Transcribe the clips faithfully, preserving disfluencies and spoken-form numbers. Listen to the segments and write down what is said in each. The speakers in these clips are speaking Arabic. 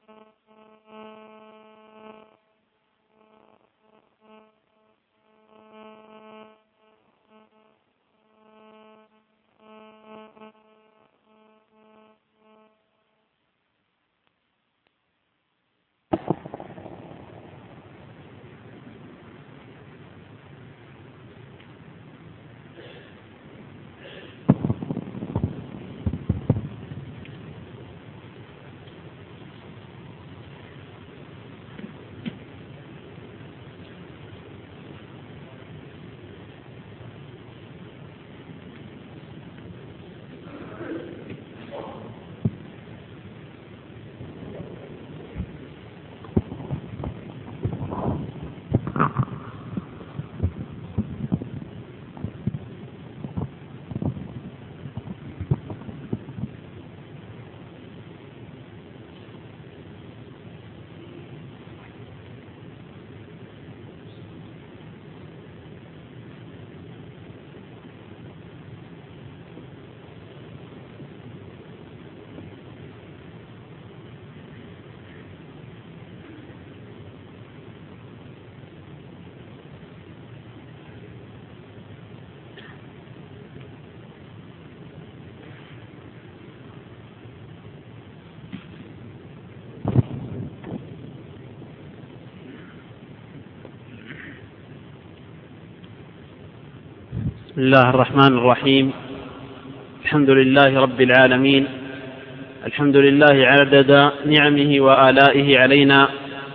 بسم الله الرحمن الرحيم. الحمد لله رب العالمين، الحمد لله عدد نعمه وآلائه علينا،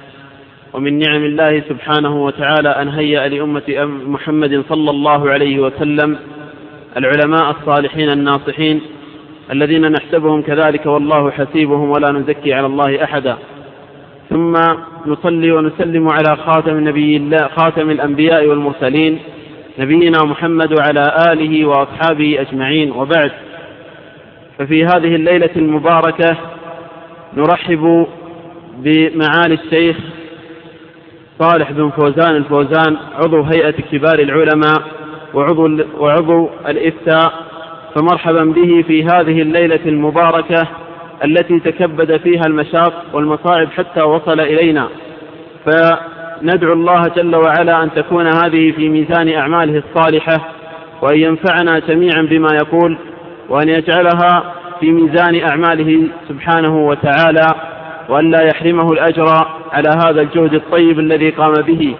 ومن نعم الله سبحانه وتعالى أن هيأ لأمة محمد صلى الله عليه وسلم العلماء الصالحين الناصحين الذين نحسبهم كذلك والله حسيبهم ولا نزكي على الله أحدا. ثم نصلي ونسلم على خاتم النبي الله خاتم الأنبياء والمرسلين نبينا محمد وعلى آله وأصحابه أجمعين، وبعد. ففي هذه الليلة المباركة نرحب بمعالي الشيخ صالح بن فوزان الفوزان، عضو هيئة كبار العلماء وعضو, وعضو الإفتاء، فمرحبا به في هذه الليلة المباركة التي تكبد فيها المشاق والمصاعب حتى وصل إلينا، فندعو الله جل وعلا أن تكون هذه في ميزان أعماله الصالحة، وأن ينفعنا جميعا بما يقول، وأن يجعلها في ميزان أعماله سبحانه وتعالى، وأن لا يحرمه الأجر على هذا الجهد الطيب الذي قام به.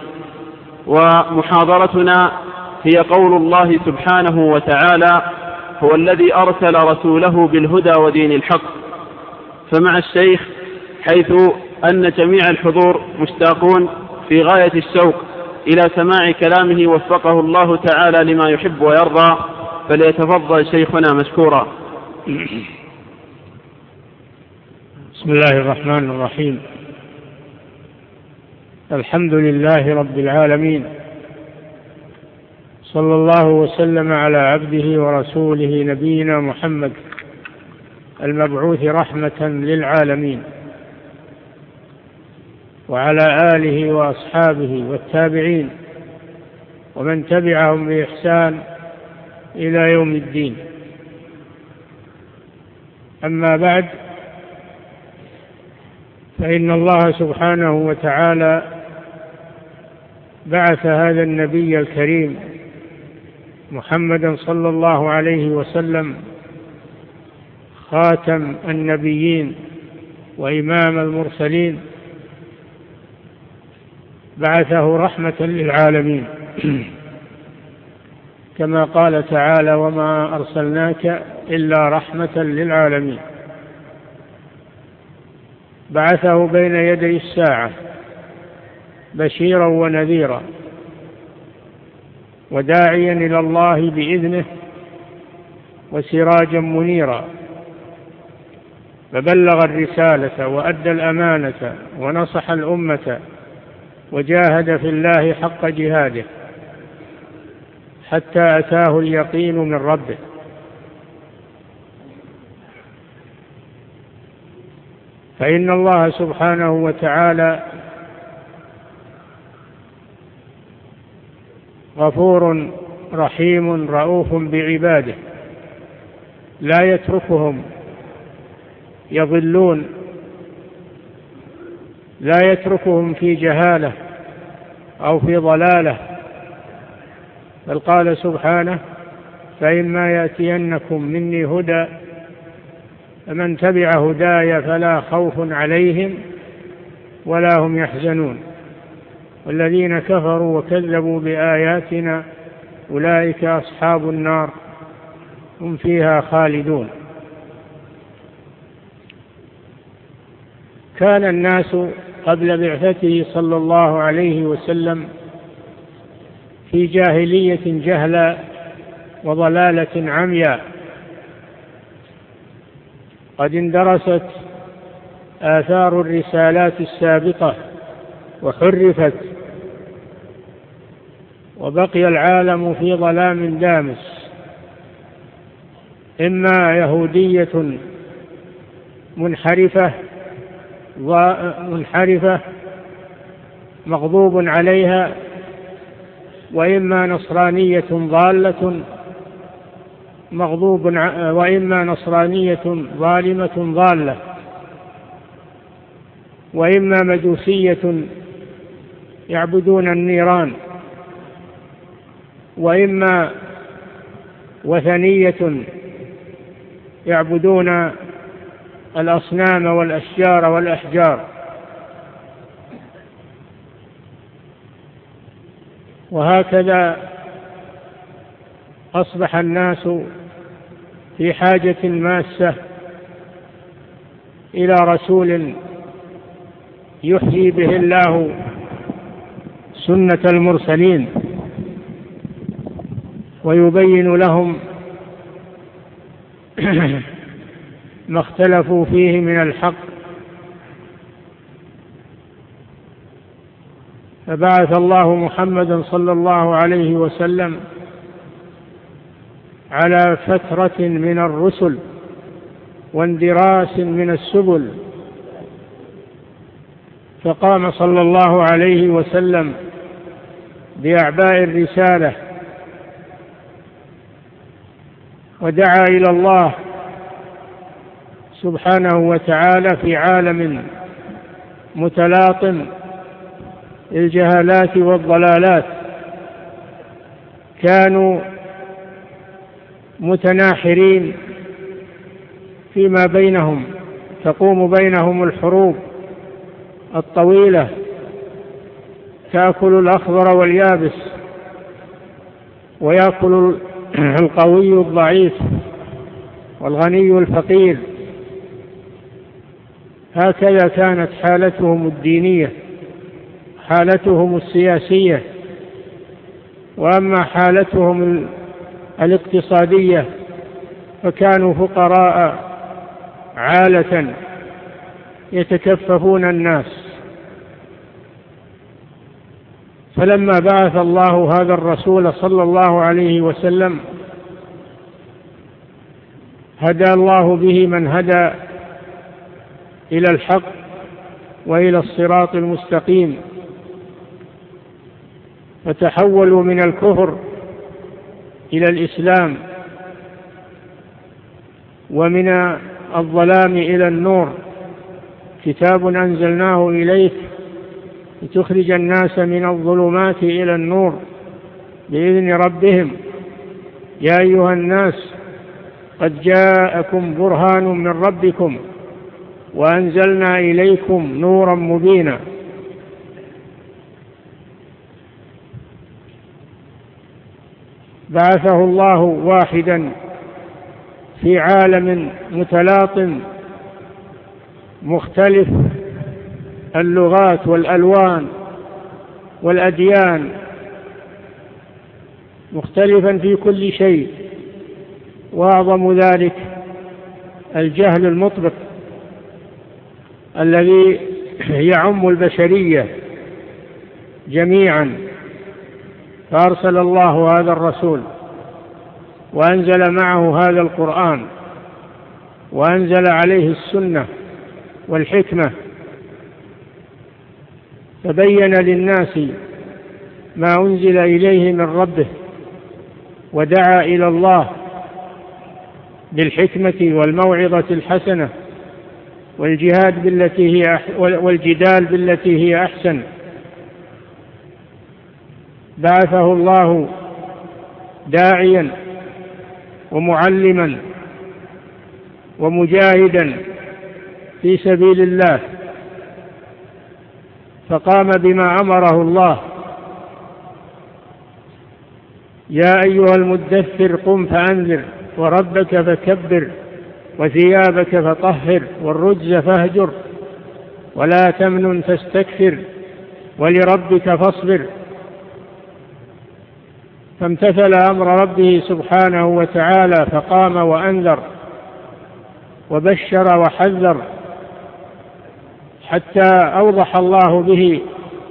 ومحاضرتنا هي قول الله سبحانه وتعالى: هو الذي أرسل رسوله بالهدى ودين الحق. فمع الشيخ، حيث أن جميع الحضور مشتاقون في غاية الشوق إلى سماع كلامه وفقه الله تعالى لما يحب ويرضى، فليتفضل شيخنا مشكورا. بسم الله الرحمن الرحيم. الحمد لله رب العالمين، صلى الله وسلم على عبده ورسوله نبينا محمد المبعوث رحمة للعالمين، وعلى آله وأصحابه والتابعين ومن تبعهم بإحسان إلى يوم الدين. أما بعد، فإن الله سبحانه وتعالى بعث هذا النبي الكريم محمدا صلى الله عليه وسلم خاتم النبيين وإمام المرسلين، بعثه رحمة للعالمين، كما قال تعالى: وما أرسلناك إلا رحمة للعالمين. بعثه بين يدي الساعة بشيرا ونذيرا، وداعيا إلى الله بإذنه، وسراجا منيرا، فبلغ الرسالة وأدى الأمانة ونصح الأمة، وجاهد في الله حق جهاده حتى أتاه اليقين من ربه. فإن الله سبحانه وتعالى غفور رحيم رؤوف بعباده، لا يتركهم يضلون لا يتركهم في جهالة أو في ضلالة، بل قال سبحانه: فإما يأتينكم مني هدى فمن تبع هداي فلا خوف عليهم ولا هم يحزنون، والذين كفروا وكذبوا بآياتنا أولئك أصحاب النار هم فيها خالدون. كان الناس قبل بعثته صلى الله عليه وسلم في جاهلية جهلا وضلالة عمياء، قد اندرست آثار الرسالات السابقة وحرفت، وبقي العالم في ظلام دامس، إما يهودية منحرفة منحرفة مغضوب عليها، وإما نصرانية ضالة مغضوب وإما نصرانية ظالمة ضالة، وإما مجوسية يعبدون النيران، وإما وثنية يعبدون الأصنام والأشجار والأحجار. وهكذا أصبح الناس في حاجة ماسة إلى رسول يحيي به الله سنة المرسلين ويبين لهم ما اختلفوا فيه من الحق. فبعث الله محمدا صلى الله عليه وسلم على فترة من الرسل واندراس من السبل، فقام صلى الله عليه وسلم بأعباء الرسالة ودعا إلى الله سبحانه وتعالى في عالم متلاطم الجهالات والضلالات، كانوا متناحرين فيما بينهم، تقوم بينهم الحروب الطويلة، تأكل الأخضر واليابس، ويأكل القوي الضعيف والغني الفقير. هكذا كانت حالتهم الدينية، حالتهم السياسية. وأما حالتهم الاقتصادية فكانوا فقراء عالة يتكففون الناس. فلما بعث الله هذا الرسول صلى الله عليه وسلم هدى الله به من هدى إلى الحق وإلى الصراط المستقيم، فتحولوا من الكفر إلى الإسلام، ومن الظلام إلى النور. كتاب أنزلناه إليك لتخرج الناس من الظلمات إلى النور بإذن ربهم. يا أيها الناس قد جاءكم برهان من ربكم وأنزلنا إليكم نورا مبينا. بعثه الله واحدا في عالم متلاطم مختلف اللغات والألوان والأديان، مختلفا في كل شيء، وأعظم ذلك الجهل المطبق الذي يعم البشرية جميعا. فأرسل الله هذا الرسول وأنزل معه هذا القرآن، وأنزل عليه السنة والحكمة، فبين للناس ما أنزل إليه من ربه، ودعا إلى الله بالحكمة والموعظة الحسنة والجهاد بالتي هي والجدال بالتي هي أحسن. بعثه الله داعيا ومعلما ومجاهدا في سبيل الله، فقام بما أمره الله: يا أيها المدثر قم فأنذر وربك فكبر وثيابك فطهر والرجز فاهجر ولا تمنن تستكثر ولربك فاصبر. فامتثل أمر ربه سبحانه وتعالى فقام وأنذر وبشر وحذر، حتى أوضح الله به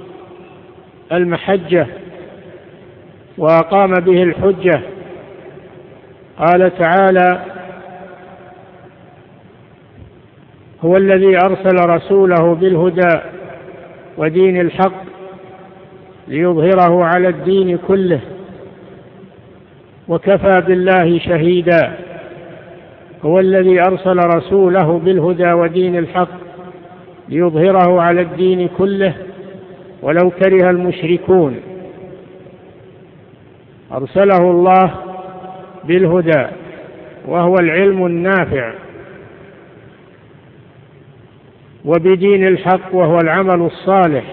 المحجة وأقام به الحجة. قال تعالى: هو الذي أرسل رسوله بالهدى ودين الحق ليظهره على الدين كله وكفى بالله شهيدا. هو الذي أرسل رسوله بالهدى ودين الحق ليظهره على الدين كله ولو كره المشركون. أرسله الله بالهدى وهو العلم النافع، وبدين الحق وهو العمل الصالح،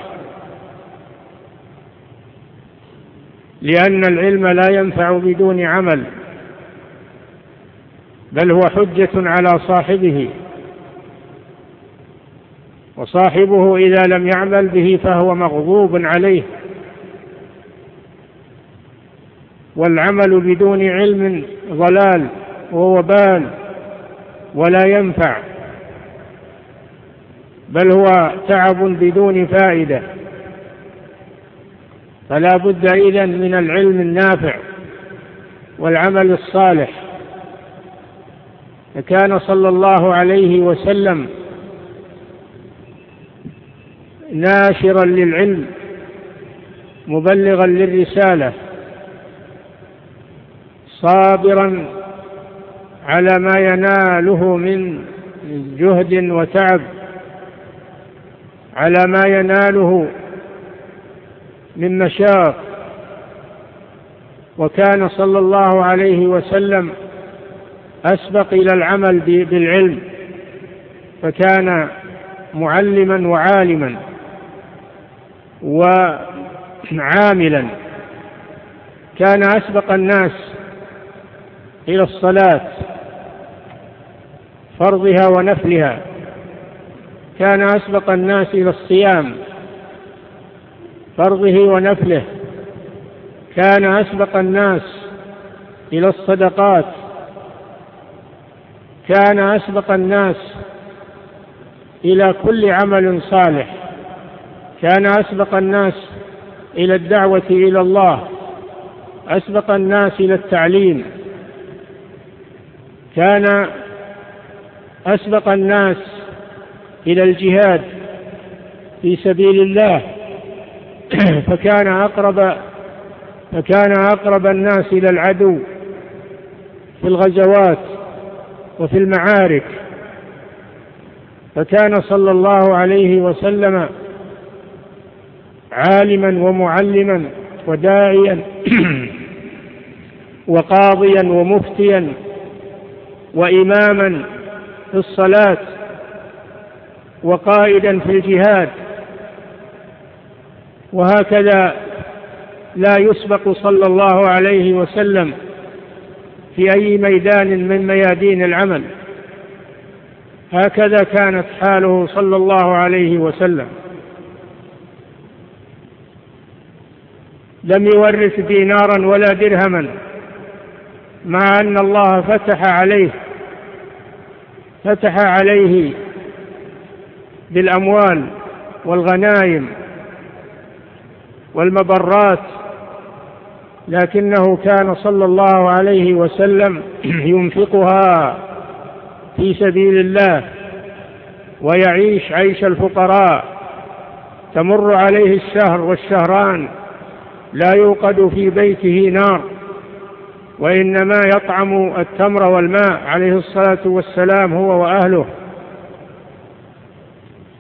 لأن العلم لا ينفع بدون عمل، بل هو حجة على صاحبه، وصاحبه إذا لم يعمل به فهو مغضوب عليه. والعمل بدون علم ضلال ووبال ولا ينفع، بل هو تعب بدون فائدة. فلا بد إذن من العلم النافع والعمل الصالح. فكان صلى الله عليه وسلم ناشرا للعلم مبلغا للرسالة، صابرا على ما يناله من جهد وتعب، على ما يناله من مشاق. وكان صلى الله عليه وسلم أسبق إلى العمل بالعلم، فكان معلما وعالما وعاملا. كان أسبق الناس إلى الصلاة فرضها ونفلها، كان أسبق الناس إلى الصيام فرضه ونفله، كان أسبق الناس إلى الصدقات، كان أسبق الناس إلى كل عمل صالح، كان أسبق الناس إلى الدعوة إلى الله، أسبق الناس إلى التعليم، كان أسبق الناس إلى الجهاد في سبيل الله، فكان أقرب فكان أقرب الناس إلى العدو في الغزوات وفي المعارك. فكان صلى الله عليه وسلم عالما ومعلما وداعيا وقاضيا ومفتيا وإماما في الصلاة وقائدا في الجهاد. وهكذا لا يسبق صلى الله عليه وسلم في أي ميدان من ميادين العمل. هكذا كانت حاله صلى الله عليه وسلم. لم يورث دينارا ولا درهما، مع أن الله فتح عليه فتح عليه بالأموال والغنائم والمبرات، لكنه كان صلى الله عليه وسلم ينفقها في سبيل الله ويعيش عيش الفقراء. تمر عليه الشهر والشهران لا يوقد في بيته نار، وإنما يطعم التمر والماء عليه الصلاة والسلام هو وأهله.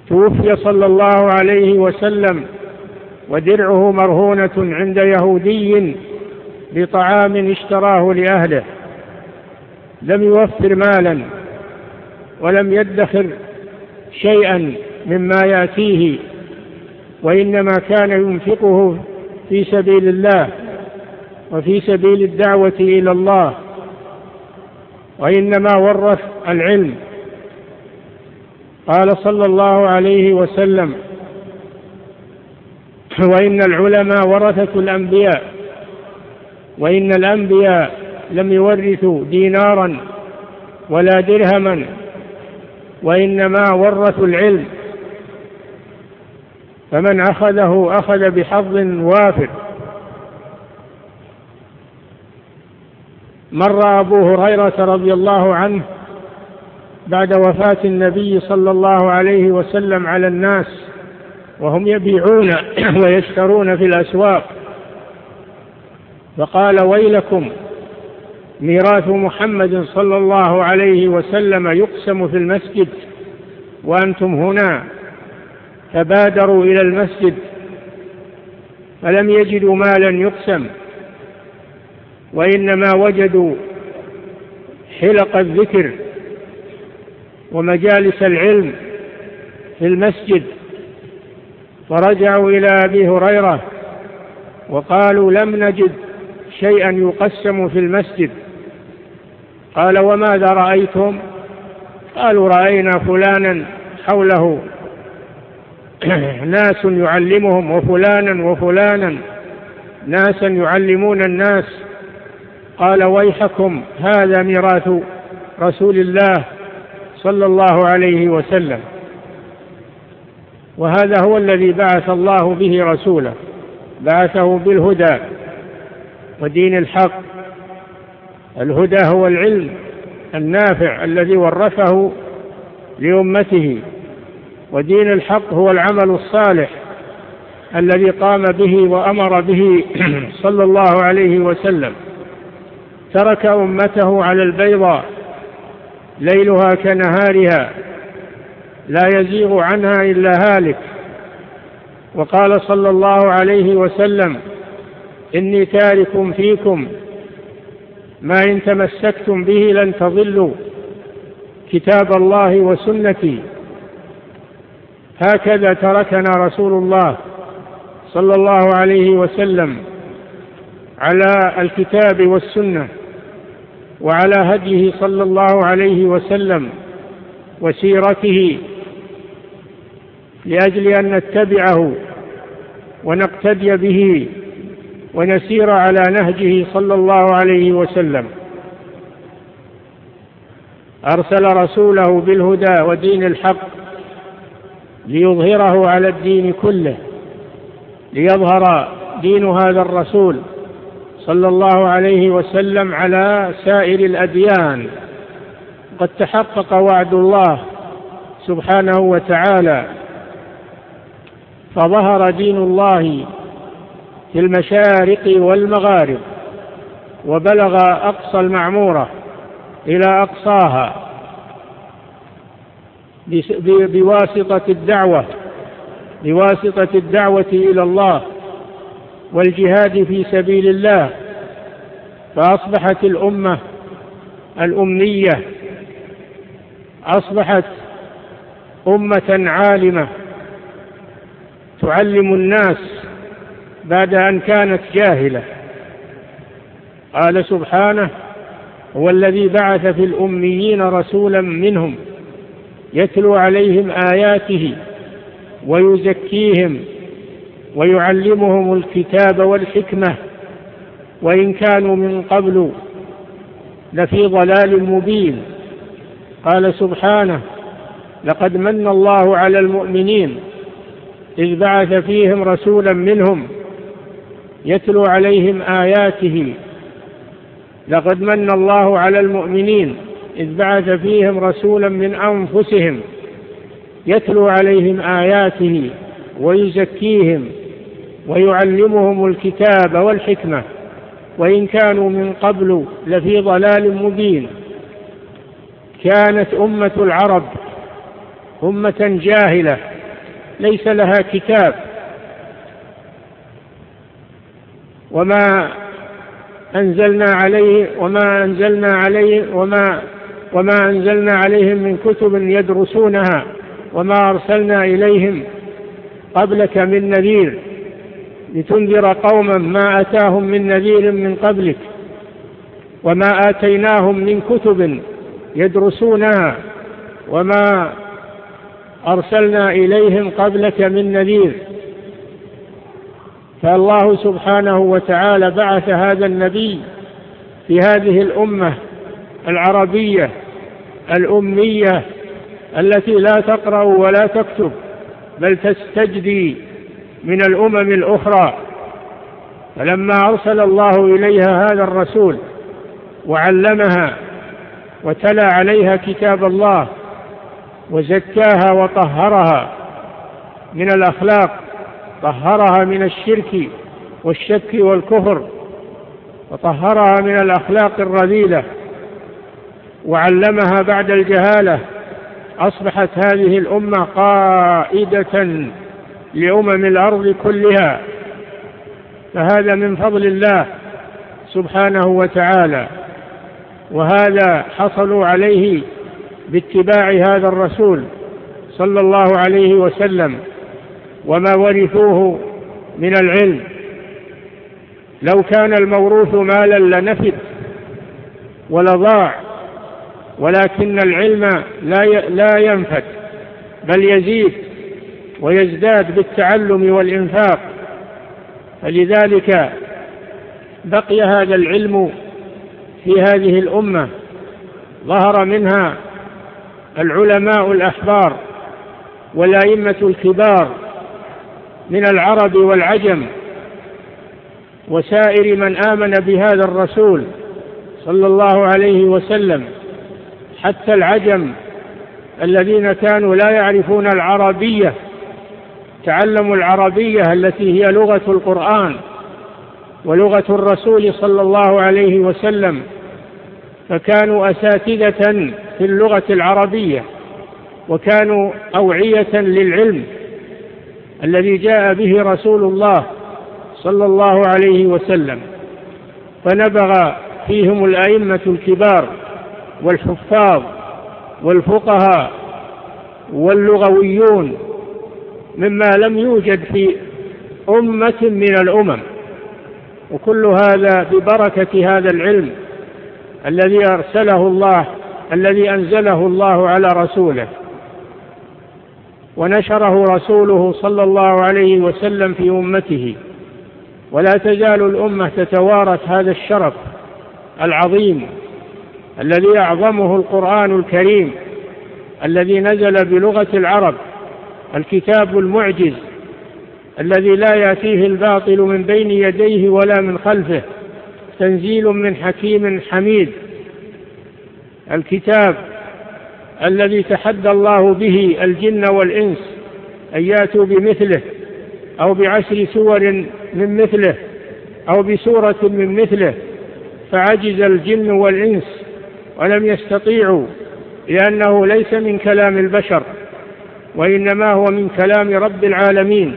توفي صلى الله عليه وسلم ودرعه مرهونة عند يهودي بطعام اشتراه لأهله، لم يوفر مالا ولم يدخر شيئا مما يأتيه، وإنما كان ينفقه في سبيل الله وفي سبيل الدعوة إلى الله، وإنما ورث العلم. قال صلى الله عليه وسلم: وإن العلماء ورثة الأنبياء، وإن الأنبياء لم يورثوا دينارا ولا درهما، وإنما ورثوا العلم، فمن أخذه أخذ بحظ وافر. مر أبو هريرة رضي الله عنه بعد وفاة النبي صلى الله عليه وسلم على الناس وهم يبيعون ويشترون في الأسواق، فقال: ويلكم، ميراث محمد صلى الله عليه وسلم يقسم في المسجد وأنتم هنا. فبادروا إلى المسجد فلم يجدوا مالا يقسم، وإنما وجدوا حلق الذكر ومجالس العلم في المسجد، فرجعوا إلى أبي هريرة وقالوا: لم نجد شيئا يقسم في المسجد. قال: وماذا رأيتم؟ قالوا: رأينا فلانا حوله ناس يعلمهم، وفلانا وفلانا ناسا يعلمون الناس. قال: ويحكم، هذا ميراث رسول الله صلى الله عليه وسلم، وهذا هو الذي بعث الله به رسوله، بعثه بالهدى ودين الحق. الهدى هو العلم النافع الذي ورثه لأمته، ودين الحق هو العمل الصالح الذي قام به وأمر به صلى الله عليه وسلم. ترك أمته على البيضاء ليلها كنهارها لا يزيغ عنها إلا هالك. وقال صلى الله عليه وسلم: إني تارك فيكم ما إن تمسكتم به لن تضلوا، كتاب الله وسنتي. هكذا تركنا رسول الله صلى الله عليه وسلم على الكتاب والسنة، وعلى هديه صلى الله عليه وسلم وسيرته، لأجل أن نتبعه ونقتدي به ونسير على نهجه صلى الله عليه وسلم. أرسل رسوله بالهدى ودين الحق ليظهره على الدين كله، ليظهر دين هذا الرسول صلى الله عليه وسلم على سائر الأديان. قد تحقق وعد الله سبحانه وتعالى، فظهر دين الله في المشارق والمغارب، وبلغ أقصى المعمورة إلى أقصاها بواسطة الدعوة بواسطة الدعوة إلى الله والجهاد في سبيل الله، فأصبحت الأمة الأمية أصبحت أمة عالمة تعلم الناس بعد أن كانت جاهلة. قال سبحانه: هو الذي بعث في الأميين رسولا منهم يتلو عليهم آياته ويزكيهم ويعلمهم الكتاب والحكمة وإن كانوا من قبل لفي ضلال مبين. قال سبحانه: لقد من الله على المؤمنين إذ بعث فيهم رسولا منهم يتلو عليهم آياته. لقد من الله على المؤمنين إذ بعث فيهم رسولا من أنفسهم يتلو عليهم آياته ويزكيهم ويعلمهم الكتاب والحكمة وإن كانوا من قبل لفي ضلال مبين. كانت أمة العرب أمة جاهلة ليس لها كتاب، وما أنزلنا عليه وما أنزلنا عليه وما وما أنزلنا عليهم من كتب يدرسونها وما أرسلنا إليهم قبلك من نذير لتنذر قوما ما أتاهم من نذير من قبلك وما آتيناهم من كتب يدرسونها وما أرسلنا إليهم قبلك من نذير. فالله سبحانه وتعالى بعث هذا النبي في هذه الأمة العربية الأمية التي لا تقرأ ولا تكتب بل تستجدي من الأمم الأخرى. فلما أرسل الله إليها هذا الرسول وعلمها وتلا عليها كتاب الله وزكاها وطهرها من الأخلاق، طهرها من الشرك والشك والكفر، وطهرها من الأخلاق الرذيلة، وعلمها بعد الجهالة، أصبحت هذه الأمة قائدة لأمم الأرض كلها. فهذا من فضل الله سبحانه وتعالى، وهذا حصلوا عليه باتباع هذا الرسول صلى الله عليه وسلم وما ورثوه من العلم. لو كان الموروث مالا لنفد ولضاع، ولكن العلم لا ينفد بل يزيد ويزداد بالتعلم والإنفاق. فلذلك بقي هذا العلم في هذه الأمة، ظهر منها العلماء الأحبار والأئمة الكبار من العرب والعجم وسائر من آمن بهذا الرسول صلى الله عليه وسلم، حتى العجم الذين كانوا لا يعرفون العربية تعلموا العربية التي هي لغة القرآن ولغة الرسول صلى الله عليه وسلم، فكانوا أساتذة في اللغة العربية وكانوا أوعية للعلم الذي جاء به رسول الله صلى الله عليه وسلم. فنبغ فيهم الأئمة الكبار والحفاظ والفقهاء واللغويون مما لم يوجد في أمة من الأمم، وكل هذا ببركة هذا العلم الذي أرسله الله الذي أنزله الله على رسوله ونشره رسوله صلى الله عليه وسلم في أمته. ولا تزال الأمة تتوارث هذا الشرف العظيم الذي أعظمه القرآن الكريم الذي نزل بلغة العرب، الكتاب المعجز الذي لا يأتيه الباطل من بين يديه ولا من خلفه، تنزيل من حكيم حميد، الكتاب الذي تحدى الله به الجن والإنس أن يأتوا بمثله أو بعشر سور من مثله أو بسورة من مثله، فعجز الجن والإنس ولم يستطيعوا، لأنه ليس من كلام البشر وإنما هو من كلام رب العالمين.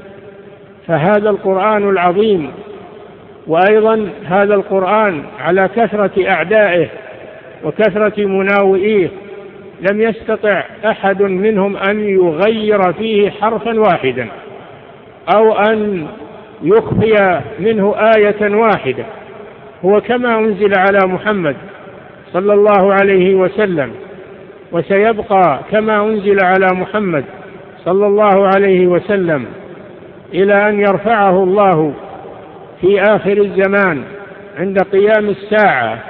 فهذا القرآن العظيم، وأيضا هذا القرآن على كثرة أعدائه وكثرة مناوئيه لم يستطع أحد منهم أن يغير فيه حرفا واحدا أو أن يخفي منه آية واحدة، هو كما أنزل على محمد صلى الله عليه وسلم، وسيبقى كما أنزل على محمد صلى الله عليه وسلم إلى أن يرفعه الله في آخر الزمان عند قيام الساعة.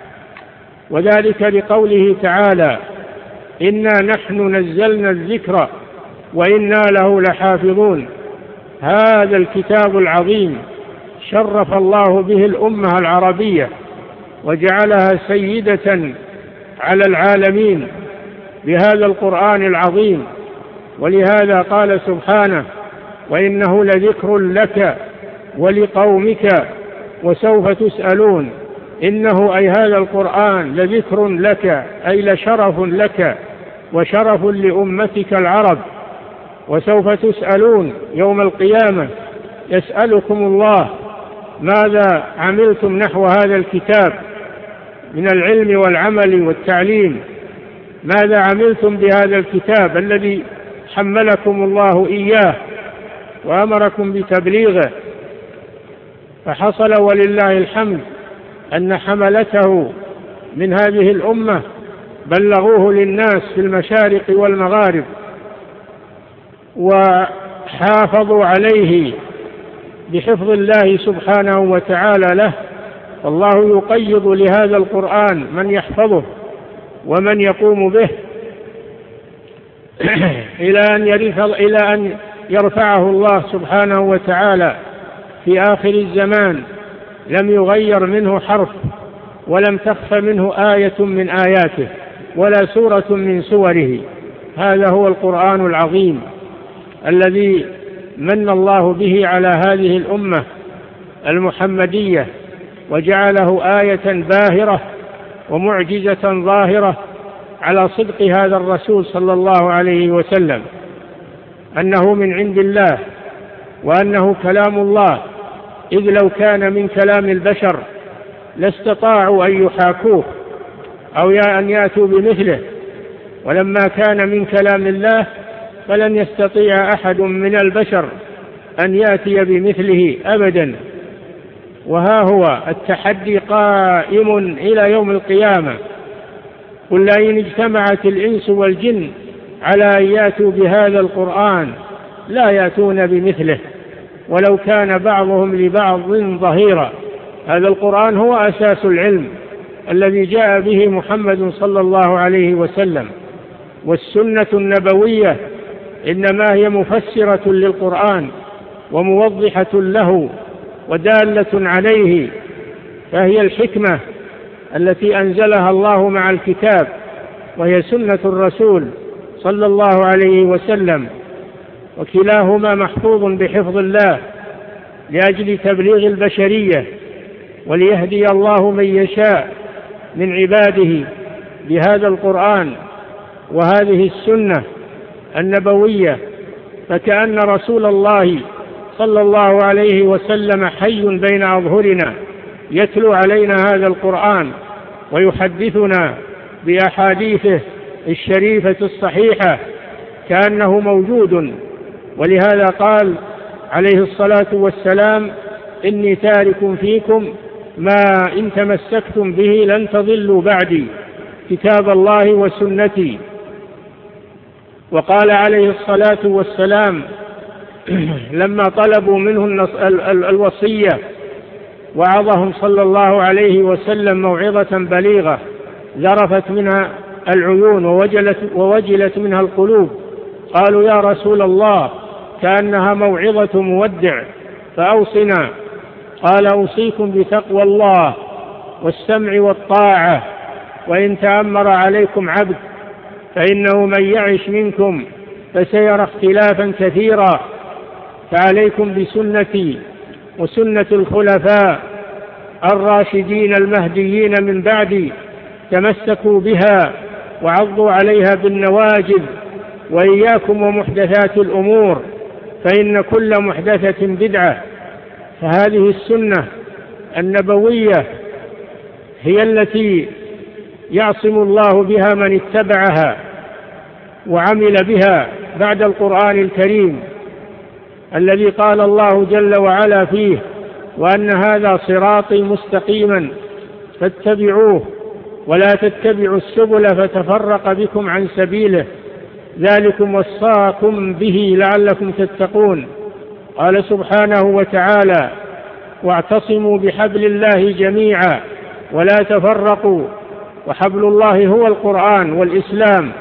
وذلك لقوله تعالى: إنا نحن نزلنا الذكر وإنا له لحافظون. هذا الكتاب العظيم شرف الله به الأمة العربية وجعلها سيدة على العالمين بهذا القرآن العظيم. ولهذا قال سبحانه: وإنه لذكر لك ولقومك وسوف تسألون. إنه أي هذا القرآن لذكر لك، أي لشرف لك وشرف لأمتك العرب، وسوف تسألون يوم القيامة. يسألكم الله ماذا عملتم نحو هذا الكتاب من العلم والعمل والتعليم، ماذا عملتم بهذا الكتاب الذي حملكم الله إياه وأمركم بتبليغه. فحصل ولله الحمد أن حملته من هذه الأمة بلغوه للناس في المشارق والمغارب وحافظوا عليه بحفظ الله سبحانه وتعالى له. الله يقيض لهذا القرآن من يحفظه ومن يقوم به إلى أن يرث إلى أن يرفعه الله سبحانه وتعالى في آخر الزمان، لم يغير منه حرف ولم تخف منه آية من آياته ولا سورة من سوره. هذا هو القرآن العظيم الذي من الله به على هذه الأمة المحمدية وجعله آية باهرة ومعجزة ظاهرة على صدق هذا الرسول صلى الله عليه وسلم، أنه من عند الله وأنه كلام الله، إذ لو كان من كلام البشر لاستطاعوا أن يحاكوه أو أن يأتوا بمثله، ولما كان من كلام الله فلن يستطيع أحد من البشر أن يأتي بمثله أبدا. وها هو التحدي قائم إلى يوم القيامة. قل لئن اجتمعت الإنس والجن على أن يأتوا بهذا القرآن لا يأتون بمثله ولو كان بعضهم لبعض ظهيرا. هذا القرآن هو أساس العلم الذي جاء به محمد صلى الله عليه وسلم، والسنة النبوية إنما هي مفسرة للقرآن وموضحة له ودالة عليه، فهي الحكمة التي أنزلها الله مع الكتاب، وهي سنة الرسول صلى الله عليه وسلم، وكلاهما محفوظ بحفظ الله لأجل تبليغ البشرية وليهدي الله من يشاء من عباده بهذا القرآن وهذه السنة النبوية. فكأن رسول الله صلى الله عليه وسلم حي بين أظهرنا يتلو علينا هذا القرآن ويحدثنا بأحاديثه الشريفة الصحيحة كأنه موجود. ولهذا قال عليه الصلاة والسلام: إني تارك فيكم ما إن تمسكتم به لن تضلوا بعدي، كتاب الله وسنتي. وقال عليه الصلاة والسلام لما طلبوا منه الوصية وعظهم صلى الله عليه وسلم موعظة بليغة ذرفت منها العيون ووجلت, ووجلت منها القلوب، قالوا: يا رسول الله كأنها موعظة مودع فأوصنا. قال: أوصيكم بتقوى الله والسمع والطاعة، وإن تأمر عليكم عبد فإنه من يعش منكم فسيرى اختلافا كثيرا، فعليكم بسنتي وسنة الخلفاء الراشدين المهديين من بعدي، تمسكوا بها وعضوا عليها بالنواجذ، وإياكم ومحدثات الأمور فإن كل محدثة بدعة. فهذه السنة النبوية هي التي يعصم الله بها من اتبعها وعمل بها بعد القرآن الكريم الذي قال الله جل وعلا فيه: وأن هذا صراطي مستقيما فاتبعوه ولا تتبعوا السبل فتفرق بكم عن سبيله، ذلكم وصاكم به لعلكم تتقون. قال سبحانه وتعالى: واعتصموا بحبل الله جميعا ولا تفرقوا، وحبل الله هو القرآن والإسلام.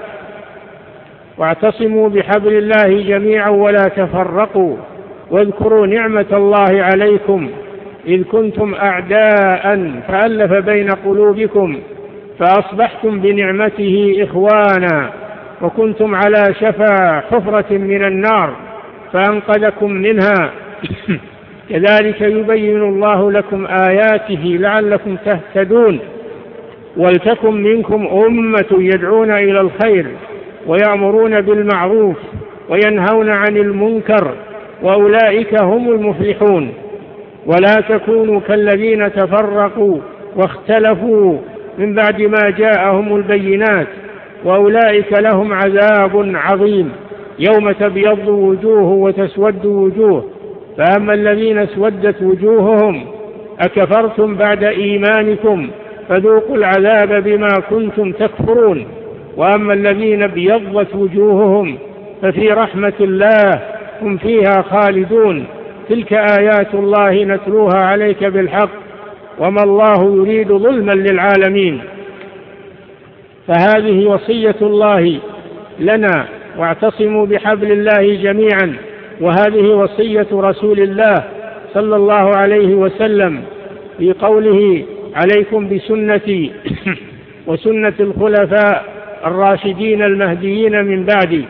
واعتصموا بحبل الله جميعا ولا تفرقوا، واذكروا نعمة الله عليكم إذ كنتم أعداء فألف بين قلوبكم فأصبحتم بنعمته إخوانا، وكنتم على شفا حفرة من النار فأنقذكم منها كذلك يبين الله لكم آياته لعلكم تهتدون. ولتكن منكم أمة يدعون إلى الخير ويأمرون بالمعروف وينهون عن المنكر وأولئك هم المفلحون. ولا تكونوا كالذين تفرقوا واختلفوا من بعد ما جاءهم البينات وأولئك لهم عذاب عظيم يوم تبيض وجوه وتسود وجوه فأما الذين اسودت وجوههم أكفرتم بعد إيمانكم فذوقوا العذاب بما كنتم تكفرون وأما الذين ابيضت وجوههم ففي رحمة الله هم فيها خالدون تلك آيات الله نتلوها عليك بالحق وما الله يريد ظلما للعالمين. فهذه وصية الله لنا واعتصموا بحبل الله جميعا، وهذه وصية رسول الله صلى الله عليه وسلم في قوله عليكم بسنتي وسنة الخلفاء الراشدين المهديين من بعدي.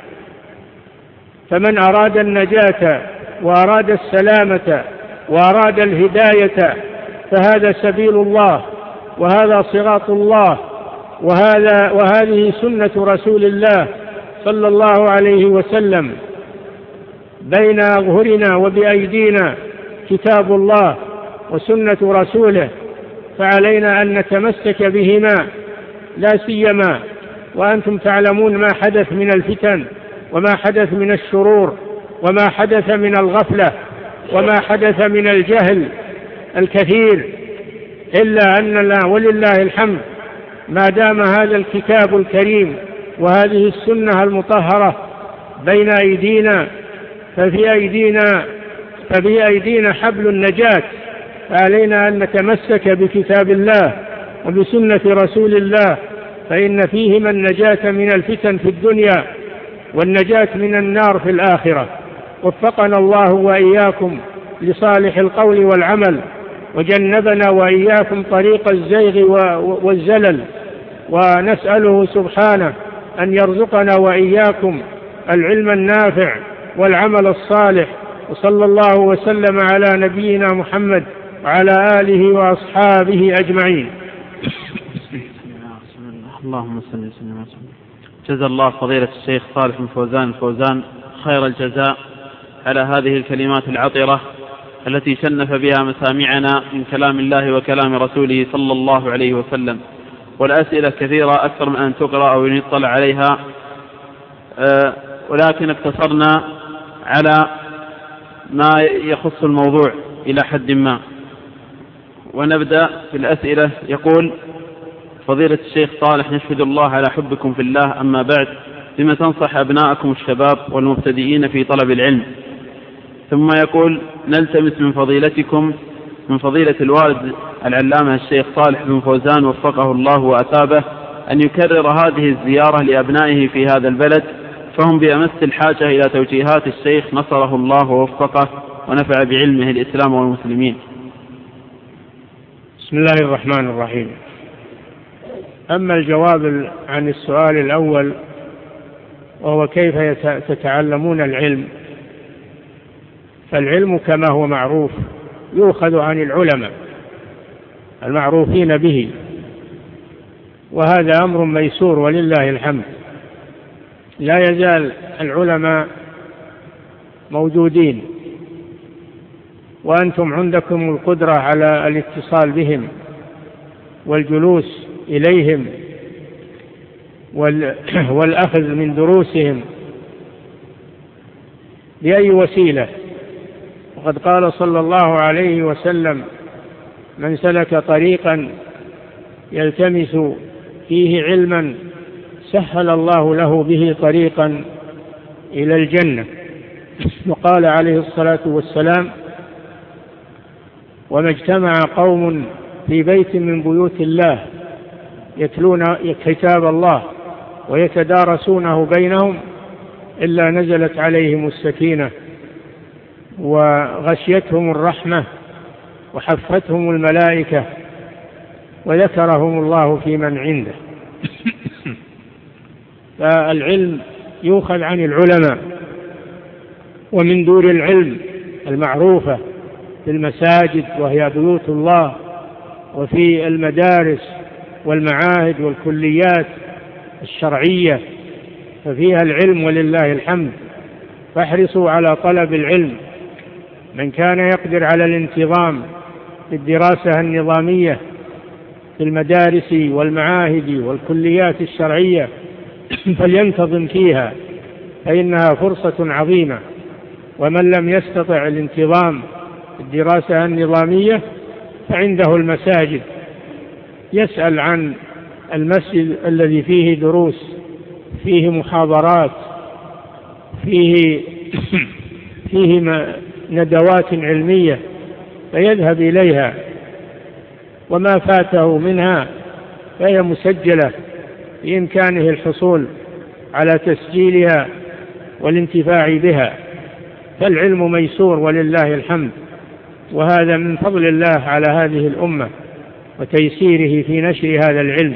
فمن أراد النجاة وأراد السلامة وأراد الهداية فهذا سبيل الله وهذا صراط الله وهذا وهذه سنة رسول الله صلى الله عليه وسلم. بين أظهرنا وبأيدينا كتاب الله وسنة رسوله، فعلينا أن نتمسك بهما، لا سيما وأنتم تعلمون ما حدث من الفتن وما حدث من الشرور وما حدث من الغفلة وما حدث من الجهل الكثير، إلا أننا ولله الحمد ما دام هذا الكتاب الكريم وهذه السنة المطهرة بين أيدينا ففي أيدينا ففي أيدينا حبل النجاة، فعلينا أن نتمسك بكتاب الله وبسنة رسول الله، فإن فيهما النجاة من الفتن في الدنيا والنجاة من النار في الآخرة. وفقنا الله وإياكم لصالح القول والعمل، وجنبنا وإياكم طريق الزيغ والزلل، ونسأله سبحانه أن يرزقنا وإياكم العلم النافع والعمل الصالح. وصلى الله وسلم على نبينا محمد وعلى آله وأصحابه أجمعين. اللهم صل وسلم. جزا الله فضيلة الشيخ صالح بن فوزان الفوزان خير الجزاء على هذه الكلمات العطرة التي شنف بها مسامعنا من كلام الله وكلام رسوله صلى الله عليه وسلم. والأسئلة كثيرة أكثر من أن تقرأ أو يطلع عليها، أه ولكن اقتصرنا على ما يخص الموضوع إلى حد ما. ونبدأ في الأسئلة. يقول فضيلة الشيخ صالح نشهد الله على حبكم في الله، أما بعد بما تنصح أبناءكم الشباب والمبتدئين في طلب العلم؟ ثم يقول نلتمس من فضيلتكم من فضيلة الوالد العلامة الشيخ صالح بن فوزان وفقه الله وأثابه أن يكرر هذه الزيارة لأبنائه في هذا البلد، فهم بأمس الحاجة إلى توجيهات الشيخ نصره الله ووفقه ونفع بعلمه الإسلام والمسلمين. بسم الله الرحمن الرحيم. أما الجواب عن السؤال الأول وهو كيف تتعلمون العلم، فالعلم كما هو معروف يؤخذ عن العلماء المعروفين به، وهذا أمر ميسور ولله الحمد. لا يزال العلماء موجودين، وأنتم عندكم القدرة على الاتصال بهم والجلوس إليهم والأخذ من دروسهم بأي وسيلة. وقد قال صلى الله عليه وسلم من سلك طريقا يلتمس فيه علما سهل الله له به طريقا إلى الجنة. وقال عليه الصلاة والسلام وما اجتمع قوم في بيت من بيوت الله يتلون كتاب الله ويتدارسونه بينهم إلا نزلت عليهم السكينة وغشيتهم الرحمة وحفتهم الملائكة وذكرهم الله في من عنده. فالعلم يؤخذ عن العلماء، ومن دور العلم المعروفة في المساجد وهي بيوت الله، وفي المدارس والمعاهد والكليات الشرعية ففيها العلم ولله الحمد. فاحرصوا على طلب العلم. من كان يقدر على الانتظام في الدراسة النظامية في المدارس والمعاهد والكليات الشرعية فلينتظم فيها، فإنها فرصة عظيمة. ومن لم يستطع الانتظام في الدراسة النظامية فعنده المساجد، يسأل عن المسجد الذي فيه دروس، فيه محاضرات، فيه فيه ندوات علمية، فيذهب إليها، وما فاته منها فهي مسجلة بإمكانه الحصول على تسجيلها والانتفاع بها. فالعلم ميسور ولله الحمد، وهذا من فضل الله على هذه الأمة وتيسيره في نشر هذا العلم.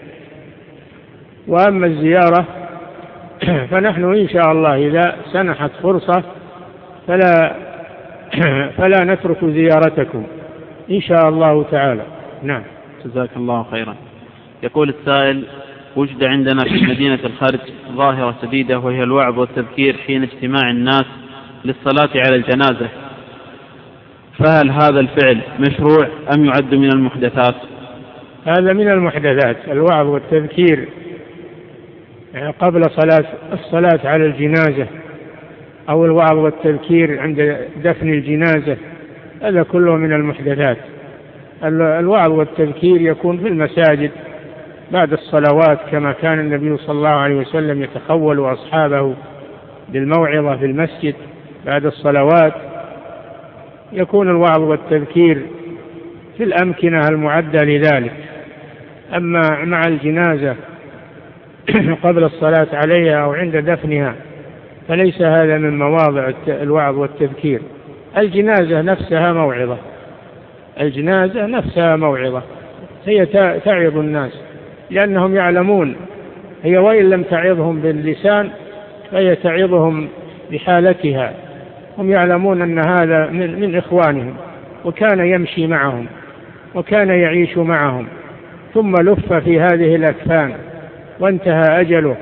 وأما الزيارة فنحن إن شاء الله إذا سنحت فرصة فلا فلا نترك زيارتكم إن شاء الله تعالى. نعم. جزاك الله خيرا. يقول السائل: وجد عندنا في مدينة الخرج ظاهرة جديدة، وهي الوعظ والتذكير حين اجتماع الناس للصلاة على الجنازة، فهل هذا الفعل مشروع أم يعد من المحدثات؟ هذا من المحدثات، الوعظ والتذكير قبل صلاة الصلاة على الجنازة، أو الوعظ والتذكير عند دفن الجنازة، هذا كله من المحدثات. الوعظ والتذكير يكون في المساجد بعد الصلوات، كما كان النبي صلى الله عليه وسلم يتخول أصحابه بالموعظة في المسجد بعد الصلوات. يكون الوعظ والتذكير في الأمكنة المعدة لذلك. أما مع الجنازة قبل الصلاة عليها أو عند دفنها فليس هذا من مواضع الوعظ والتذكير. الجنازة نفسها موعظة، الجنازة نفسها موعظة، هي تعظ الناس لأنهم يعلمون، هي وإن لم تعظهم باللسان فهي تعظهم بحالتها. هم يعلمون أن هذا من, من إخوانهم، وكان يمشي معهم وكان يعيش معهم، ثم لف في هذه الأكفان وانتهى أجله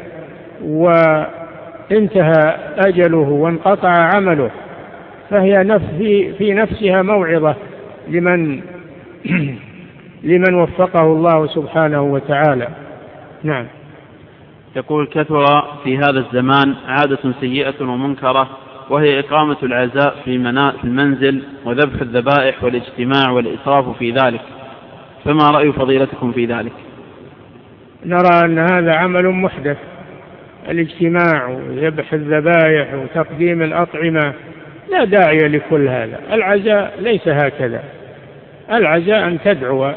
وانتهى أجله وانقطع عمله، فهي نفي في نفسها موعظة لمن لمن وفقه الله سبحانه وتعالى. نعم. يقول: كثر في هذا الزمان عادة سيئة ومنكرة، وهي إقامة العزاء في المنزل وذبح الذبائح والاجتماع والإسراف في ذلك، فما رأي فضيلتكم في ذلك؟ نرى أن هذا عمل محدث، الاجتماع وذبح الذبائح وتقديم الأطعمة لا داعي لكل هذا. العزاء ليس هكذا، العزاء أن تدعو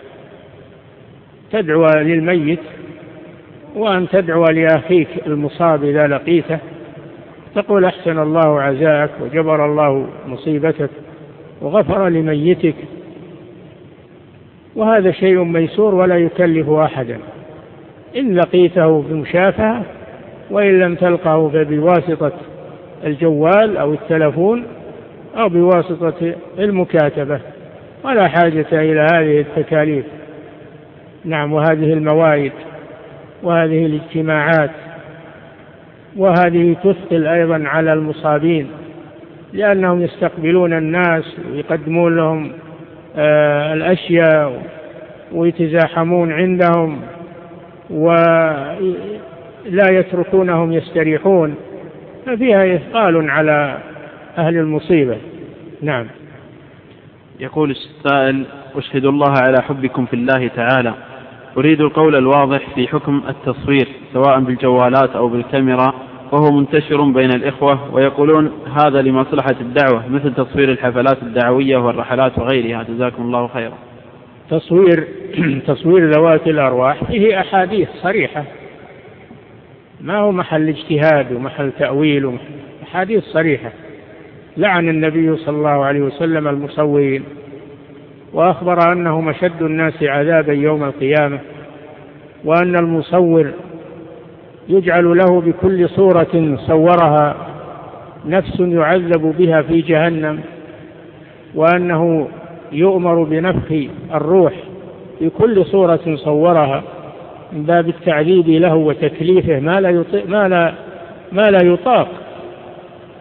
تدعو للميت، وأن تدعو لأخيك المصاب إذا لقيته، تقول: أحسن الله عزاءك وجبر الله مصيبتك وغفر لميتك. وهذا شيء ميسور ولا يكلف أحدا. إن لقيته بمشافهة، وإن لم تلقه فبواسطة الجوال أو التلفون أو بواسطة المكاتبة، ولا حاجة إلى هذه التكاليف. نعم. وهذه الموائد وهذه الاجتماعات، وهذه تثقل أيضا على المصابين، لأنهم يستقبلون الناس ويقدمون لهم آه الأشياء ويتزاحمون عندهم ولا يتركونهم يستريحون، ففيها إثقال على أهل المصيبة. نعم. يقول السائل: أشهد الله على حبكم في الله تعالى، أريد القول الواضح في حكم التصوير سواء بالجوالات أو بالكاميرا، وهو منتشر بين الإخوة، ويقولون هذا لمصلحة الدعوة، مثل تصوير الحفلات الدعوية والرحلات وغيرها، جزاكم الله خيرا. تصوير تصوير ذوات الأرواح فيه أحاديث صريحة، ما هو محل اجتهاد ومحل تأويل، أحاديث صريحة. لعن النبي صلى الله عليه وسلم المصورين، وأخبر أنهم أشد الناس عذابا يوم القيامة، وأن المصور يجعل له بكل صورة صورها نفس يعذب بها في جهنم، وأنه يؤمر بنفخ الروح في كل صورة صورها من باب التعذيب له وتكليفه ما لا يطاق ما لا ما لا يطاق.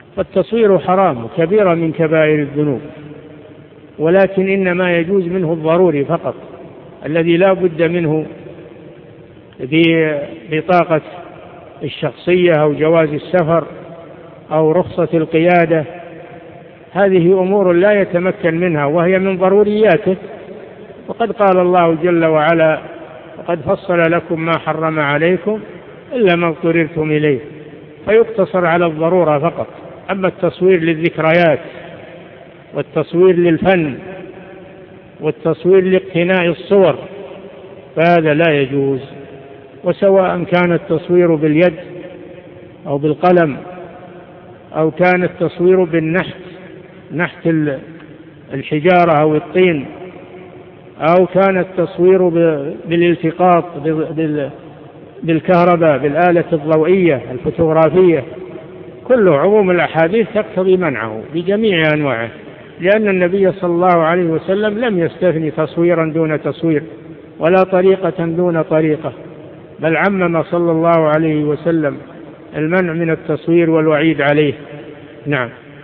فالتصوير حرام كبيرة من كبائر الذنوب، ولكن إنما يجوز منه الضروري فقط الذي لا بد منه ببطاقة الشخصية أو جواز السفر أو رخصة القيادة. هذه أمور لا يتمكن منها وهي من ضرورياته، وقد قال الله جل وعلا: وقد فصل لكم ما حرم عليكم إلا ما اضطررتم إليه، فيقتصر على الضرورة فقط. أما التصوير للذكريات والتصوير للفن والتصوير لاقتناء الصور فهذا لا يجوز، وسواء كان التصوير باليد أو بالقلم أو كان التصوير بالنحت، نحت الحجارة أو الطين، أو كان التصوير بالالتقاط بالكهرباء بالآلة الضوئية الفوتوغرافية، كله عموم الأحاديث تقتضي منعه بجميع أنواعه، لأن النبي صلى الله عليه وسلم لم يستثني تصويرا دون تصوير ولا طريقة دون طريقة، بل عمم صلى الله عليه وسلم المنع من التصوير والوعيد عليه. نعم.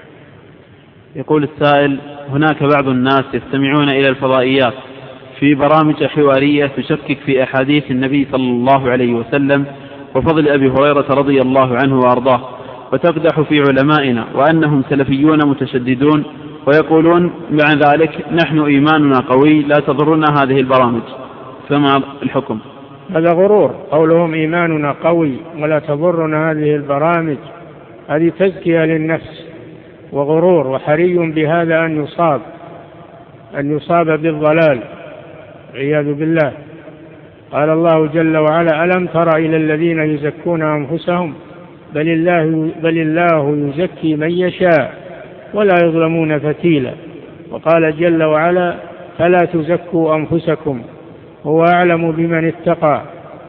يقول السائل: هناك بعض الناس يستمعون إلى الفضائيات في برامج حوارية تشكك في أحاديث النبي صلى الله عليه وسلم وفضل أبي هريرة رضي الله عنه وأرضاه، وتقدح في علمائنا وأنهم سلفيون متشددون، ويقولون مع ذلك: نحن إيماننا قوي لا تضرنا هذه البرامج، فما الحكم؟ هذا غرور، قولهم إيماننا قوي ولا تضرنا هذه البرامج، هذه تزكية للنفس وغرور، وحري بهذا أن يصاب أن يصاب بالضلال والعياذ بالله. قال الله جل وعلا: ألم تر إلى الذين يزكون أنفسهم بل الله, بل الله يزكي من يشاء ولا يظلمون فتيلا. وقال جل وعلا: فلا تزكوا أنفسكم هو أعلم بمن اتقى.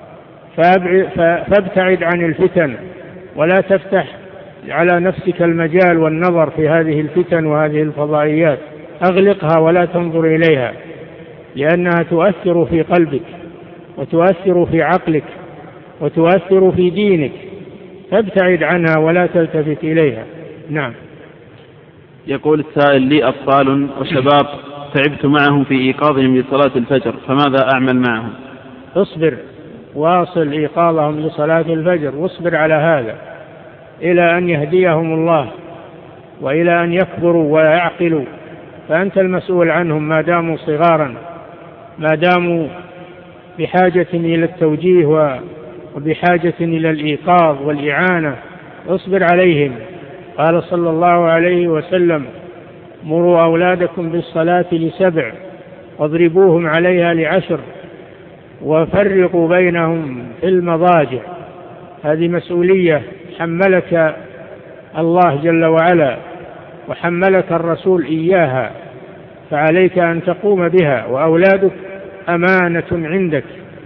فابتعد عن الفتن ولا تفتح على نفسك المجال والنظر في هذه الفتن وهذه الفضائيات، أغلقها ولا تنظر إليها، لأنها تؤثر في قلبك وتؤثر في عقلك وتؤثر في دينك، فابتعد عنها ولا تلتفت إليها. نعم. يقول السائل: لي أطفال وشباب تعبت معهم في إيقاظهم لصلاة الفجر، فماذا أعمل معهم؟ اصبر، واصل إيقاظهم لصلاة الفجر، واصبر على هذا إلى أن يهديهم الله وإلى أن يكبروا ويعقلوا، فأنت المسؤول عنهم ما داموا صغارا، ما داموا بحاجة إلى التوجيه وبحاجة إلى الإيقاظ والإعانة، اصبر عليهم. قال صلى الله عليه وسلم: مروا أولادكم بالصلاة لسبع واضربوهم عليها لعشر وفرقوا بينهم في المضاجع. هذه مسؤولية حملك الله جل وعلا وحملك الرسول إياها، فعليك أن تقوم بها، وأولادك أمانة عندك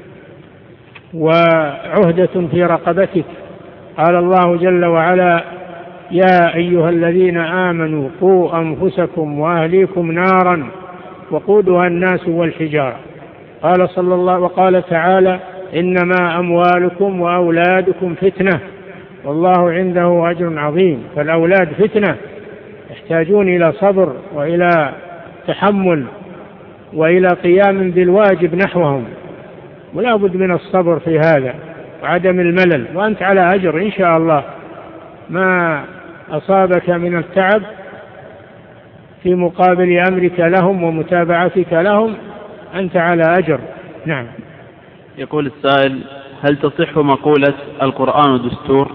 وعهدة في رقبتك. قال الله جل وعلا: يا أيها الذين آمنوا قوا أنفسكم وأهليكم نارا وقودها الناس والحجارة. قال صلى الله وقال تعالى: إنما أموالكم وأولادكم فتنة والله عنده أجر عظيم. فالأولاد فتنة، يحتاجون إلى صبر وإلى تحمل وإلى قيام بالواجب نحوهم، ولا بد من الصبر في هذا وعدم الملل، وأنت على أجر إن شاء الله. ما أصابك من التعب في مقابل أمرك لهم ومتابعتك لهم أنت على أجر. نعم. يقول السائل: هل تصح مقولة القرآن دستور؟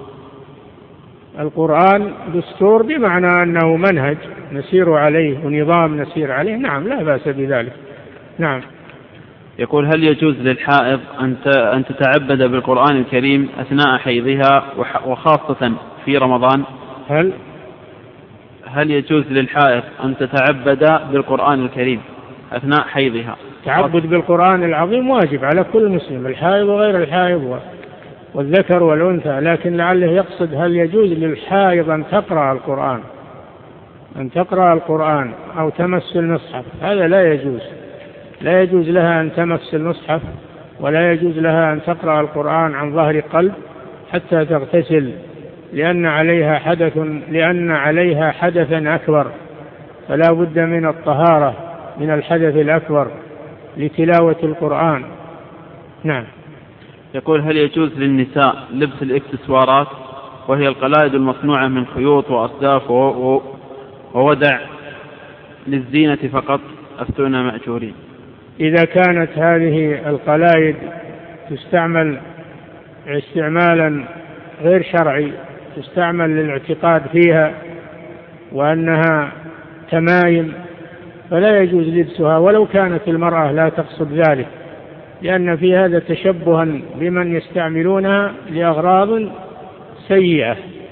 القرآن دستور بمعنى أنه منهج نسير عليه ونظام نسير عليه، نعم لا بأس بذلك. نعم. يقول: هل يجوز للحائض أن تتعبد بالقرآن الكريم أثناء حيضها وخاصة في رمضان؟ هل هل يجوز للحائض أن تتعبد بالقرآن الكريم أثناء حيضها؟ تعبد بالقرآن العظيم واجب على كل مسلم، الحائض وغير الحائض والذكر والأنثى، لكن لعله يقصد هل يجوز للحائض أن تقرأ القرآن أن تقرأ القرآن أو تمس المصحف. هذا لا يجوز، لا يجوز لها أن تمس المصحف، ولا يجوز لها أن تقرأ القرآن عن ظهر قلب حتى تغتسل لأن عليها حدث لأن عليها حدثا أكبر، فلا بد من الطهارة من الحدث الأكبر لتلاوة القرآن. نعم. يقول: هل يجوز للنساء لبس الإكسسوارات وهي القلائد المصنوعة من خيوط وأصداف وودع للزينة فقط؟ أفتونا مأجورين. إذا كانت هذه القلائد تستعمل استعمالا غير شرعي، تستعمل للاعتقاد فيها وأنها تمايم، فلا يجوز لبسها ولو كانت المرأة لا تقصد ذلك، لأن في هذا تشبها بمن يستعملونها لأغراض سيئة.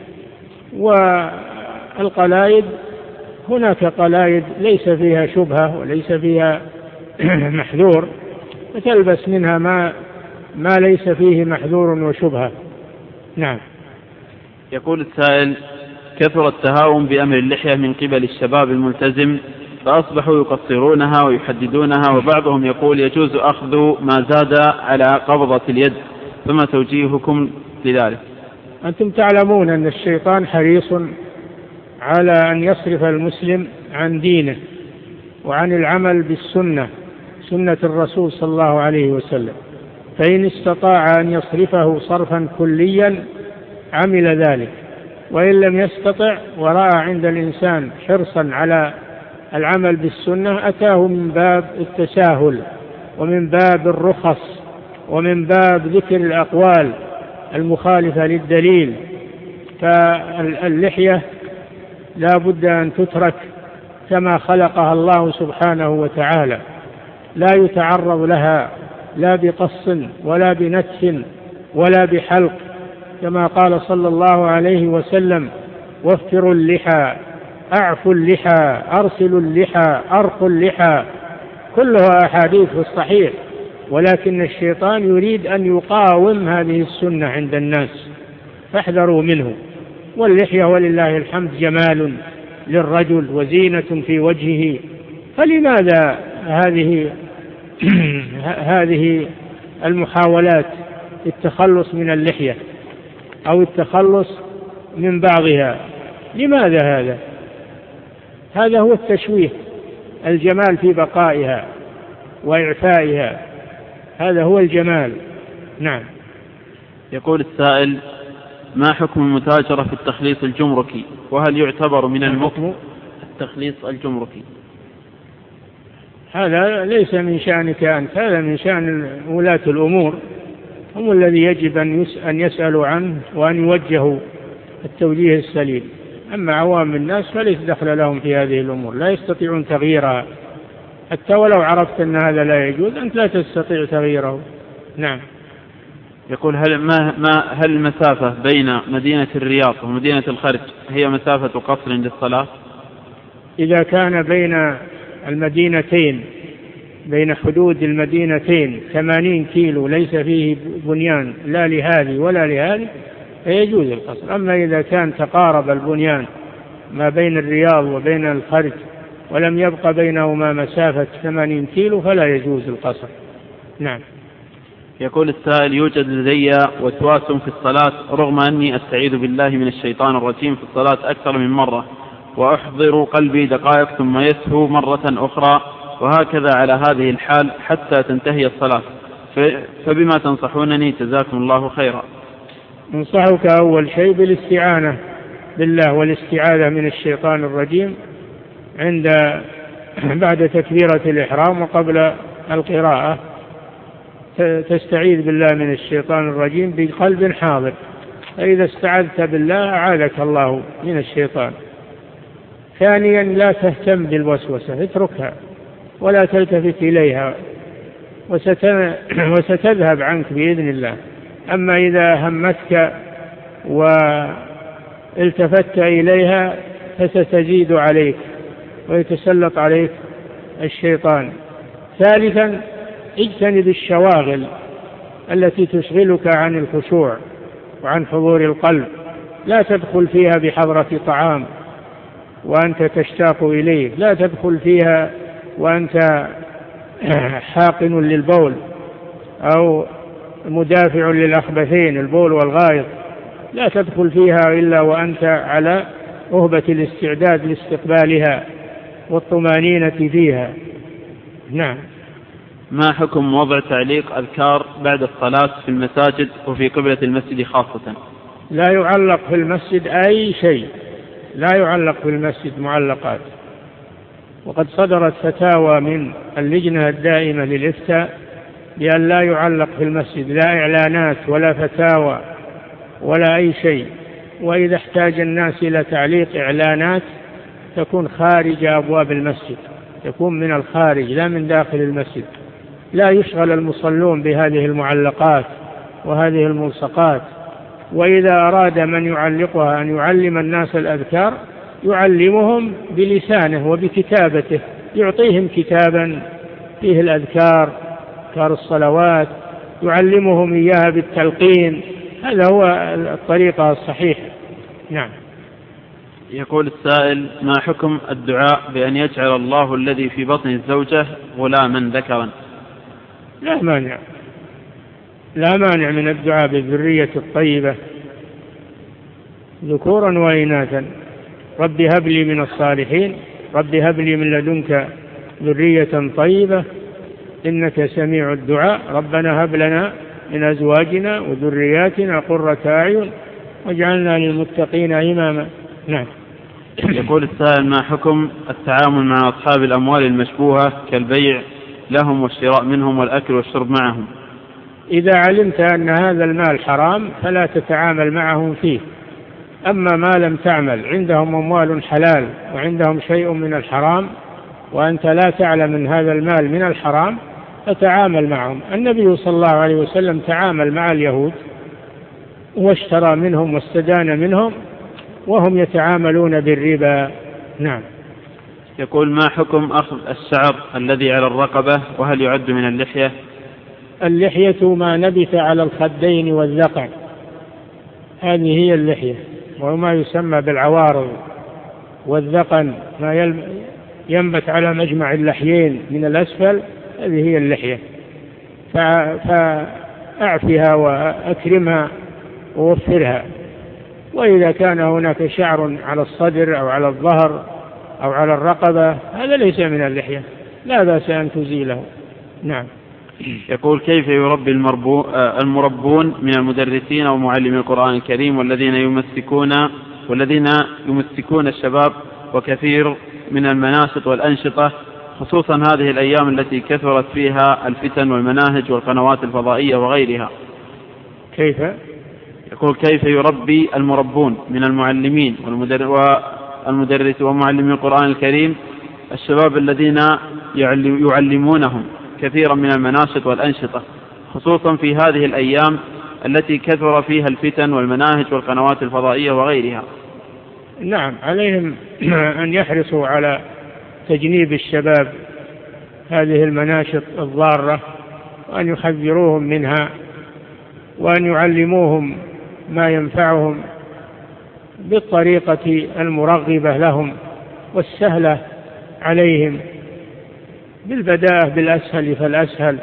والقلائد هناك قلائد ليس فيها شبهة وليس فيها محذور، فتلبس منها ما ما ليس فيه محذور وشبهة. نعم. يقول السائل: كثر التهاون بأمر اللحية من قبل الشباب الملتزم، فأصبحوا يقصرونها ويحددونها، وبعضهم يقول يجوز أخذ ما زاد على قبضة اليد، فما توجيهكم لذلك؟ أنتم تعلمون أن الشيطان حريص على أن يصرف المسلم عن دينه وعن العمل بالسنة، سنة الرسول صلى الله عليه وسلم، فإن استطاع أن يصرفه صرفا كليا عمل ذلك، وإن لم يستطع ورأى عند الإنسان حرصا على العمل بالسنة أتاه من باب التساهل ومن باب الرخص ومن باب ذكر الأقوال المخالفة للدليل. فاللحية لا بد أن تترك كما خلقها الله سبحانه وتعالى، لا يتعرض لها لا بقص ولا بنتف ولا بحلق، كما قال صلى الله عليه وسلم: وفروا اللحى، أعفوا اللحى، أرسلوا اللحى، أرخوا اللحى، كلها أحاديث في الصحيح، ولكن الشيطان يريد أن يقاوم هذه السنة عند الناس، فاحذروا منه. واللحية ولله الحمد جمال للرجل وزينة في وجهه، فلماذا هذه هذه المحاولات التخلص من اللحية أو التخلص من بعضها؟ لماذا هذا؟ هذا هو التشويه، الجمال في بقائها وإعفائها، هذا هو الجمال. نعم. يقول السائل: ما حكم المتاجرة في التخليص الجمركي، وهل يعتبر من المكم التخليص الجمركي؟ هذا ليس من شأنك أنت، هذا من شأن ولاة الأمور، هم الذي يجب أن يسألوا عنه وأن يوجهوا التوجيه السليم. أما عوام الناس فليس دخل لهم في هذه الأمور، لا يستطيعون تغييرها، حتى ولو عرفت أن هذا لا يجوز أنت لا تستطيع تغييره. نعم. يقول: هل ما ما هل المسافة بين مدينة الرياض ومدينة الخرج هي مسافة قصر للصلاة؟ إذا كان بين المدينتين، بين حدود المدينتين ثمانين كيلو ليس فيه بنيان لا لهذه ولا لهذه فيجوز القصر. أما إذا كان تقارب البنيان ما بين الرياض وبين الخرج ولم يبق بينهما مسافة ثمانين كيلو فلا يجوز القصر. نعم. يقول السائل: يوجد لدي وسواس في الصلاة رغم أني أستعيذ بالله من الشيطان الرجيم في الصلاة أكثر من مرة، وأحضر قلبي دقائق ثم يسهو مرة أخرى، وهكذا على هذه الحال حتى تنتهي الصلاة، فبما تنصحونني جزاكم الله خيرا؟ ننصحك أول شيء بالاستعانة بالله والاستعاذة من الشيطان الرجيم عند بعد تكبيرة الإحرام وقبل القراءة، تستعيذ بالله من الشيطان الرجيم بقلب حاضر، فإذا استعذت بالله أعاذك الله من الشيطان. ثانيا لا تهتم بالوسوسة، اتركها ولا تلتفت إليها وستذهب عنك بإذن الله. أما إذا همتك والتفت إليها فستزيد عليك ويتسلط عليك الشيطان. ثالثا اجتنب الشواغل التي تشغلك عن الخشوع وعن حضور القلب، لا تدخل فيها بحضرة طعام وأنت تشتاق إليه، لا تدخل فيها وأنت حاقن للبول أو مدافع للأخبثين البول والغائط، لا تدخل فيها إلا وأنت على أهبة الاستعداد لاستقبالها والطمانينة فيها. نعم. ما حكم وضع تعليق أذكار بعد الصلاة في المساجد وفي قبلة المسجد خاصة؟ لا يعلق في المسجد أي شيء، لا يعلق في المسجد معلقات. وقد صدرت فتاوى من اللجنة الدائمة للإفتاء بأن لا يعلق في المسجد لا إعلانات ولا فتاوى ولا أي شيء، وإذا احتاج الناس إلى تعليق إعلانات تكون خارج أبواب المسجد، تكون من الخارج لا من داخل المسجد. لا يشغل المصلون بهذه المعلقات وهذه الملصقات. وإذا أراد من يعلقها أن يعلم الناس الأذكار يعلمهم بلسانه وبكتابته، يعطيهم كتابا فيه الأذكار، أذكار الصلوات، يعلمهم إياها بالتلقين. هذا هو الطريقة الصحيحة. نعم. يقول السائل: ما حكم الدعاء بأن يجعل الله الذي في بطن الزوجة غلاما ذكرا؟ لا مانع، لا مانع من الدعاء بالذرية الطيبة ذكورا وإناثا. رب هب لي من الصالحين، رب هب لي من لدنك ذرية طيبة إنك سميع الدعاء، ربنا هب لنا من أزواجنا وذرياتنا قرة أعين واجعلنا للمتقين إماما. نعم. يقول السائل: ما حكم التعامل مع أصحاب الأموال المشبوهة كالبيع لهم والشراء منهم والأكل والشرب معهم؟ إذا علمت أن هذا المال حرام فلا تتعامل معهم فيه. أما ما لم تعمل، عندهم أموال حلال وعندهم شيء من الحرام وأنت لا تعلم من هذا المال من الحرام فتعامل معهم. النبي صلى الله عليه وسلم تعامل مع اليهود واشترى منهم واستدان منهم وهم يتعاملون بالربا. نعم. يقول: ما حكم أخذ الشعر الذي على الرقبة وهل يعد من اللحية؟ اللحية ما نبت على الخدين والذقن، هذه هي اللحية، وما يسمى بالعوارض. والذقن ما ينبت على مجمع اللحيين من الأسفل، هذه هي اللحية. فأعفها وأكرمها ووفرها. وإذا كان هناك شعر على الصدر أو على الظهر أو على الرقبة هذا ليس من اللحية، لا بأس أن تزيله. نعم. يقول: كيف يربي المربون من المدرسين ومعلمي القرآن الكريم والذين يمسكون والذين يمسكون الشباب وكثير من المناشط والأنشطة، خصوصا هذه الأيام التي كثرت فيها الفتن والمناهج والقنوات الفضائية وغيرها؟ كيف؟ يقول: كيف يربي المربون من المعلمين والمدرس ومعلمي القرآن الكريم الشباب الذين يعلمونهم كثيرا من المناشط والأنشطة، خصوصا في هذه الأيام التي كثر فيها الفتن والمناهج والقنوات الفضائية وغيرها؟ نعم، عليهم أن يحرصوا على تجنيب الشباب هذه المناشط الضارة وأن يحذروهم منها وأن يعلموهم ما ينفعهم بالطريقة المرغبة لهم والسهلة عليهم، بالبداءة بالأسهل فالأسهل.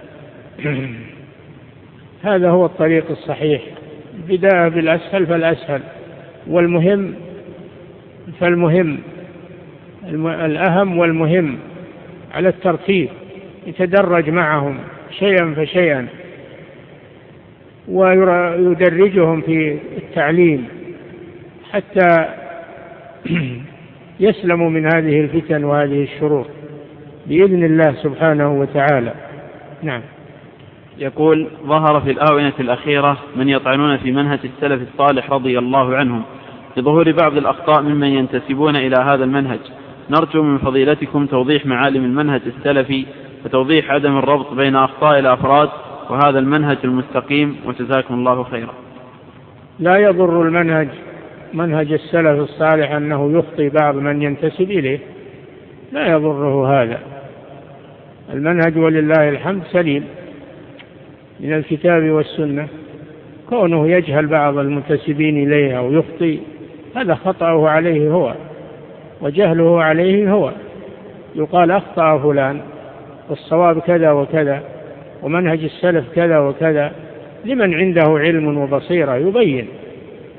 هذا هو الطريق الصحيح، بداءة بالأسهل فالأسهل، والمهم فالمهم الأهم والمهم على الترتيب، يتدرج معهم شيئا فشيئا ويدرجهم في التعليم حتى يسلموا من هذه الفتن وهذه الشرور بإذن الله سبحانه وتعالى. نعم. يقول: ظهر في الآونة الأخيرة من يطعنون في منهج السلف الصالح رضي الله عنهم لظهور بعض الأخطاء ممن ينتسبون إلى هذا المنهج، نرجو من فضيلتكم توضيح معالم المنهج السلفي وتوضيح عدم الربط بين أخطاء الأفراد وهذا المنهج المستقيم، وجزاكم الله خيرا. لا يضر المنهج منهج السلف الصالح أنه يخطئ بعض من ينتسب إليه، لا يضره هذا. المنهج ولله الحمد سليم من الكتاب والسنة، كونه يجهل بعض المنتسبين إليها ويخطئ هذا خطأه عليه هو وجهله عليه هو، يقال أخطأ فلان والصواب كذا وكذا ومنهج السلف كذا وكذا، لمن عنده علم وبصيرة يبين.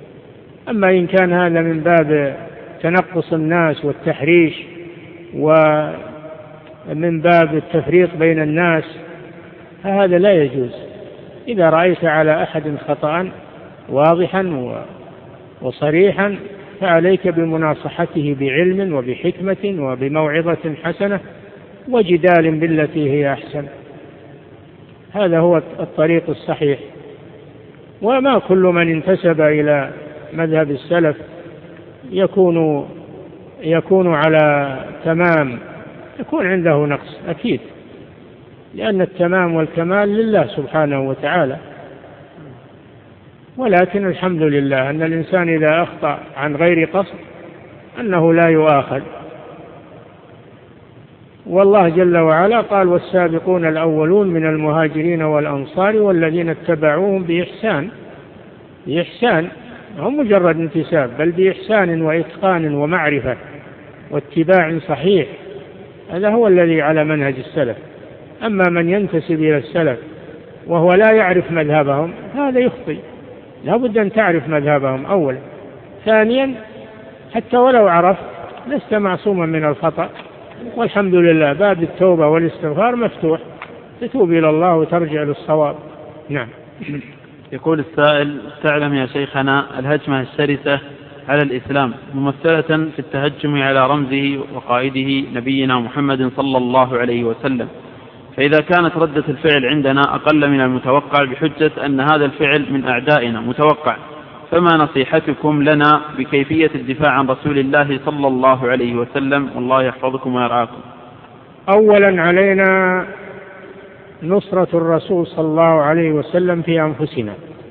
أما إن كان هذا من باب تنقص الناس والتحريش ومن باب التفريق بين الناس فهذا لا يجوز. إذا رأيت على أحد خطأ واضحا وصريحا فعليك بمناصحته بعلم وبحكمة وبموعظة حسنة وجدال بالتي هي أحسن. هذا هو الطريق الصحيح. وما كل من انتسب إلى مذهب السلف يكون يكون على تمام، يكون عنده نقص أكيد، لأن التمام والكمال لله سبحانه وتعالى. ولكن الحمد لله أن الإنسان إذا أخطأ عن غير قصد أنه لا يؤاخذ. والله جل وعلا قال: والسابقون الأولون من المهاجرين والأنصار والذين اتبعوهم بإحسان. بإحسان، هم مجرد انتساب، بل بإحسان وإتقان ومعرفة واتباع صحيح. هذا هو الذي على منهج السلف. أما من ينتسب إلى السلف وهو لا يعرف مذهبهم هذا يخطئ. لا بد أن تعرف مذهبهم أولا. ثانيا، حتى ولو عرفت لست معصوما من الخطأ، والحمد لله باب التوبة والاستغفار مفتوح، تتوب إلى الله وترجع للصواب. نعم. يقول السائل: تعلم يا شيخنا الهجمة الشرسة على الإسلام ممثلة في التهجم على رمزه وقائده نبينا محمد صلى الله عليه وسلم، فإذا كانت ردة الفعل عندنا أقل من المتوقع بحجة أن هذا الفعل من أعدائنا متوقع، فما نصيحتكم لنا بكيفية الدفاع عن رسول الله صلى الله عليه وسلم؟ والله يحفظكم ويرعاكم. أولا علينا نصرة الرسول صلى الله عليه وسلم في أنفسنا.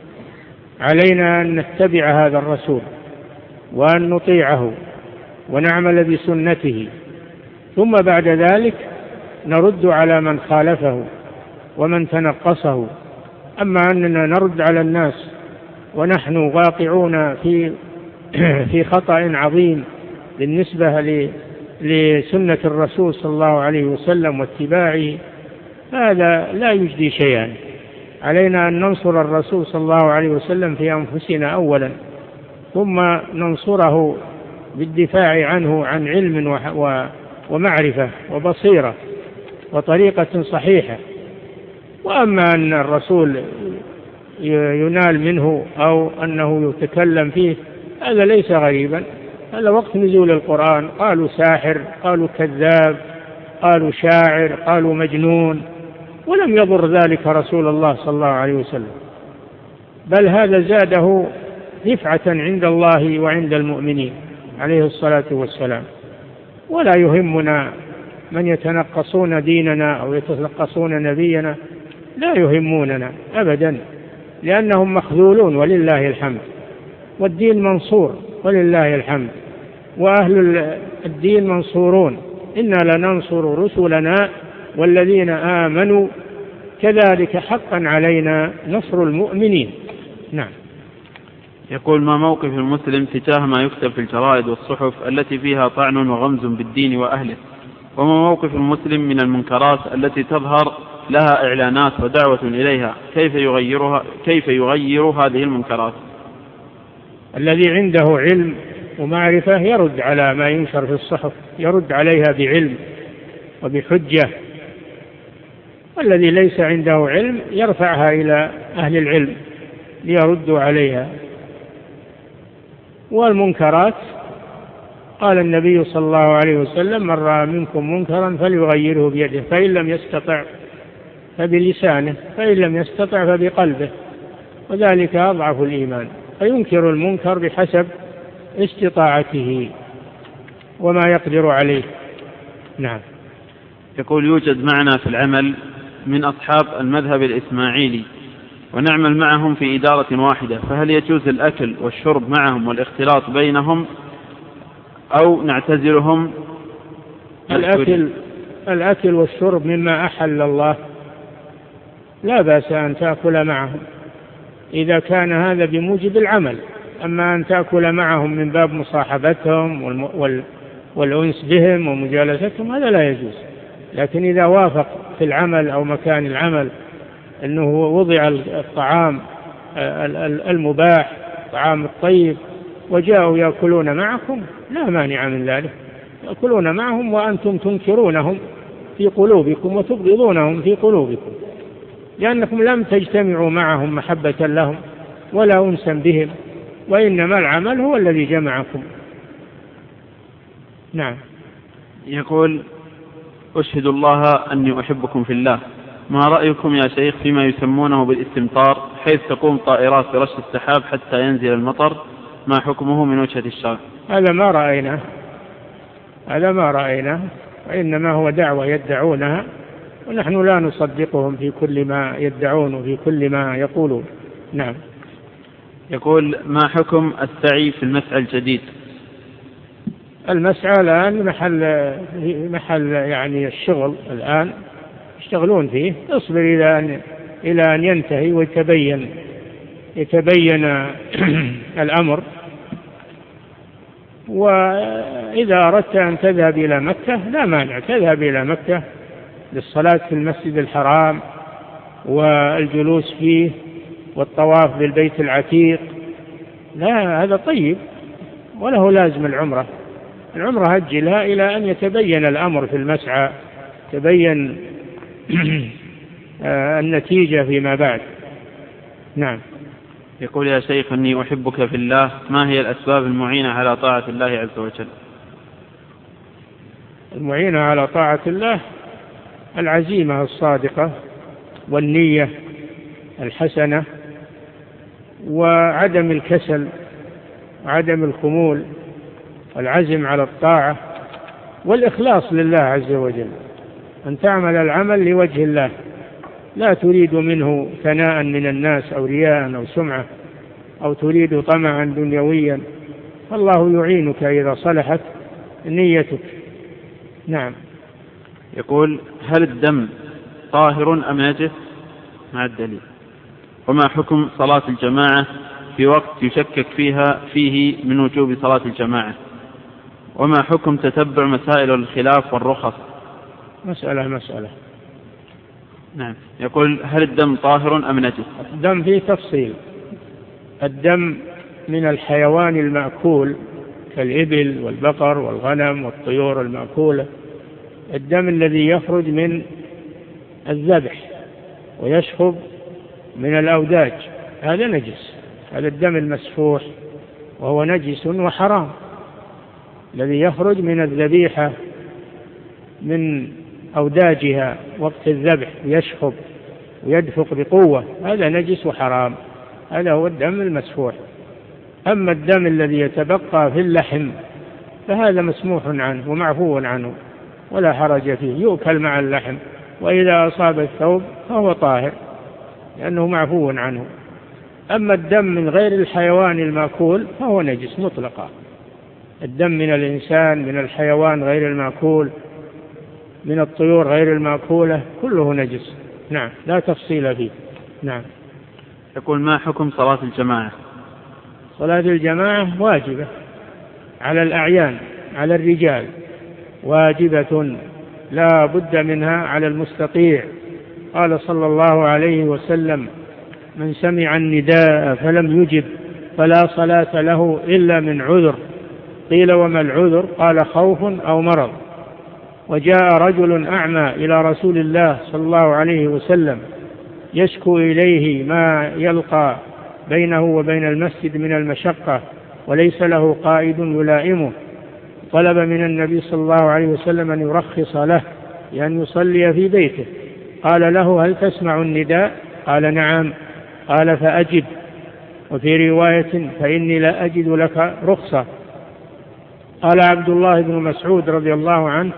علينا أن نتبع هذا الرسول وأن نطيعه ونعمل بسنته، ثم بعد ذلك نرد على من خالفه ومن تنقصه. أما أننا نرد على الناس ونحن واقعون في في خطأ عظيم بالنسبة لسنة الرسول صلى الله عليه وسلم واتباعه، هذا لا يجدي شيئا. علينا أن ننصر الرسول صلى الله عليه وسلم في أنفسنا أولا، ثم ننصره بالدفاع عنه عن علم ومعرفة وبصيرة وطريقة صحيحة. وأما أن الرسول ينال منه أو أنه يتكلم فيه هذا ليس غريبا. هذا وقت نزول القرآن قالوا ساحر، قالوا كذاب، قالوا شاعر، قالوا مجنون، ولم يضر ذلك رسول الله صلى الله عليه وسلم، بل هذا زاده رفعة عند الله وعند المؤمنين عليه الصلاة والسلام. ولا يهمنا من يتنقصون ديننا أو يتنقصون نبينا، لا يهموننا أبدا، لأنهم مخذولون ولله الحمد، والدين منصور ولله الحمد، وأهل الدين منصورون. إنا لننصر رسلنا والذين آمنوا كذلك حقا علينا نصر المؤمنين. نعم. يقول: ما موقف المسلم تجاه ما يكتب في الجرائد والصحف التي فيها طعن وغمز بالدين وأهله؟ وما موقف المسلم من المنكرات التي تظهر لها إعلانات ودعوة إليها؟ كيف يغيرها كيف يغير هذه المنكرات؟ الذي عنده علم ومعرفة يرد على ما ينشر في الصحف، يرد عليها بعلم وبحجة. والذي ليس عنده علم يرفعها إلى أهل العلم ليردوا عليها. والمنكرات قال النبي صلى الله عليه وسلم: من رأى منكم منكرا فليغيره بيده، فإن لم يستطع فبلسانه، فإن لم يستطع فبقلبه، وذلك أضعف الإيمان. فينكر المنكر بحسب استطاعته وما يقدر عليه. نعم. يقول: يوجد معنا في العمل من أصحاب المذهب الإسماعيلي ونعمل معهم في إدارة واحدة، فهل يجوز الأكل والشرب معهم والاختلاط بينهم أو نعتزلهم؟ الأكل, الأكل والشرب مما أحل الله، لا بأس أن تأكل معهم إذا كان هذا بموجب العمل. أما أن تأكل معهم من باب مصاحبتهم والأنس بهم ومجالستهم هذا لا يجوز. لكن إذا وافق في العمل أو مكان العمل أنه وضع الطعام المباح، الطعام الطيب، وجاءوا يأكلون معكم لا مانع من ذلك، يأكلون معهم وأنتم تنكرونهم في قلوبكم وتبغضونهم في قلوبكم، لأنكم لم تجتمعوا معهم محبة لهم ولا أنسا بهم، وإنما العمل هو الذي جمعكم. نعم. يقول: أشهد الله أني أحبكم في الله، ما رأيكم يا شيخ فيما يسمونه بالاستمطار، حيث تقوم طائرات برش السحاب حتى ينزل المطر، ما حكمه من وجهة الشرع؟ هذا ما رأيناه، هذا ما رأيناه، وإنما هو دعوة يدعونها، ونحن لا نصدقهم في كل ما يدعون وفي كل ما يقولون. نعم. يقول: ما حكم السعي في المسعى الجديد؟ المسعى الآن محل محل يعني الشغل، الآن يشتغلون فيه، يصبر إلى أن إلى أن ينتهي ويتبين يتبين الأمر. وإذا أردت أن تذهب إلى مكة لا مانع، تذهب إلى مكة للصلاة في المسجد الحرام والجلوس فيه والطواف بالبيت العتيق، لا هذا طيب، وله لازم العمرة. العمرة أجلها إلى أن يتبين الأمر في المسعى، تبين النتيجة فيما بعد. نعم. يقول: يا شيخ إني أحبك في الله، ما هي الأسباب المعينة على طاعة الله عز وجل؟ المعينة على طاعة الله العزيمة الصادقة والنية الحسنة وعدم الكسل وعدم الخمول والعزم على الطاعة والإخلاص لله عز وجل، أن تعمل العمل لوجه الله، لا تريد منه ثناء من الناس أو رياء أو سمعة أو تريد طمعا دنيويا، فالله يعينك إذا صلحت نيتك. نعم. يقول: هل الدم طاهر أم نجس مع الدليل؟ وما حكم صلاة الجماعة في وقت يشكك فيها فيه من وجوب صلاة الجماعة؟ وما حكم تتبع مسائل الخلاف والرخص؟ مسألة مسألة. نعم. يقول: هل الدم طاهر أم نجس؟ الدم فيه تفصيل. الدم من الحيوان المأكول كالإبل والبقر والغنم والطيور المأكولة، الدم الذي يخرج من الذبح ويشخب من الأوداج هذا نجس، هذا الدم المسفوح وهو نجس وحرام. الذي يخرج من الذبيحة من أوداجها وقت الذبح يشخب ويدفق بقوة هذا نجس وحرام، هذا هو الدم المسفوح. أما الدم الذي يتبقى في اللحم فهذا مسموح عنه ومعفو عنه ولا حرج فيه، يؤكل مع اللحم، وإذا أصاب الثوب فهو طاهر لأنه معفو عنه. أما الدم من غير الحيوان المأكول فهو نجس مطلقا، الدم من الإنسان من الحيوان غير المأكول من الطيور غير المأكولة كله نجس. نعم، لا تفصيل فيه. نعم. يقول: ما حكم صلاة الجماعة؟ صلاة الجماعة واجبة على الأعيان، على الرجال واجبة لا بد منها على المستطيع. قال صلى الله عليه وسلم: من سمع النداء فلم يجب فلا صلاة له إلا من عذر. قيل: وما العذر؟ قال: خوف أو مرض. وجاء رجل أعمى إلى رسول الله صلى الله عليه وسلم يشكو إليه ما يلقى بينه وبين المسجد من المشقة وليس له قائد يلائمه، طلب من النبي صلى الله عليه وسلم أن يرخص له لأن يصلي في بيته. قال له: هل تسمع النداء؟ قال: نعم. قال: فأجب. وفي رواية: فإني لا أجد لك رخصة. قال عبد الله بن مسعود رضي الله عنه: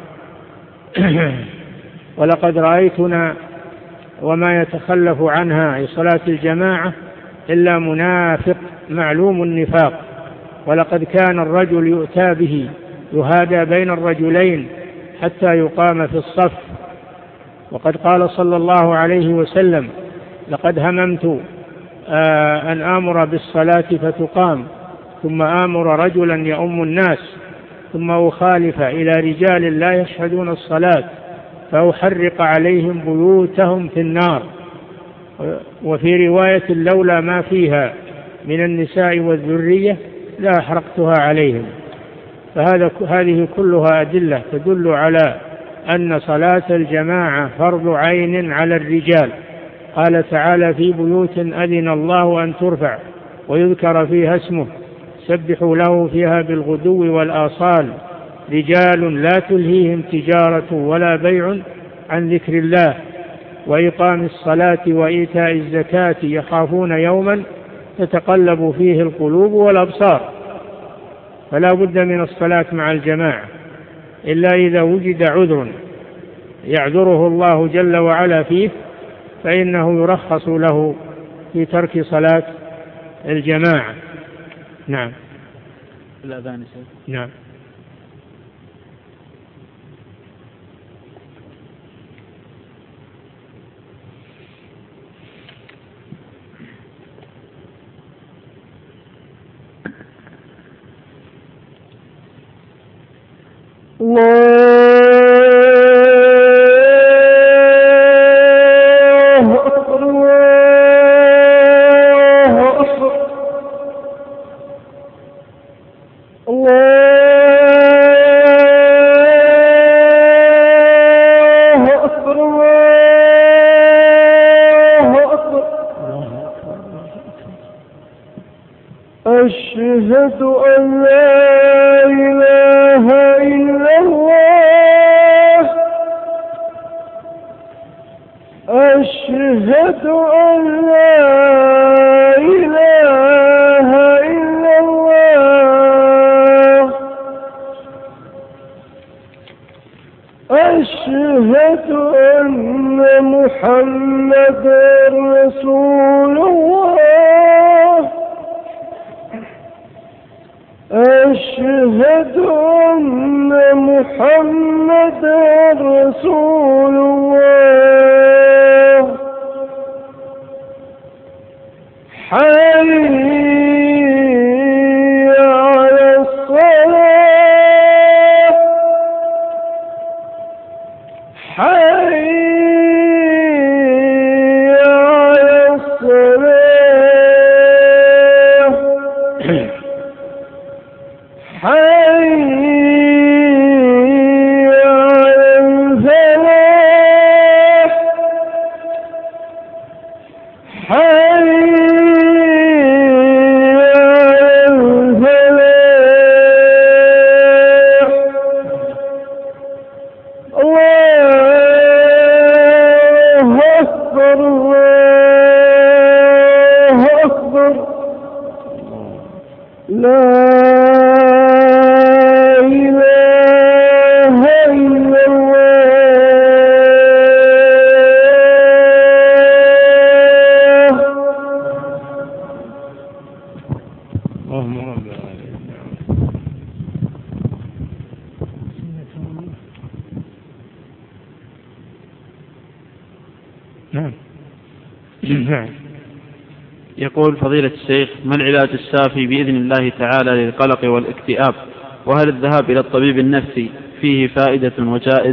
ولقد رأيتنا وما يتخلف عنها لصلاة الجماعة إلا منافق معلوم النفاق، ولقد كان الرجل يؤتى به يهادى بين الرجلين حتى يقام في الصف. وقد قال صلى الله عليه وسلم: لقد هممت أن آمر بالصلاة فتقام ثم آمر رجلا يؤم الناس ثم أخالف إلى رجال لا يشهدون الصلاة فأحرق عليهم بيوتهم في النار. وفي رواية: لولا ما فيها من النساء والذرية لأحرقتها عليهم. فهذا هذه كلها أدلة تدل على أن صلاة الجماعة فرض عين على الرجال. قال تعالى: في بيوت أذن الله أن ترفع ويذكر فيها اسمه سبحوا له فيها بالغدو والآصال رجال لا تلهيهم تجارة ولا بيع عن ذكر الله وإقام الصلاة وإيتاء الزكاة يخافون يوما تتقلب فيه القلوب والأبصار. فلا بد من الصلاة مع الجماعة إلا إذا وجد عذر يعذره الله جل وعلا فيه، فإنه يرخص له في ترك صلاة الجماعة. نعم. الأذان. نعم. الله أكبر الله أكبر الله أكبر الله أكبر. أشهد أن لا إله إلا الله. أشهد أن لا إله إلا الله. أشهد أن محمدا رسول الله. أشهد أن محمدا رسول الله. حي على الصلاة. حي على الصلاة. حي على الفلاح. حي على الفلاح. الله أكبر الله أكبر. لا يقول فضيلة الشيخ: ما العلاج الشافي بإذن الله تعالى للقلق والاكتئاب؟ وهل الذهاب إلى الطبيب النفسي فيه فائدة وجائز؟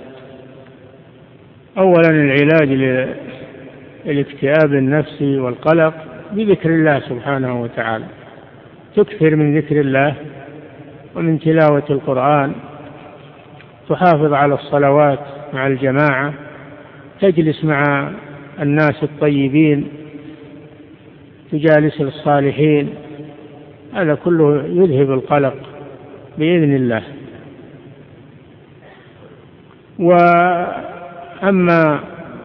أولا العلاج للاكتئاب النفسي والقلق بذكر الله سبحانه وتعالى. تكثر من ذكر الله ومن تلاوة القرآن، تحافظ على الصلوات مع الجماعة، تجلس مع الناس الطيبين، تجالس الصالحين. هذا كله يذهب القلق بإذن الله. وأما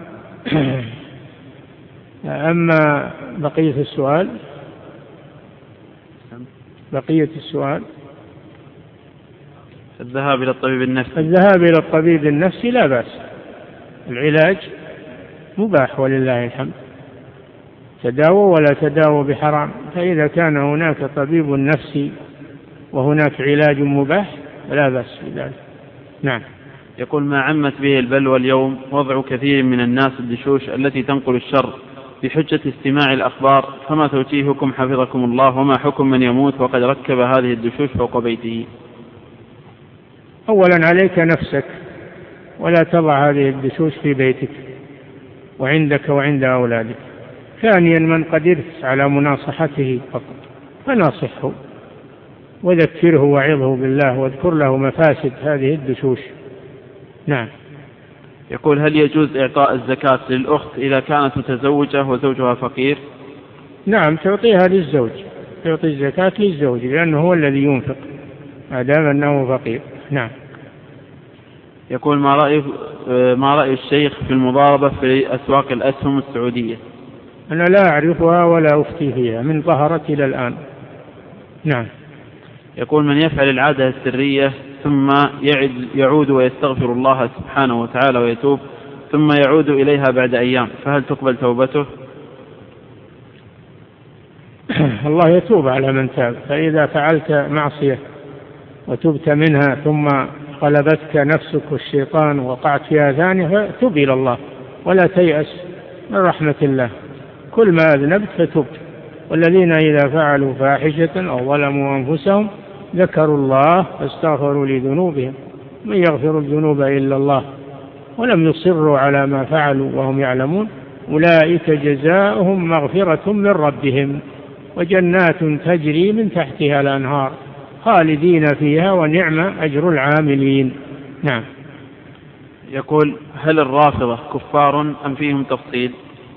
أما بقية السؤال بقية السؤال الذهاب إلى الطبيب النفسي. الذهاب إلى الطبيب النفسي لا بأس، العلاج مباح ولله الحمد. تداووا ولا تداووا بحرام. فإذا كان هناك طبيب نفسي وهناك علاج مباح فلا بأس بذلك. نعم. يقول: ما عمت به البلوى اليوم وضع كثير من الناس الدشوش التي تنقل الشر بحجة استماع الأخبار، فما توجيهكم حفظكم الله؟ وما حكم من يموت وقد ركب هذه الدشوش فوق بيته؟ أولا عليك نفسك، ولا تضع هذه الدشوش في بيتك وعندك وعند أولادك. ثانيا من قدرت على مناصحته فقط فناصحه وذكره وعظه بالله واذكر له مفاسد هذه الدشوش. نعم. يقول هل يجوز إعطاء الزكاة للأخت إذا كانت متزوجة وزوجها فقير؟ نعم، تعطيها للزوج، تعطي الزكاة للزوج لأنه هو الذي ينفق ما دام أنه فقير. نعم. يقول ما رأي ما رأي الشيخ في المضاربة في أسواق الأسهم السعودية؟ أنا لا أعرفها ولا أفتي فيها من ظهرت إلى الآن. نعم. يقول من يفعل العادة السرية ثم يعد يعود ويستغفر الله سبحانه وتعالى ويتوب ثم يعود إليها بعد أيام فهل تقبل توبته؟ الله يتوب على من تاب، فإذا فعلت معصية وتبت منها ثم غلبتك نفسك والشيطان وقعت فيها ثانية فتب إلى الله ولا تيأس من رحمة الله، كل ما أذنبت فتبت. والذين إذا فعلوا فاحشة أو ظلموا أنفسهم ذكروا الله فاستغفروا لذنوبهم من يغفر الذنوب إلا الله ولم يصروا على ما فعلوا وهم يعلمون أولئك جزاؤهم مغفرة من ربهم وجنات تجري من تحتها الأنهار خالدين فيها ونعم أجر العاملين. نعم. يقول هل الرافضة كفار أم فيهم تفصيل؟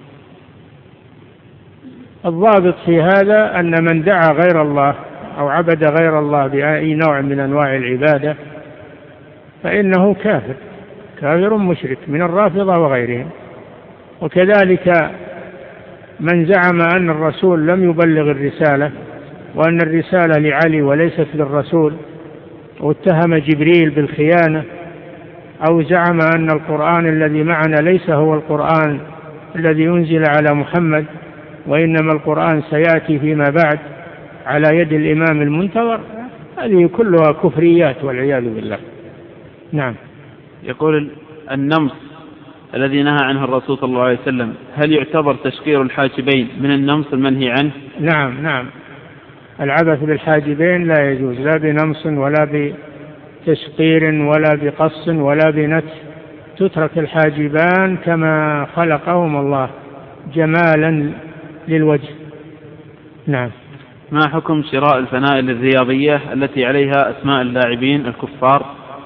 الضابط في هذا أن من دعا غير الله أو عبد غير الله بأي نوع من أنواع العبادة فإنه كافر كافر مشرك من الرافضة وغيرهم. وكذلك من زعم أن الرسول لم يبلغ الرسالة وأن الرسالة لعلي وليست للرسول واتهم جبريل بالخيانة أو زعم أن القرآن الذي معنا ليس هو القرآن الذي ينزل على محمد وإنما القرآن سيأتي فيما بعد على يد الإمام المنتظر، هذه كلها كفريات والعياذ بالله. نعم. يقول النمص الذي نهى عنه الرسول صلى الله عليه وسلم هل يعتبر تشقير الحاجبين من النمص المنهي عنه؟ نعم نعم، العبث بالحاجبين لا يجوز لا بنمص ولا بتشقير ولا بقص ولا بنتف، تترك الحاجبان كما خلقهم الله جمالا للوجه. نعم. ما حكم شراء الفنائل الرياضية التي عليها أسماء اللاعبين الكفار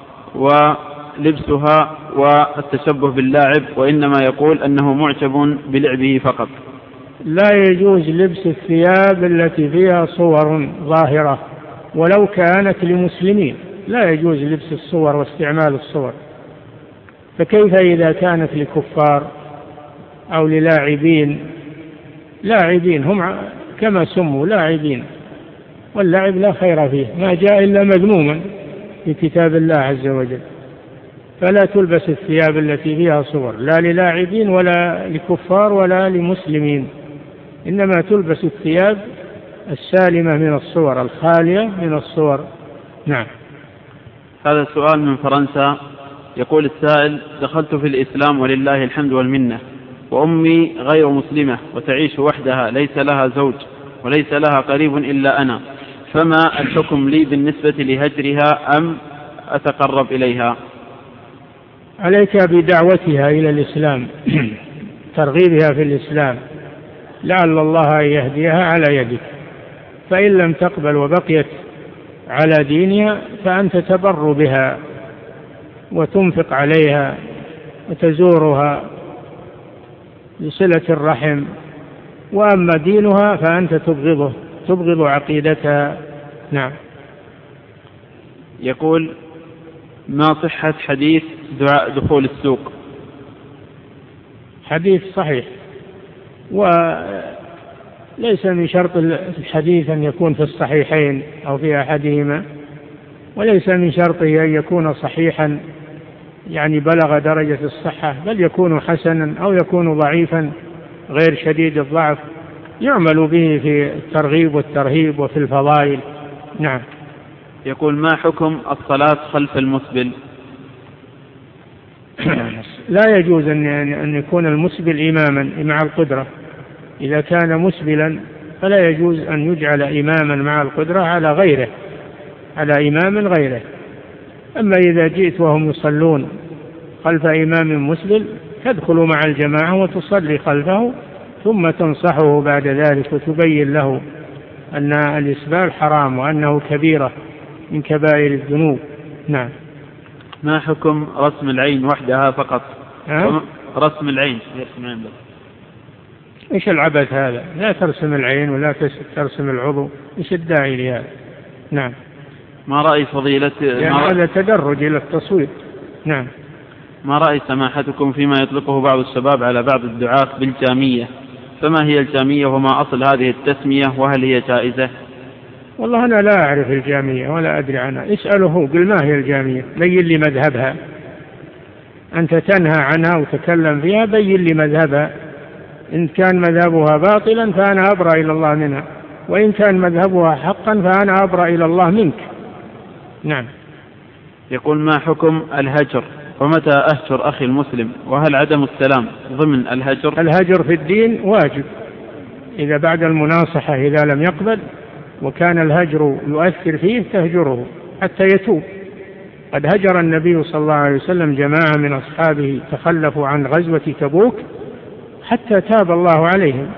ولبسها والتشبه باللاعب وإنما يقول أنه معجب بلعبه فقط؟ لا يجوز لبس الثياب التي فيها صور ظاهرة ولو كانت لمسلمين، لا يجوز لبس الصور واستعمال الصور، فكيف إذا كانت لكفار أو للاعبين؟ لاعبين هم كما سموا لاعبين، واللعب لا خير فيه، ما جاء إلا مذموما في كتاب الله عز وجل. فلا تلبس الثياب التي فيها صور لا للاعبين ولا لكفار ولا لمسلمين، إنما تلبس الثياب السالمة من الصور الخالية من الصور. نعم. هذا سؤال من فرنسا، يقول السائل دخلت في الإسلام ولله الحمد والمنة وأمي غير مسلمة وتعيش وحدها ليس لها زوج وليس لها قريب إلا أنا، فما الحكم لي بالنسبة لهجرها أم أتقرب إليها؟ عليك بدعوتها إلى الإسلام ترغيبها في الإسلام لعل الله يهديها على يدك، فإن لم تقبل وبقيت على دينها فأنت تبر بها وتنفق عليها وتزورها لصلة الرحم، وأما دينها فأنت تبغضه تبغض عقيدتها. نعم. يقول ما صحة حديث دعاء دخول السوق؟ حديث صحيح، وليس من شرط الحديث أن يكون في الصحيحين أو في أحدهما، وليس من شرطه أن يكون صحيحا يعني بلغ درجة الصحة، بل يكون حسنا أو يكون ضعيفا غير شديد الضعف، يعمل به في الترغيب والترهيب وفي الفضائل. نعم. يقول ما حكم الصلاة خلف المسبل؟ لا يجوز أن يكون المسبل إماما مع القدرة، إذا كان مسبلا فلا يجوز أن يجعل إماما مع القدرة على غيره على إمام غيره. أما إذا جئت وهم يصلون خلف إمام مسبل تدخل مع الجماعة وتصلي خلفه ثم تنصحه بعد ذلك وتبين له أن الإسباب حرام وأنه كبيرة من كبائر الذنوب. نعم. ما حكم رسم العين وحدها فقط؟ أه؟ رسم العين يرسم العين بس. إيش العبث هذا؟ لا ترسم العين ولا ترسم العضو، إيش الداعي لهذا؟ نعم. ما رأي فضيلة يعني هذا تدرج إلى التصوير. نعم. ما رأي سماحتكم فيما يطلقه بعض الشباب على بعض الدعاة بالجامية؟ فما هي الجامية وما أصل هذه التسمية وهل هي جائزة؟ والله أنا لا أعرف الجامية ولا أدري عنها، اسأله قل ما هي الجامية، بين لي مذهبها. أنت تنهى عنها وتكلم فيها، بين لي مذهبها. إن كان مذهبها باطلا فأنا أبرأ إلى الله منها، وإن كان مذهبها حقا فأنا أبرأ إلى الله منك. نعم. يقول ما حكم الهجر ومتى أهجر أخي المسلم؟ وهل عدم السلام ضمن الهجر؟ الهجر في الدين واجب، إذا بعد المناصحة إذا لم يقبل وكان الهجر يؤثر فيه تهجره حتى يتوب. قد هجر النبي صلى الله عليه وسلم جماعة من أصحابه تخلفوا عن غزوة تبوك حتى تاب الله عليهم.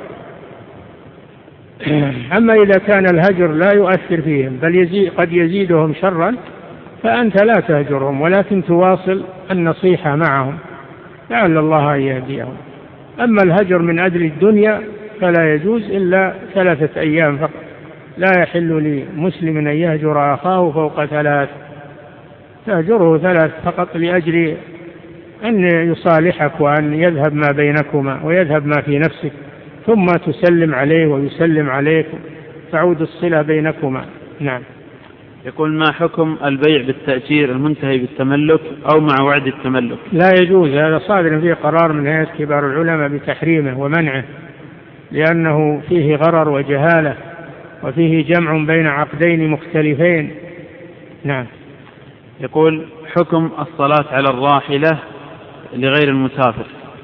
أما إذا كان الهجر لا يؤثر فيهم بل يزيد قد يزيدهم شرا فأنت لا تهجرهم، ولكن تواصل النصيحة معهم لعل الله أن يهديهم. أما الهجر من أجل الدنيا فلا يجوز إلا ثلاثة أيام فقط. لا يحل لمسلم أن يهجر أخاه فوق ثلاث، تهجره ثلاث فقط لأجل أن يصالحك وأن يذهب ما بينكما ويذهب ما في نفسك، ثم تسلم عليه ويسلم عليك، تعود الصلة بينكما. نعم. يقول ما حكم البيع بالتأجير المنتهي بالتملك أو مع وعد التملك؟ لا يجوز، هذا صادر فيه قرار من هيئة كبار العلماء بتحريمه ومنعه، لأنه فيه غرر وجهالة وفيه جمع بين عقدين مختلفين. نعم. يقول حكم الصلاة على الراحلة لغير المسافر؟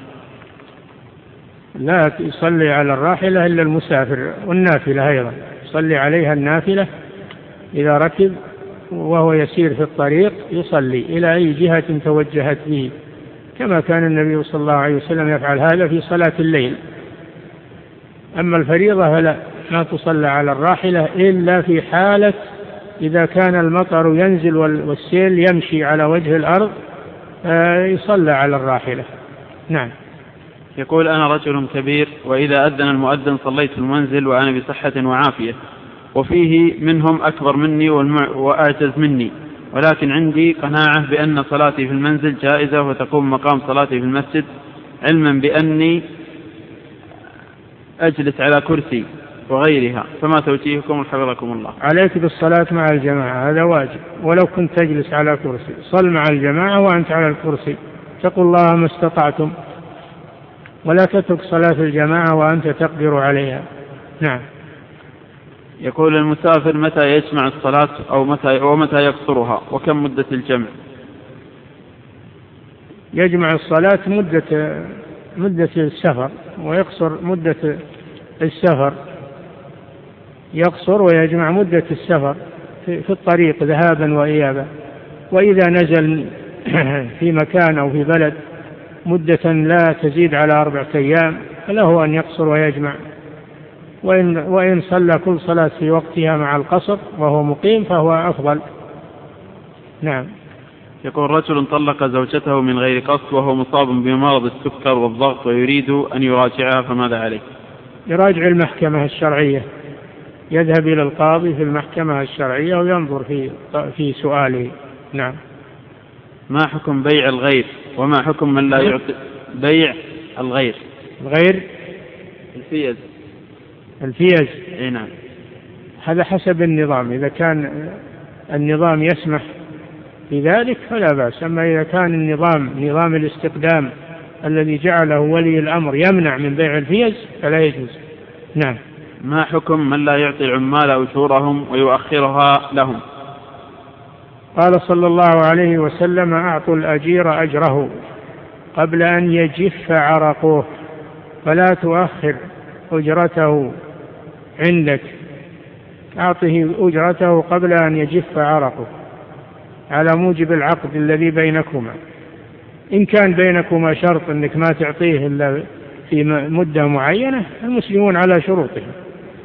لا يصلي على الراحلة إلا المسافر، والنافلة أيضا يصلي عليها النافلة إذا ركب وهو يسير في الطريق يصلي إلى أي جهة توجهت به، كما كان النبي صلى الله عليه وسلم يفعل هذا في صلاة الليل. أما الفريضة فلا، لا تصلى على الراحلة إلا في حالة إذا كان المطر ينزل والسيل يمشي على وجه الأرض يصلى على الراحلة. نعم. يقول أنا رجل كبير وإذا أذن المؤذن صليت في المنزل وأنا بصحة وعافية، وفيه منهم أكبر مني وأعجز مني، ولكن عندي قناعة بأن صلاتي في المنزل جائزة وتقوم مقام صلاتي في المسجد، علما بأني أجلس على كرسي وغيرها، فما توجيهكم حفظكم الله؟ عليك بالصلاة مع الجماعة، هذا واجب، ولو كنت تجلس على كرسي صل مع الجماعة وأنت على الكرسي، اتقوا الله ما استطعتم، ولا تترك صلاة الجماعة وأنت تقدر عليها. نعم. يقول المسافر متى يجمع الصلاة أو متى ومتى يقصرها وكم مدة الجمع؟ يجمع الصلاة مدة مدة السفر ويقصر مدة السفر، يقصر ويجمع مدة السفر في الطريق ذهابا وإيابا. وإذا نزل في مكان أو في بلد مدة لا تزيد على أربعة أيام فله أن يقصر ويجمع، وإن, وإن صلى كل صلاة في وقتها مع القصر وهو مقيم فهو أفضل. نعم. يقول رجل طلق زوجته من غير قصد وهو مصاب بمرض السكر والضغط ويريد أن يراجعها، فماذا عليه؟ يراجع المحكمة الشرعية، يذهب إلى القاضي في المحكمة الشرعية وينظر في في سؤاله. نعم. ما حكم بيع الغير وما حكم من لا يعطي بيع الغير؟ الغير الفيز. الفيز. اي نعم. هذا حسب النظام، إذا كان النظام يسمح بذلك فلا بأس، أما إذا كان النظام نظام الاستقدام الذي جعله ولي الأمر يمنع من بيع الفيز فلا يجوز. نعم. ما حكم من لا يعطي العمال أجورهم ويؤخرها لهم؟ قال صلى الله عليه وسلم أعطوا الأجير أجره قبل أن يجف عرقه، فلا تؤخر أجرته عندك، أعطه أجرته قبل أن يجف عرقه على موجب العقد الذي بينكما. إن كان بينكما شرط أنك ما تعطيه إلا في مدة معينة، المسلمون على شروطهم،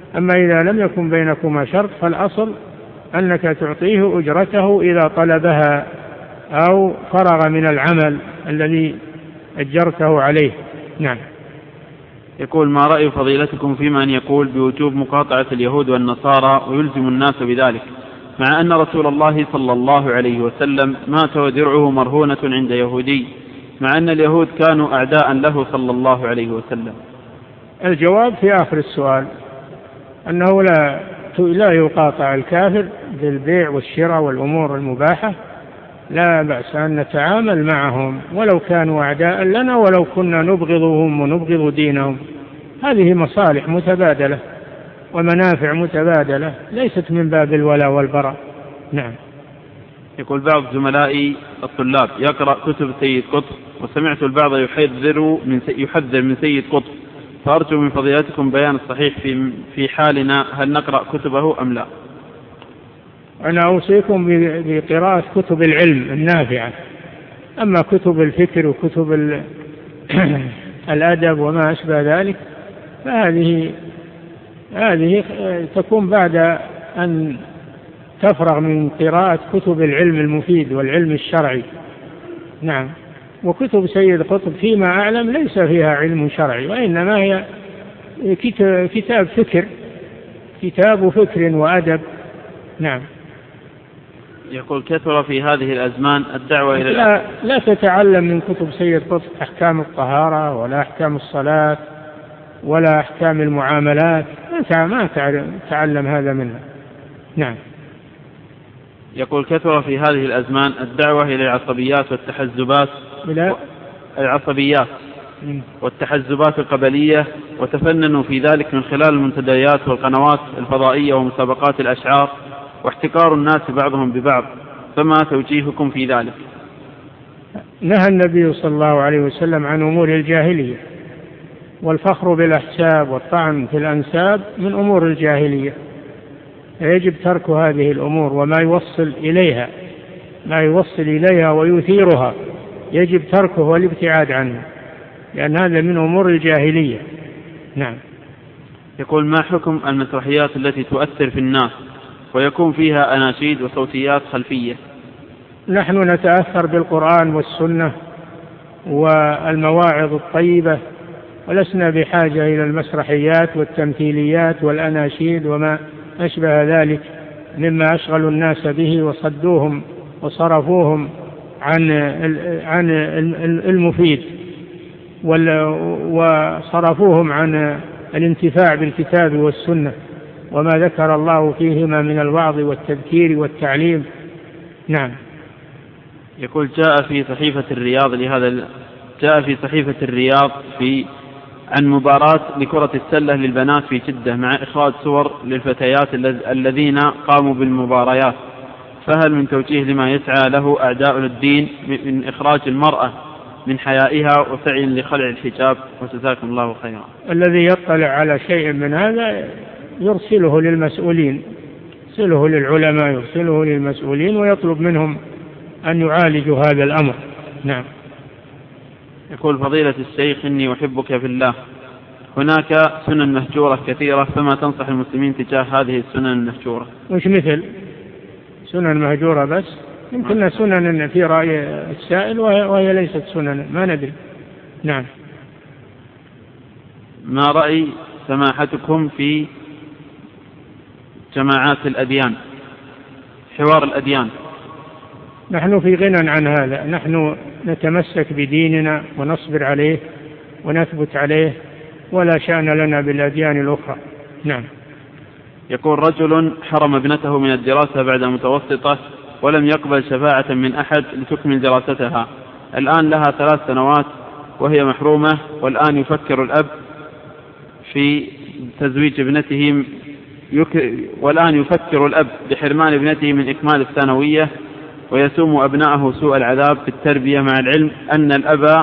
أما إذا لم يكن بينكما شرط فالأصل أنك تعطيه أجرته إذا طلبها أو فرغ من العمل الذي أجرته عليه. نعم. يقول: ما رأي فضيلتكم في من يقول بوجوب مقاطعة اليهود والنصارى ويلزم الناس بذلك، مع أن رسول الله صلى الله عليه وسلم مات ودرعه مرهونة عند يهودي، مع أن اليهود كانوا أعداء له صلى الله عليه وسلم؟ الجواب في آخر السؤال أنه لا لا يقاطع الكافر بالبيع والشراء والأمور المباحة، لا بأس أن نتعامل معهم ولو كانوا أعداء لنا ولو كنا نبغضهم ونبغض دينهم. هذه مصالح متبادلة ومنافع متبادلة، ليست من باب الولاء والبراء. نعم. يقول: بعض زملائي الطلاب يقرأ كتب سيد قطب، وسمعت البعض يحذر من يحذر من سيد قطب، فأرجو من فضيلتكم بيان الصحيح في في حالنا، هل نقرأ كتبه أم لا؟ أنا أوصيكم بقراءة كتب العلم النافعة، أما كتب الفكر وكتب الأدب وما أشبه ذلك فهذه هذه تكون بعد أن تفرغ من قراءة كتب العلم المفيد والعلم الشرعي. نعم. وكتب سيد قطب فيما أعلم ليس فيها علم شرعي، وإنما هي كتاب فكر، كتاب فكر وأدب. نعم. يقول: كثر في هذه الأزمان الدعوة إلى لا, لا تتعلم من كتب سيد قطب أحكام الطهارة ولا أحكام الصلاة ولا أحكام المعاملات، ما تعلم هذا منها. نعم. يقول: كثر في هذه الأزمان الدعوة إلى العصبيات والتحزبات بلا العصبيات والتحزبات القبلية، وتفننوا في ذلك من خلال المنتديات والقنوات الفضائية ومسابقات الأشعار واحتكار الناس بعضهم ببعض، فما توجيهكم في ذلك؟ نهى النبي صلى الله عليه وسلم عن أمور الجاهلية، والفخر بالأحساب والطعن في الأنساب من أمور الجاهلية، يجب ترك هذه الأمور وما يوصل إليها ما يوصل إليها ويثيرها يجب تركه والابتعاد عنه، لأن هذا من أمور الجاهلية. نعم. يقول: ما حكم المسرحيات التي تؤثر في الناس ويكون فيها أناشيد وصوتيات خلفية؟ نحن نتأثر بالقرآن والسنة والمواعظ الطيبة، ولسنا بحاجة إلى المسرحيات والتمثيليات والأناشيد وما أشبه ذلك مما أشغل الناس به وصدوهم وصرفوهم عن عن المفيد وصرفوهم عن الانتفاع بالكتاب والسنة وما ذكر الله فيهما من الوعظ والتذكير والتعليم. نعم. يقول: جاء في صحيفة الرياض لهذا جاء في صحيفة الرياض في عن مباراة لكرة السلة للبنات في جدة مع إخراج صور للفتيات الذين قاموا بالمباريات، فهل من توجيه لما يسعى له أعداء الدين من إخراج المرأة من حيائها وسعي لخلع الحجاب؟ وجزاكم الله خيرا. الذي يطلع على شيء من هذا يرسله للمسؤولين، يرسله للعلماء، يرسله للمسؤولين ويطلب منهم أن يعالجوا هذا الأمر. نعم. يقول: فضيلة الشيخ، إني أحبك في الله، هناك سنن مهجورة كثيرة، فما تنصح المسلمين تجاه هذه السنن المهجورة؟ وش مثل سنن مهجورة؟ بس يمكن سنن في رأي السائل وهي ليست سنن، ما ندري. نعم. ما رأي سماحتكم في جماعات الأديان، حوار الأديان؟ نحن في غنى عن هذا، نحن نتمسك بديننا ونصبر عليه ونثبت عليه، ولا شأن لنا بالأديان الأخرى. نعم. يقول: رجل حرم ابنته من الدراسة بعد متوسطة ولم يقبل شفاعة من أحد لتكمل دراستها، الآن لها ثلاث سنوات وهي محرومة، والآن يفكر الأب في تزويج ابنته يك... والآن يفكر الأب بحرمان ابنته من إكمال الثانوية، ويسوم أبنائه سوء العذاب في التربية، مع العلم أن الأب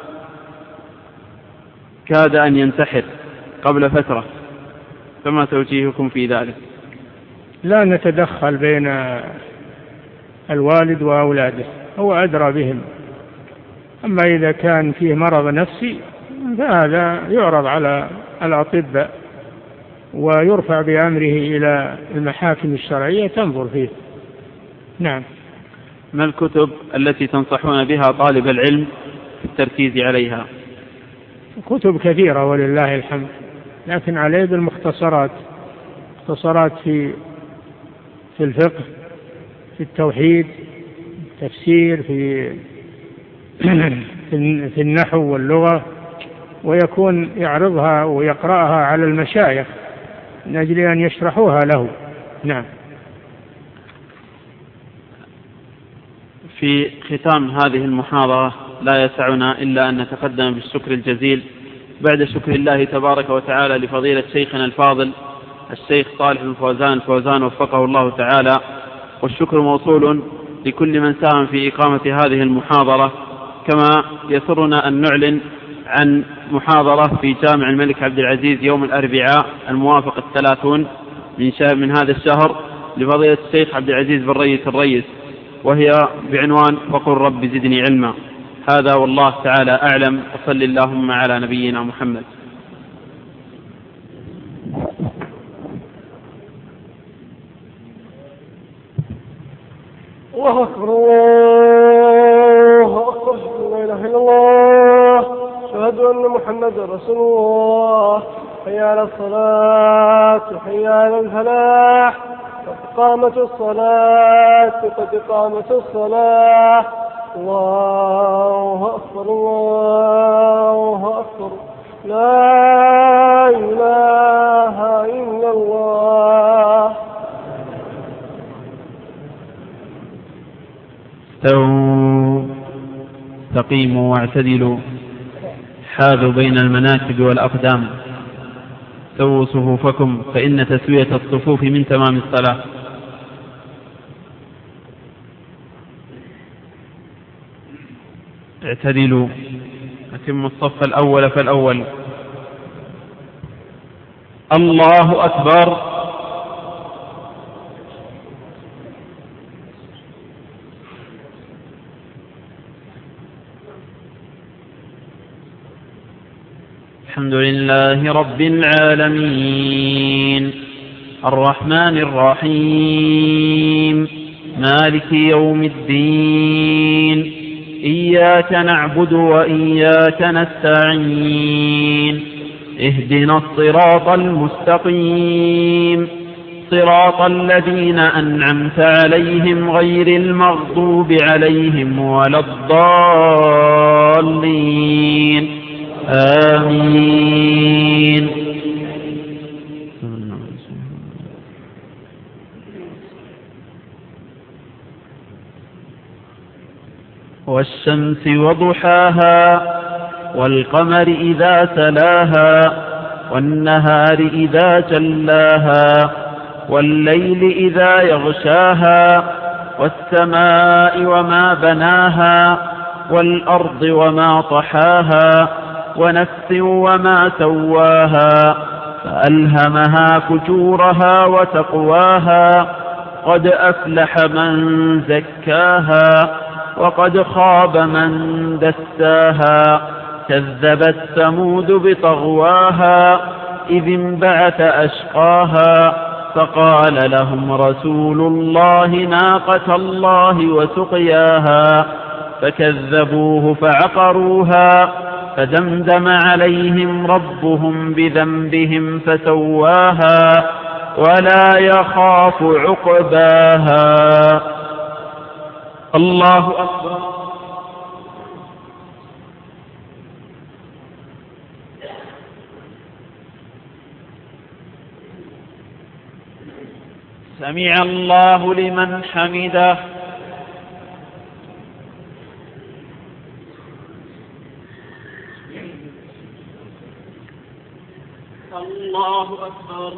كاد أن ينتحر قبل فترة، فما توجيهكم في ذلك؟ لا نتدخل بين الوالد وأولاده، هو أدرى بهم. أما إذا كان فيه مرض نفسي فهذا يعرض على الأطباء ويرفع بأمره إلى المحاكم الشرعية تنظر فيه. نعم. ما الكتب التي تنصحون بها طالب العلم في التركيز عليها؟ كتب كثيرة ولله الحمد، لكن عليه بالمختصرات، مختصرات في في الفقه، في التوحيد، التفسير، في في النحو واللغة، ويكون يعرضها ويقرأها على المشايخ من أجل أن يشرحوها له. نعم. في ختام هذه المحاضرة لا يسعنا إلا أن نتقدم بالشكر الجزيل بعد شكر الله تبارك وتعالى لفضيلة شيخنا الفاضل الشيخ صالح بن فوزان الفوزان وفقه الله تعالى، والشكر موصول لكل من ساهم في إقامة هذه المحاضرة. كما يسرنا أن نعلن عن محاضرة في جامع الملك عبد العزيز يوم الأربعاء الموافق الثلاثون من شهر من هذا الشهر لفضيلة الشيخ عبد العزيز بن ريس الريس، وهي بعنوان وقل رب زدني علما. هذا والله تعالى أعلم، وصل اللهم على نبينا محمد. الله أكبر الله أكبر، لا إله إلا الله، أشهد أن محمدا رسول الله، حي على الصلاة حي على الفلاح، قد قامت الصلاة قد قامت الصلاة، الله أكبر الله أكبر، لا إله إلا الله. استووا استقيموا واعتدلوا، حاذوا بين المناكب والأقدام، سووا صفوفكم فإن تسوية الصفوف من تمام الصلاة. اعتدلوا، أتموا الصف الأول فالأول. الله أكبر. الحمد لله رب العالمين، الرحمن الرحيم، مالك يوم الدين، إياك نعبد وإياك نستعين، اهدنا الصراط المستقيم، صراط الذين أنعمت عليهم غير المغضوب عليهم ولا الضالين، آمين. والشمس وضحاها، والقمر إذا تلاها، والنهار إذا جلاها، والليل إذا يغشاها، والسماء وما بناها، والأرض وما طحاها، ونفس وما سواها، فألهمها فجورها وتقواها، قد أفلح من زكاها، وقد خاب من دساها، كذبت ثمود بطغواها، إذ انبعث أشقاها، فقال لهم رسول الله ناقة الله وسقياها، فكذبوه فعقروها، فدمدم عليهم ربهم بذنبهم فسواها، ولا يخاف عقباها. الله أكبر. سمع الله لمن حمده. الله أكبر.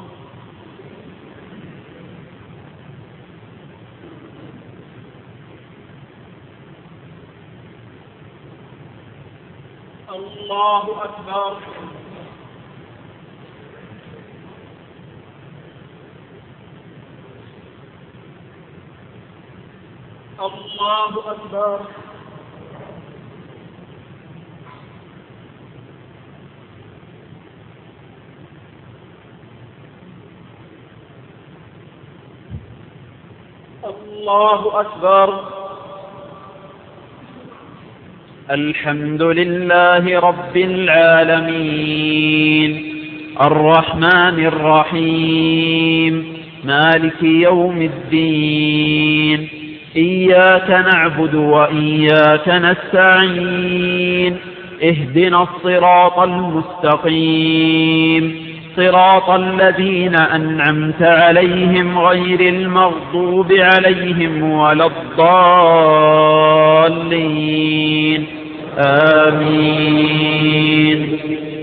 الله أكبر. الله أكبر. الله أكبر. الحمد لله رب العالمين الرحمن الرحيم مالك يوم الدين إياك نعبد وإياك نستعين اهدنا الصراط المستقيم صراط الذين أنعمت عليهم غير المغضوب عليهم ولا الضالين آمين.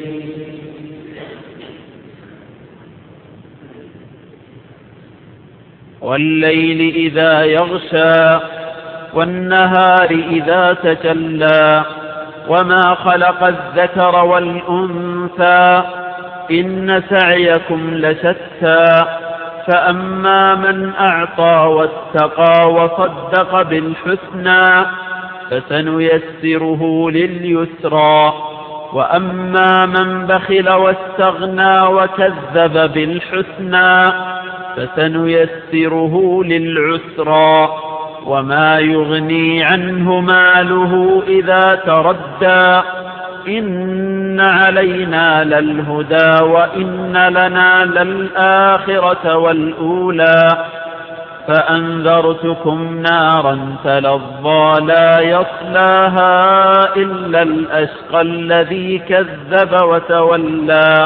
والليل إذا يغشى والنهار إذا تجلى وما خلق الذكر والأنثى إن سعيكم لشتى فأما من أعطى واتقى وصدق بالحسنى فسنيسره لليسرى وأما من بخل واستغنى وكذب بالحسنى فسنيسره للعسرى وما يغني عنه ماله إذا تردى إن علينا للهدى وإن لنا للآخرة والأولى فأنذرتكم نارا تلظى لا يصلاها إلا الأشقى الذي كذب وتولى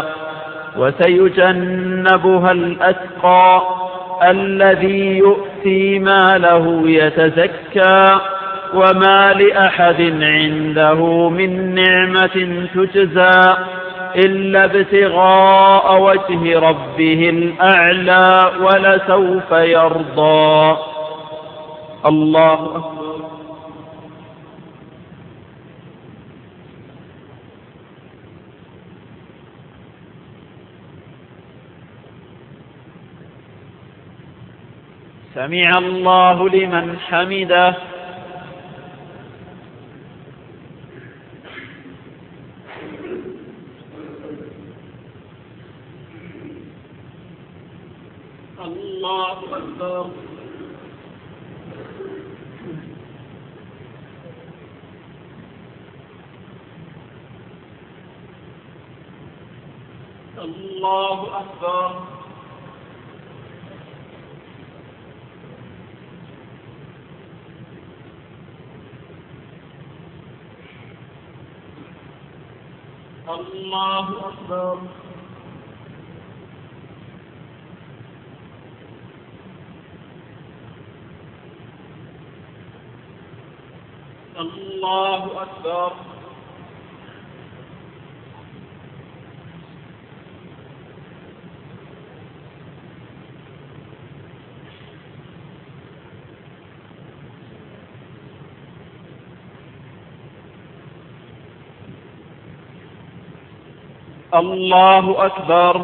وسيجنبها الأتقى الذي يؤتي ماله يتزكى وما لأحد عنده من نعمة تجزى إلا ابتغاء وجه ربه الأعلى ولسوف يرضى. الله أكبر. سمع الله لمن حمده. الله أكبر. الله أكبر. الله أكبر. الله أكبر. الله أكبر.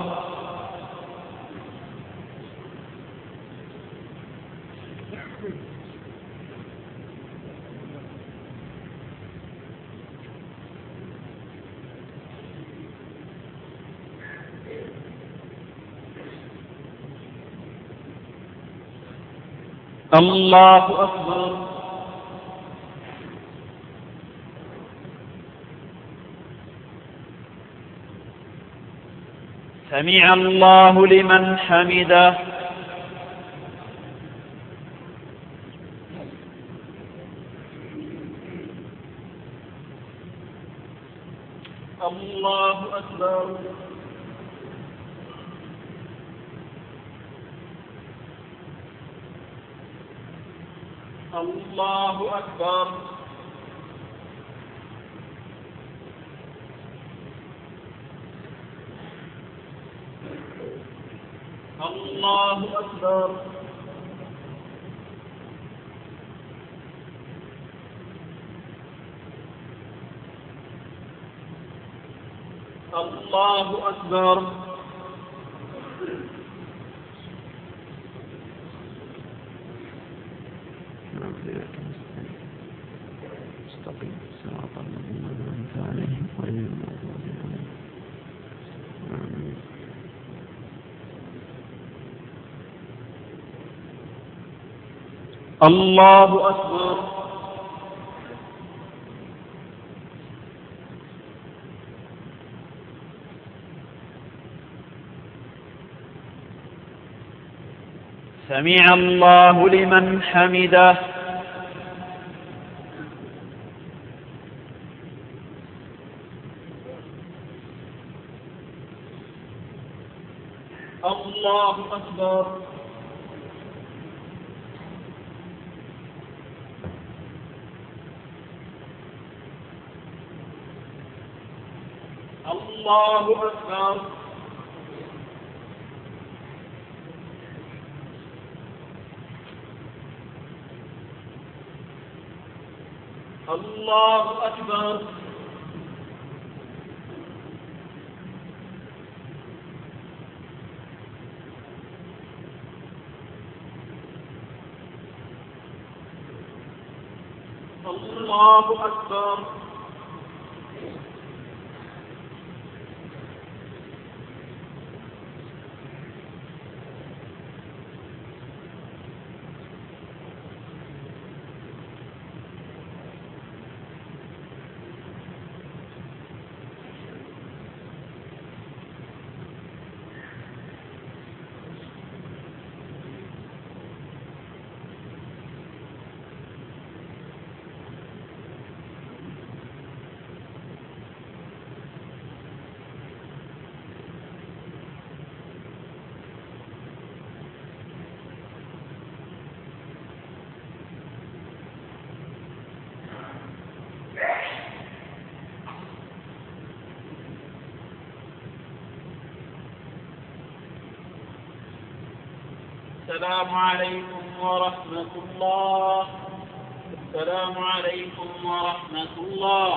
الله أكبر. سمع الله لمن حمده. الله أكبر. الله أكبر. الله أكبر. الله أكبر. استقيم صراط الذين أنعمت عليهم غير المغضوب عليهم. آمين. الله أكبر. سمع الله لمن حمده. الله أكبر. الله أكبر. الله أكبر. الله أكبر. السلام عليكم ورحمة الله. السلام عليكم ورحمة الله.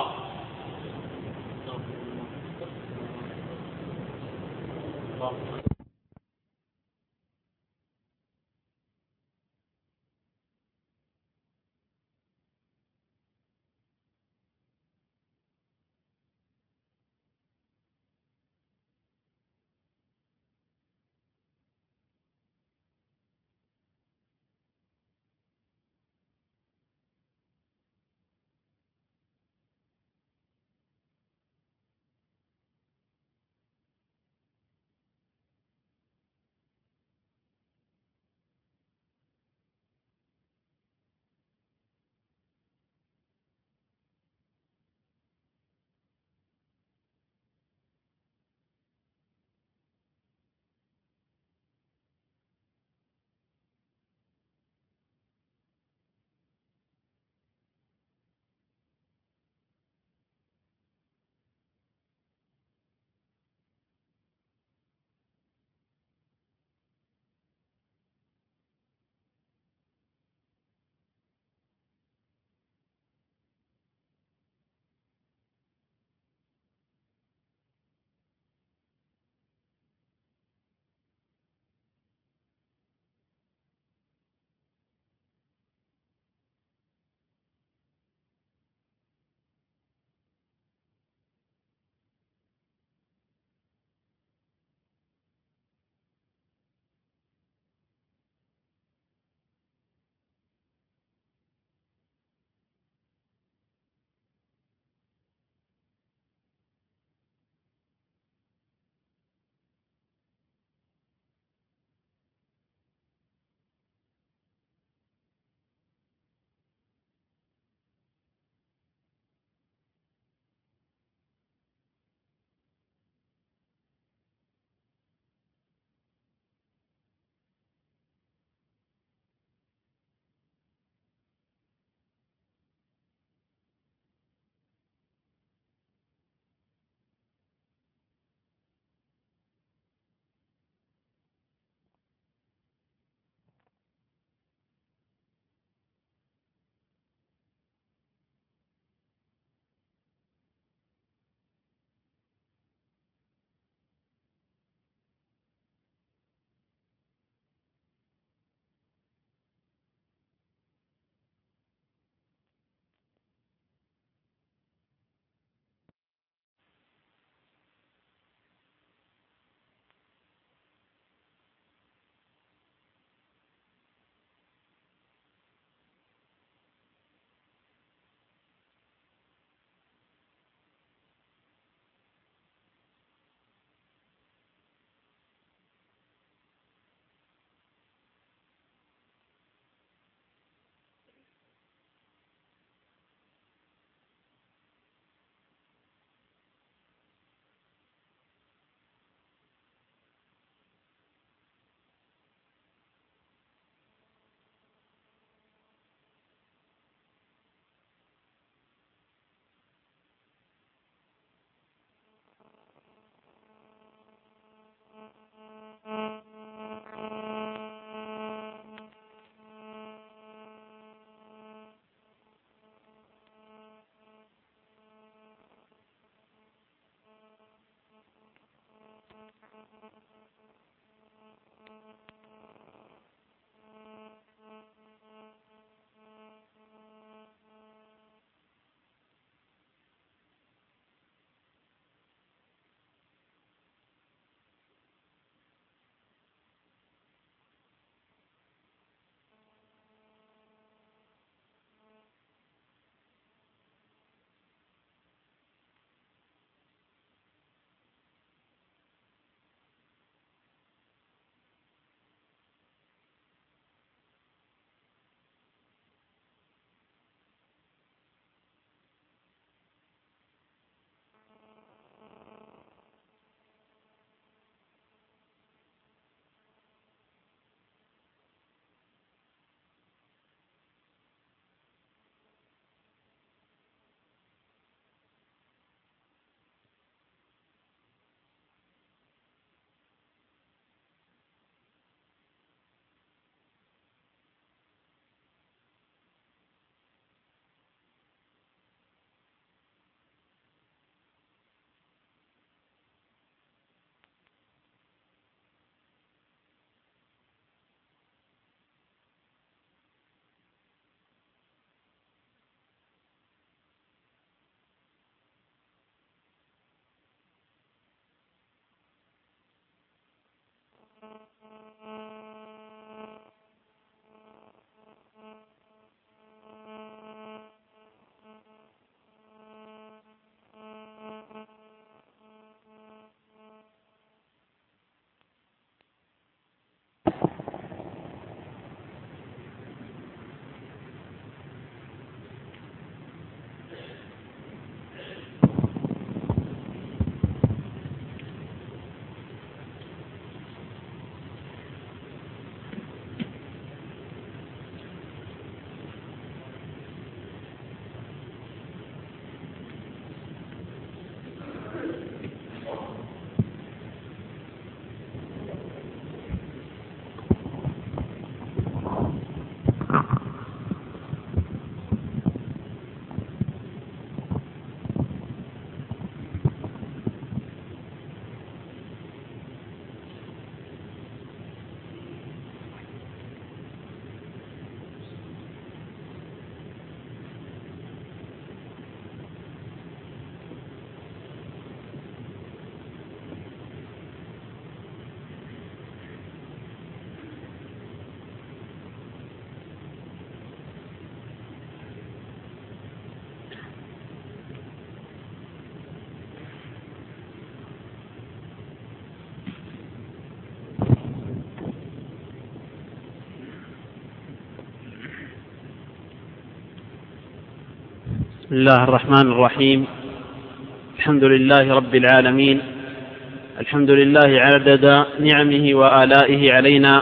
بسم الله الرحمن الرحيم. الحمد لله رب العالمين، الحمد لله عدد نعمه وآلائه علينا.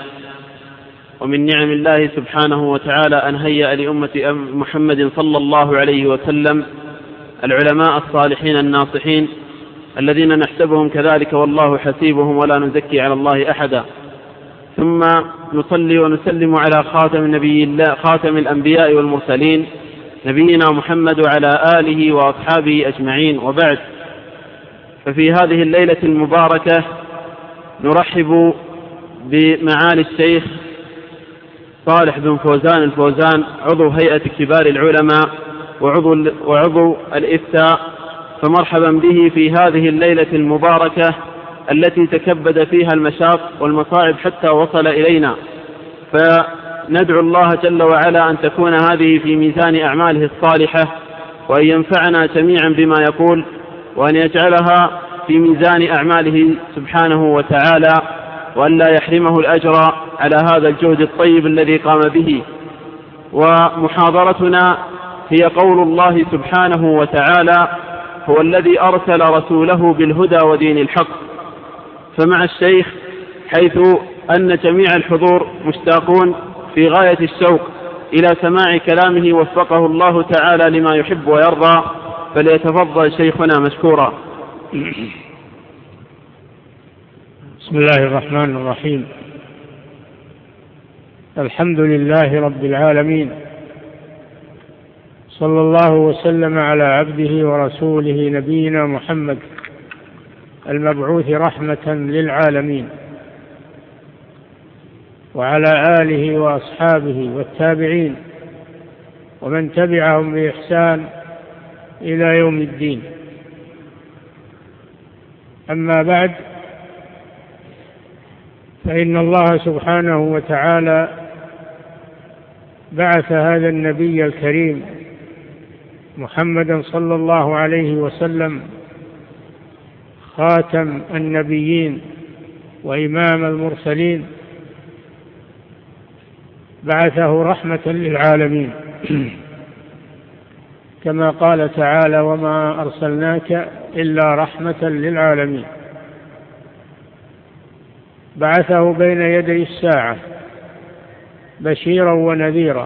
ومن نعم الله سبحانه وتعالى أن هيأ لأمة محمد صلى الله عليه وسلم العلماء الصالحين الناصحين الذين نحسبهم كذلك والله حسيبهم ولا نزكي على الله أحدا. ثم نصلي ونسلم على خاتم النبي الله خاتم الأنبياء والمرسلين نبينا محمد وعلى آله وأصحابه أجمعين، وبعد. ففي هذه الليلة المباركة نرحب بمعالي الشيخ صالح بن فوزان الفوزان عضو هيئة كبار العلماء وعضو, وعضو الإفتاء، فمرحبا به في هذه الليلة المباركة التي تكبد فيها المشاق والمصاعب حتى وصل إلينا. فندعو الله جل وعلا أن تكون هذه في ميزان أعماله الصالحة، وأن ينفعنا جميعا بما يقول، وأن يجعلها في ميزان أعماله سبحانه وتعالى، وأن لا يحرمه الأجر على هذا الجهد الطيب الذي قام به. ومحاضرتنا هي قول الله سبحانه وتعالى: هو الذي أرسل رسوله بالهدى ودين الحق. فمع الشيخ حيث أن جميع الحضور مشتاقون في غاية الشوق إلى سماع كلامه وفقه الله تعالى لما يحب ويرضى، فليتفضل شيخنا مشكورا. بسم الله الرحمن الرحيم. الحمد لله رب العالمين، صلى الله وسلم على عبده ورسوله نبينا محمد المبعوث رحمة للعالمين، وعلى آله وأصحابه والتابعين ومن تبعهم بإحسان إلى يوم الدين. أما بعد، فإن الله سبحانه وتعالى بعث هذا النبي الكريم محمدا صلى الله عليه وسلم خاتم النبيين وإمام المرسلين، بعثه رحمة للعالمين كما قال تعالى: وما أرسلناك إلا رحمة للعالمين. بعثه بين يدي الساعة بشيرا ونذيرا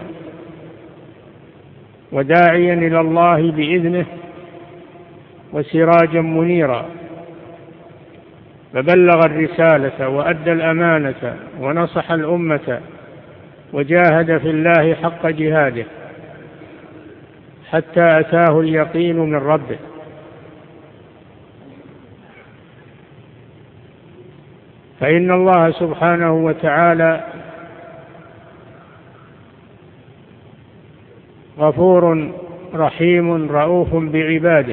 وداعيا إلى الله بإذنه وسراجا منيرا، فبلغ الرسالة وأدى الأمانة ونصح الأمة وجاهد في الله حق جهاده حتى أتاه اليقين من ربه. فإن الله سبحانه وتعالى غفور رحيم رؤوف بعباده،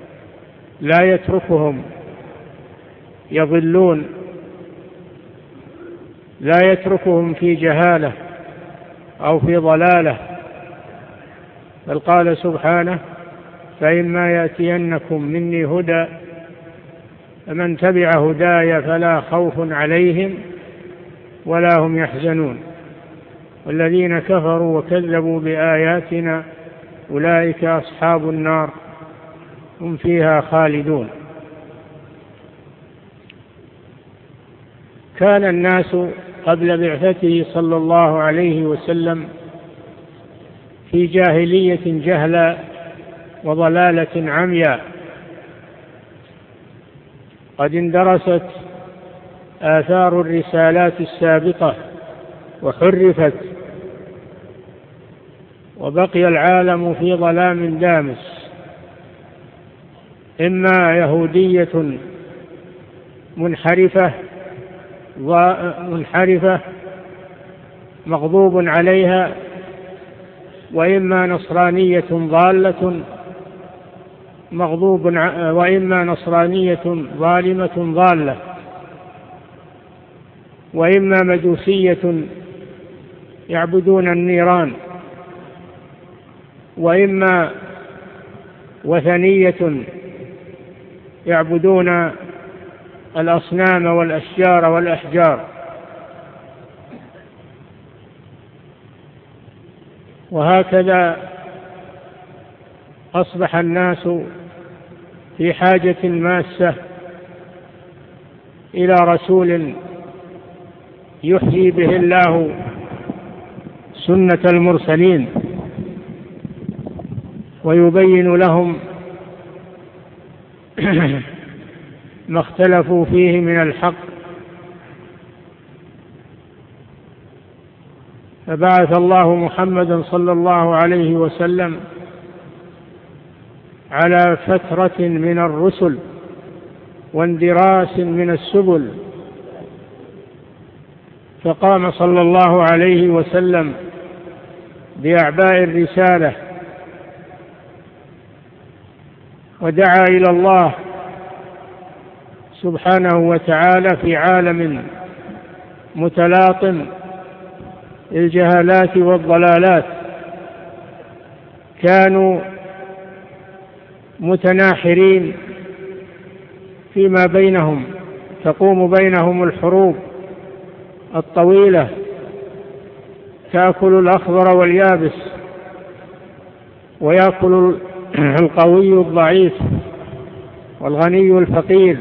لا يتركهم يضلون لا يتركهم في جهالة أو في ضلالة، بل قال سبحانه: فإما يأتينكم مني هدى فمن تبع هداي فلا خوف عليهم ولا هم يحزنون، والذين كفروا وكذبوا بآياتنا أولئك أصحاب النار هم فيها خالدون. كان الناس قبل بعثته صلى الله عليه وسلم في جاهلية جهلا وضلالة عمياء، قد اندرست آثار الرسالات السابقة وحرفت، وبقي العالم في ظلام دامس، إما يهودية منحرفة منحرفة مغضوب عليها، وإما نصرانية ضالة مغضوب وإما نصرانية ظالمة ضالة، وإما مجوسية يعبدون النيران، وإما وثنية يعبدون الأصنام والأشجار والأحجار. وهكذا أصبح الناس في حاجة ماسة إلى رسول يحيي به الله سنة المرسلين ويبين لهم ما اختلفوا فيه من الحق. فبعث الله محمدا صلى الله عليه وسلم على فترة من الرسل واندراس من السبل، فقام صلى الله عليه وسلم بأعباء الرسالة ودعا إلى الله سبحانه وتعالى في عالم متلاطم الجهالات والضلالات، كانوا متناحرين فيما بينهم، تقوم بينهم الحروب الطويلة، تأكل الأخضر واليابس، ويأكل القوي الضعيف والغني الفقير.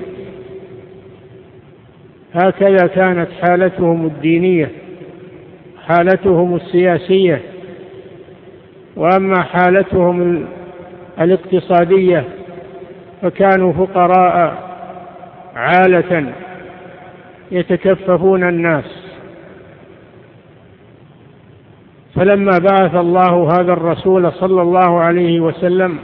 هكذا كانت حالتهم الدينية، حالتهم السياسية. وأما حالتهم الاقتصادية فكانوا فقراء عالة يتكففون الناس. فلما بعث الله هذا الرسول صلى الله عليه وسلم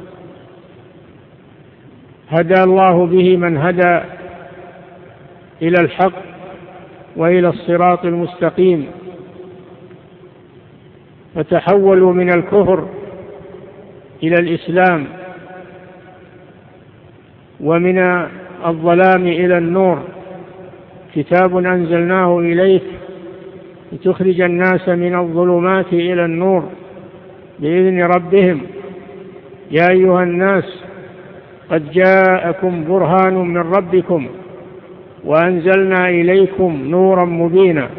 هدى الله به من هدى إلى الحق وإلى الصراط المستقيم، فتحولوا من الكفر إلى الإسلام، ومن الظلام إلى النور. كتاب أنزلناه إليك لتخرج الناس من الظلمات إلى النور بإذن ربهم. يا أيها الناس قد جاءكم برهان من ربكم وأنزلنا إليكم نورا مبينا.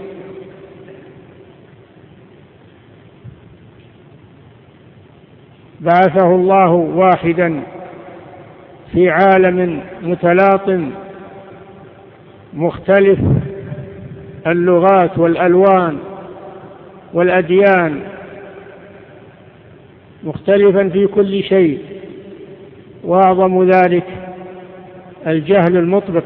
بعثه الله واحدا في عالم متلاطم مختلف اللغات والألوان والأديان، مختلفا في كل شيء، وأعظم ذلك الجهل المطبق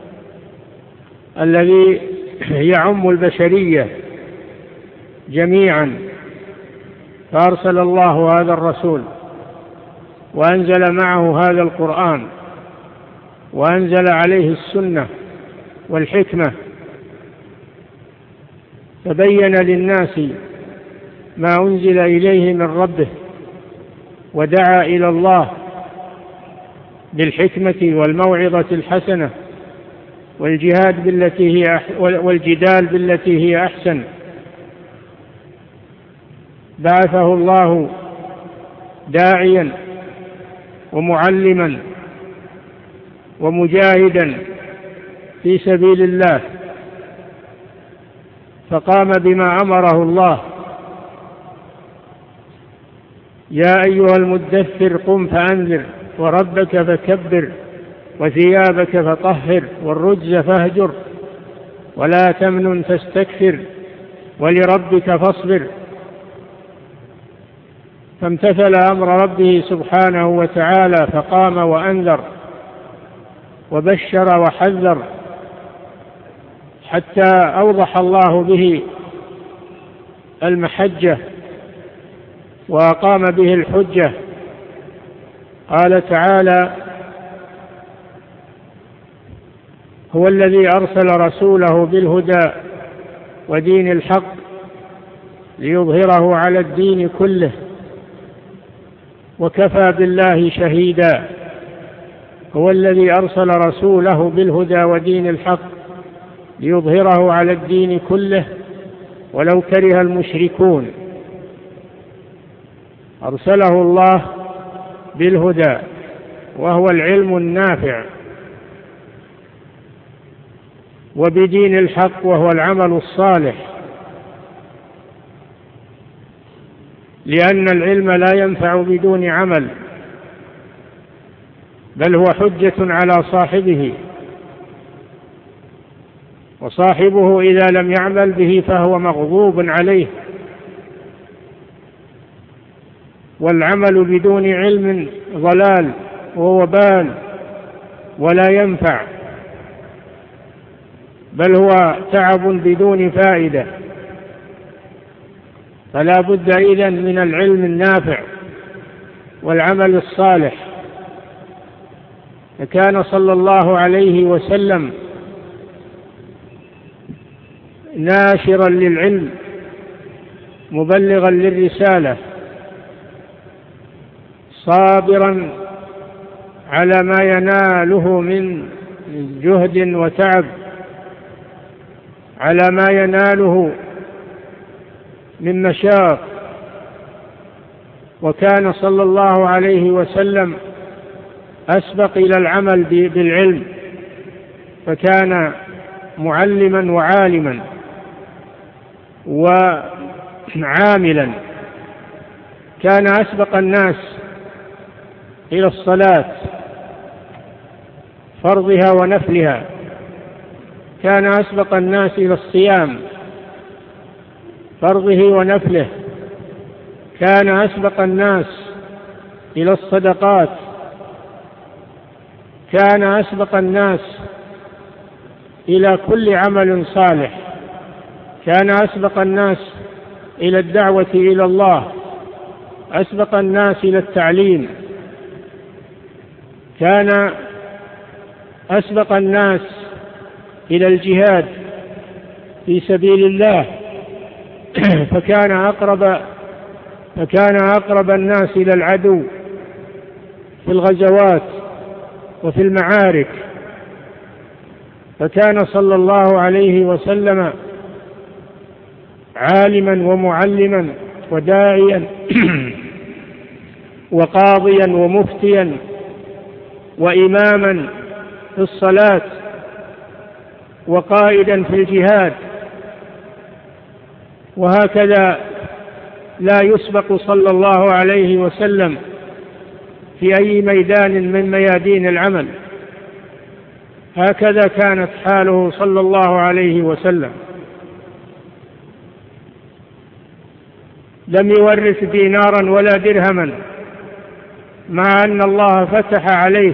الذي يعم البشرية جميعا. فأرسل الله هذا الرسول وأنزل معه هذا القرآن، وأنزل عليه السنة والحكمة، فبين للناس ما أنزل إليه من ربه، ودعا إلى الله بالحكمة والموعظة الحسنة والجهاد بالتي هي والجدال بالتي هي أحسن. بعثه الله داعيا ومعلما ومجاهدا في سبيل الله، فقام بما أمره الله: يا أيها المدثر قم فأنذر وربك فكبر وثيابك فطهر والرجز فاهجر ولا تمنن تستكثر ولربك فاصبر. فامتثل أمر ربه سبحانه وتعالى فقام وأنذر وبشر وحذر، حتى أوضح الله به المحجة وأقام به الحجة. قال تعالى: هو الذي أرسل رسوله بالهدى ودين الحق ليظهره على الدين كله وكفى بالله شهيدا. هو الذي أرسل رسوله بالهدى ودين الحق ليظهره على الدين كله ولو كره المشركون. أرسله الله بالهدى وهو العلم النافع، وبدين الحق وهو العمل الصالح، لأن العلم لا ينفع بدون عمل، بل هو حجة على صاحبه، وصاحبه إذا لم يعمل به فهو مغضوب عليه. والعمل بدون علم ضلال ووبال ولا ينفع، بل هو تعب بدون فائدة. فلا بد إذن من العلم النافع والعمل الصالح. فكان صلى الله عليه وسلم ناشرا للعلم مبلغا للرسالة، صابرا على ما يناله من جهد وتعب، على ما يناله من مشاق. وكان صلى الله عليه وسلم أسبق إلى العمل بالعلم، فكان معلما وعالما وعاملا. كان أسبق الناس إلى الصلاة فرضها ونفلها، كان أسبق الناس إلى الصيام فرضه ونفله، كان أسبق الناس إلى الصدقات، كان أسبق الناس إلى كل عمل صالح، كان أسبق الناس إلى الدعوة إلى الله، أسبق الناس إلى التعليم، كان أسبق الناس إلى الجهاد في سبيل الله، فكان أقرب فكان أقرب الناس إلى العدو في الغزوات وفي المعارك. فكان صلى الله عليه وسلم عالما ومعلما وداعيا وقاضيا ومفتيا وإماما في الصلاة وقائدا في الجهاد. وهكذا لا يسبق صلى الله عليه وسلم في أي ميدان من ميادين العمل. هكذا كانت حاله صلى الله عليه وسلم. لم يورث دينارا ولا درهما، مع أن الله فتح عليه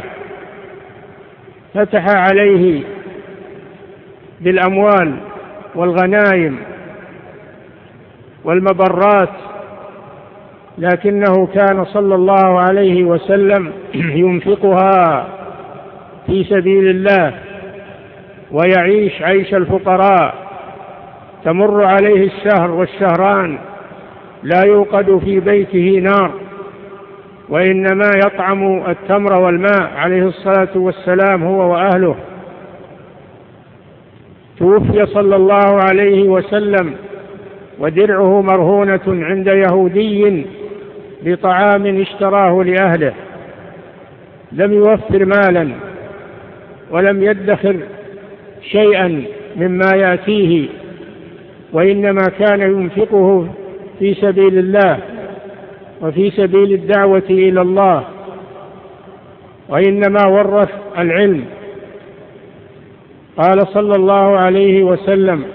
فتح عليه بالأموال والغنائم والمبرات، لكنه كان صلى الله عليه وسلم ينفقها في سبيل الله ويعيش عيش الفقراء. تمر عليه الشهر والشهران لا يوقد في بيته نار، وإنما يطعم التمر والماء عليه الصلاة والسلام هو وأهله. توفي صلى الله عليه وسلم ودرعه مرهونة عند يهودي بطعام اشتراه لأهله، لم يوفر مالا ولم يدخر شيئا مما يأتيه، وإنما كان ينفقه في سبيل الله وفي سبيل الدعوة إلى الله، وإنما ورث العلم. قال صلى الله عليه وسلم: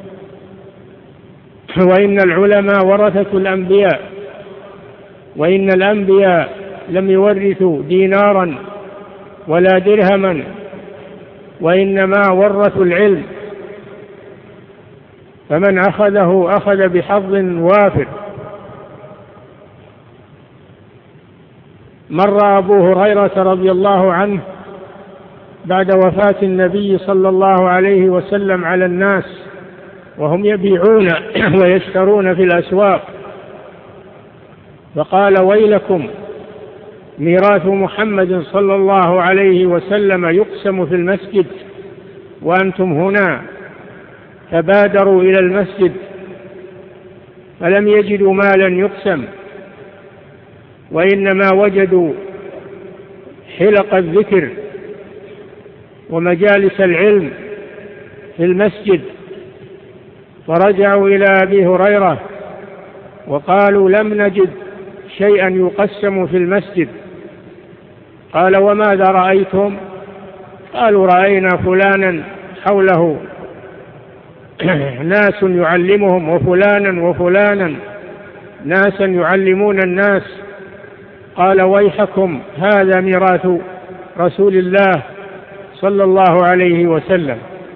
وإن العلماء ورثة الأنبياء، وإن الأنبياء لم يورثوا دينارا ولا درهما، وإنما ورثوا العلم، فمن أخذه أخذ بحظ وافر. مر أبو هريرة رضي الله عنه بعد وفاة النبي صلى الله عليه وسلم على الناس وهم يبيعون ويشترون في الأسواق، فقال: ويلكم، ميراث محمد صلى الله عليه وسلم يقسم في المسجد وأنتم هنا. فبادروا إلى المسجد فلم يجدوا مالا يقسم، وإنما وجدوا حلق الذكر ومجالس العلم في المسجد، فرجعوا إلى أبي هريرة وقالوا: لم نجد شيئا يقسم في المسجد. قال: وماذا رأيتم؟ قالوا: رأينا فلانا حوله ناس يعلمهم، وفلانا وفلانا ناسا يعلمون الناس. قال: ويحكم، هذا ميراث رسول الله صلى الله عليه وسلم،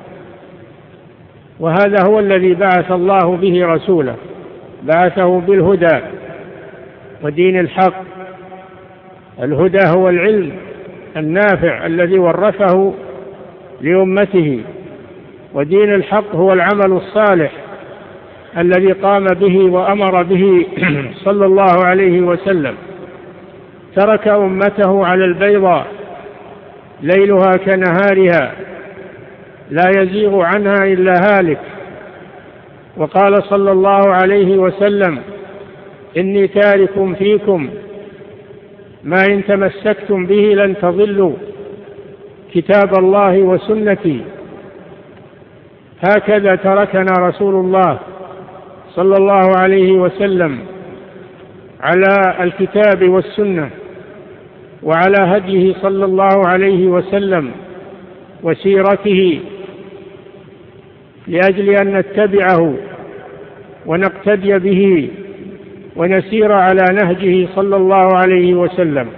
وهذا هو الذي بعث الله به رسوله، بعثه بالهدى ودين الحق. الهدى هو العلم النافع الذي ورثه لأمته، ودين الحق هو العمل الصالح الذي قام به وأمر به صلى الله عليه وسلم. ترك أمته على البيضاء ليلها كنهارها لا يزيغ عنها إلا هالك. وقال صلى الله عليه وسلم: إني تارك فيكم ما إن تمسكتم به لن تضلوا، كتاب الله وسنتي. هكذا تركنا رسول الله صلى الله عليه وسلم على الكتاب والسنة، وعلى هديه صلى الله عليه وسلم وسيرته، لأجل أن نتبعه ونقتدي به ونسير على نهجه صلى الله عليه وسلم.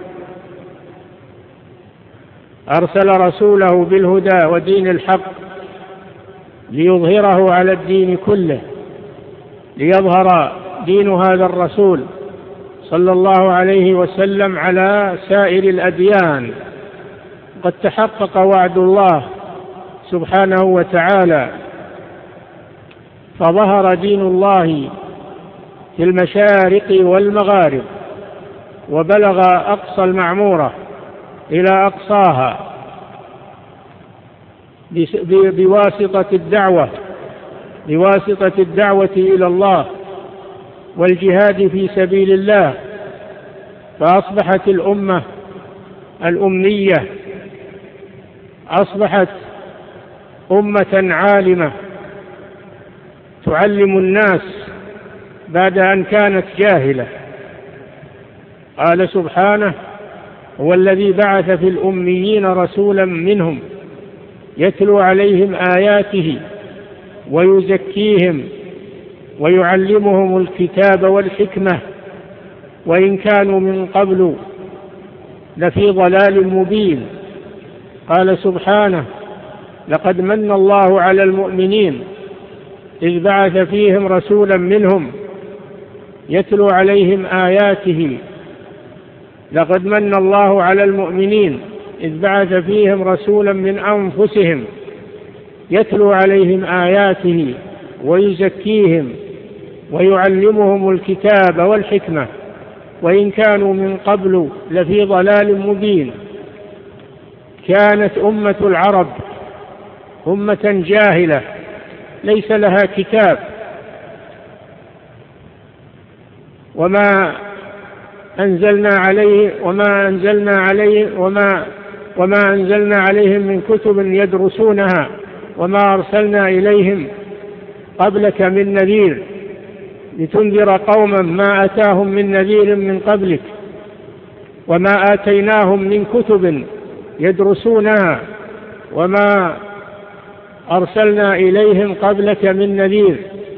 أرسل رسوله بالهدى ودين الحق ليظهره على الدين كله، ليظهر دين هذا الرسول صلى الله عليه وسلم على سائر الأديان. قد تحقق وعد الله سبحانه وتعالى، فظهر دين الله في المشارق والمغارب، وبلغ أقصى المعمورة إلى أقصاها بواسطة الدعوة بواسطة الدعوة إلى الله والجهاد في سبيل الله. فأصبحت الأمة الأمية أصبحت أمة عالمة تعلم الناس بعد أن كانت جاهلة. قال سبحانه: هو الذي بعث في الأميين رسولا منهم يتلو عليهم آياته ويزكيهم ويعلمهم الكتاب والحكمة وإن كانوا من قبل لفي ضلال مبين. قال سبحانه: لقد من الله على المؤمنين إذ بعث فيهم رسولا منهم يتلو عليهم آياته. لقد من الله على المؤمنين إذ بعث فيهم رسولا من أنفسهم يتلو عليهم آياته ويزكيهم ويعلمهم الكتاب والحكمة وإن كانوا من قبل لفي ضلال مبين. كانت أمة العرب أمة جاهلة ليس لها كتاب، وما أنزلنا عليه وما أنزلنا عليه وما وما أنزلنا عليهم من كتب يدرسونها وما أرسلنا إليهم قبلك من نذير لتنذر قوما ما أتاهم من نذير من قبلك وما آتيناهم من كتب يدرسونها وما أرسلنا إليهم قبلك من نذير.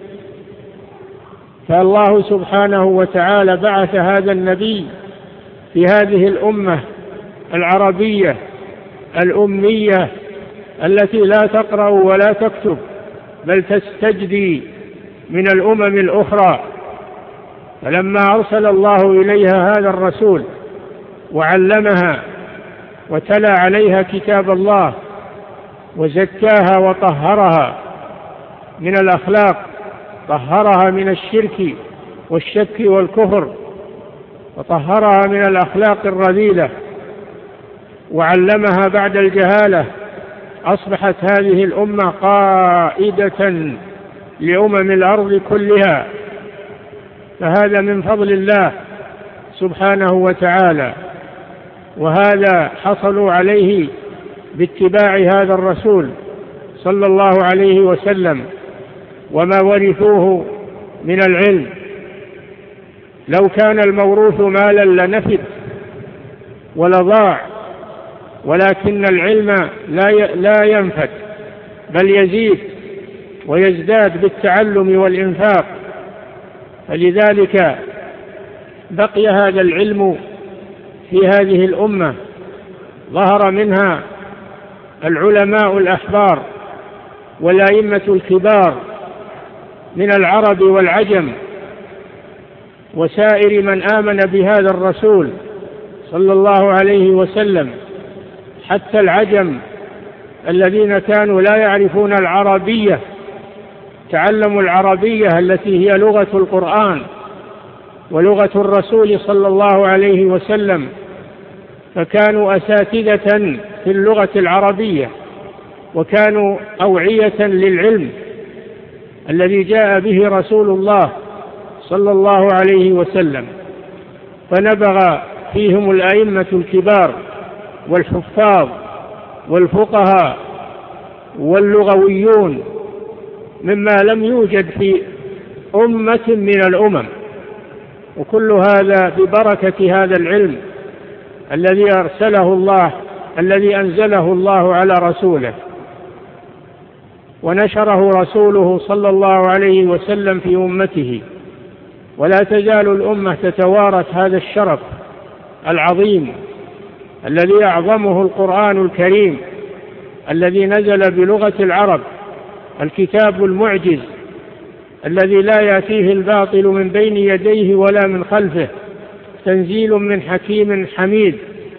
فالله سبحانه وتعالى بعث هذا النبي في هذه الأمة العربية الأمية التي لا تقرأ ولا تكتب بل تستجدي من الأمم الأخرى. فلما أرسل الله إليها هذا الرسول وعلمها وتلا عليها كتاب الله وزكاها وطهرها من الأخلاق، طهرها من الشرك والشك والكفر، وطهرها من الأخلاق الرذيلة، وعلمها بعد الجهالة، أصبحت هذه الأمة قائدة لأمم الأرض كلها. فهذا من فضل الله سبحانه وتعالى، وهذا حصلوا عليه باتباع هذا الرسول صلى الله عليه وسلم وما ورثوه من العلم. لو كان الموروث مالا لنفد ولضاع، ولكن العلم لا ينفد بل يزيد ويزداد بالتعلم والإنفاق. فلذلك بقي هذا العلم في هذه الأمة، ظهر منها العلماء الأحبار والأئمة الكبار من العرب والعجم وسائر من آمن بهذا الرسول صلى الله عليه وسلم، حتى العجم الذين كانوا لا يعرفون العربية تعلموا العربية التي هي لغة القرآن ولغة الرسول صلى الله عليه وسلم، فكانوا أساتذة في اللغة العربية وكانوا أوعية للعلم الذي جاء به رسول الله صلى الله عليه وسلم. فنبغ فيهم الأئمة الكبار والحفاظ والفقهاء واللغويون مما لم يوجد في أمة من الأمم، وكل هذا ببركة هذا العلم الذي أرسله الله الذي أنزله الله على رسوله ونشره رسوله صلى الله عليه وسلم في أمته. ولا تزال الأمة تتوارث هذا الشرف العظيم الذي أعظمه القرآن الكريم الذي نزل بلغة العرب، الكتاب المعجز الذي لا يأتيه الباطل من بين يديه ولا من خلفه، تنزيل من حكيم حميد،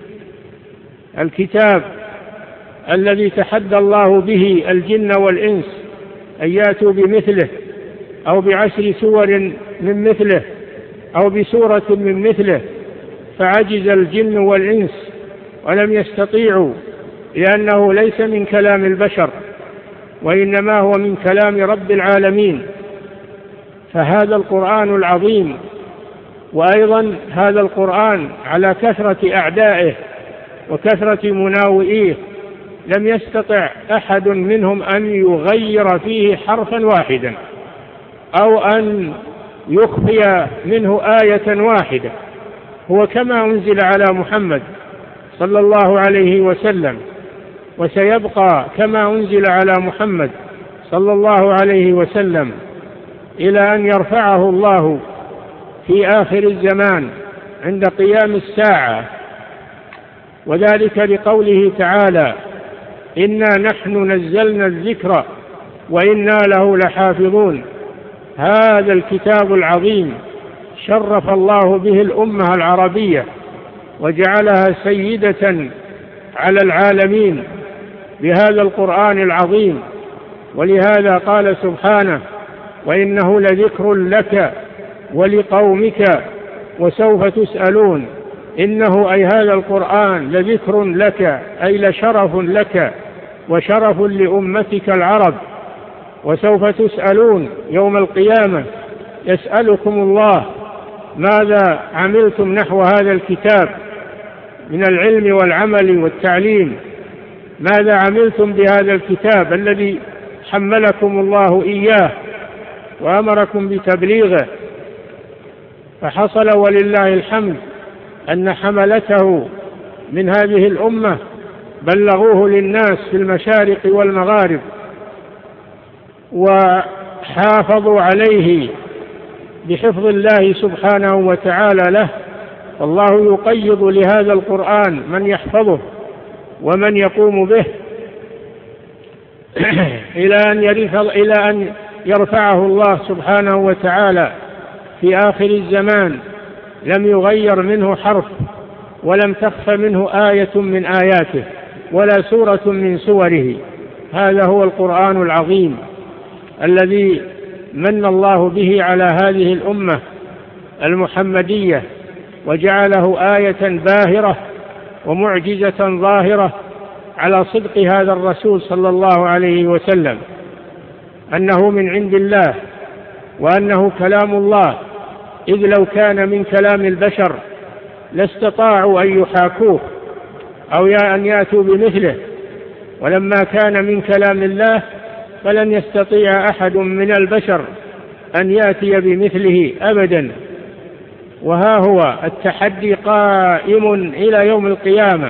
الكتاب الذي تحدى الله به الجن والإنس أن يأتوا بمثله أو بعشر سور من مثله أو بسورة من مثله، فعجز الجن والإنس ولم يستطيعوا، لأنه ليس من كلام البشر وإنما هو من كلام رب العالمين. فهذا القرآن العظيم، وأيضا هذا القرآن على كثرة أعدائه وكثرة مناوئيه لم يستطع أحد منهم أن يغير فيه حرفا واحدا أو أن يخفي منه آية واحدة، هو كما أنزل على محمد صلى الله عليه وسلم، وسيبقى كما أنزل على محمد صلى الله عليه وسلم إلى أن يرفعه الله في آخر الزمان عند قيام الساعة. وذلك لقوله تعالى: إنا نحن نزلنا الذكر وإنا له لحافظون. هذا الكتاب العظيم شرف الله به الأمة العربية وجعلها سيدة على العالمين بهذا القرآن العظيم. ولهذا قال سبحانه: وإنه لذكر لك ولقومك وسوف تسألون. إنه أي هذا القرآن لذكر لك أي لشرف لك وشرف لأمتك العرب، وسوف تسألون يوم القيامة. يسألكم الله ماذا عملتم نحو هذا الكتاب من العلم والعمل والتعليم، ماذا عملتم بهذا الكتاب الذي حملكم الله إياه وأمركم بتبليغه. فحصل ولله الحمد أن حملته من هذه الأمة بلغوه للناس في المشارق والمغارب وحافظوا عليه بحفظ الله سبحانه وتعالى له. والله يقيض لهذا القرآن من يحفظه ومن يقوم به إلى أن يرفع إلى أن يرفعه الله سبحانه وتعالى في آخر الزمان، لم يغير منه حرف ولم تخف منه آية من آياته ولا سورة من سوره. هذا هو القرآن العظيم الذي من الله به على هذه الأمة المحمدية وجعله آية باهرة ومعجزة ظاهرة على صدق هذا الرسول صلى الله عليه وسلم، أنه من عند الله وأنه كلام الله، إذ لو كان من كلام البشر لاستطاعوا أن يحاكوه أو أن يأتوا بمثله، ولما كان من كلام الله فلن يستطيع أحد من البشر أن يأتي بمثله أبدا. وها هو التحدي قائم إلى يوم القيامة.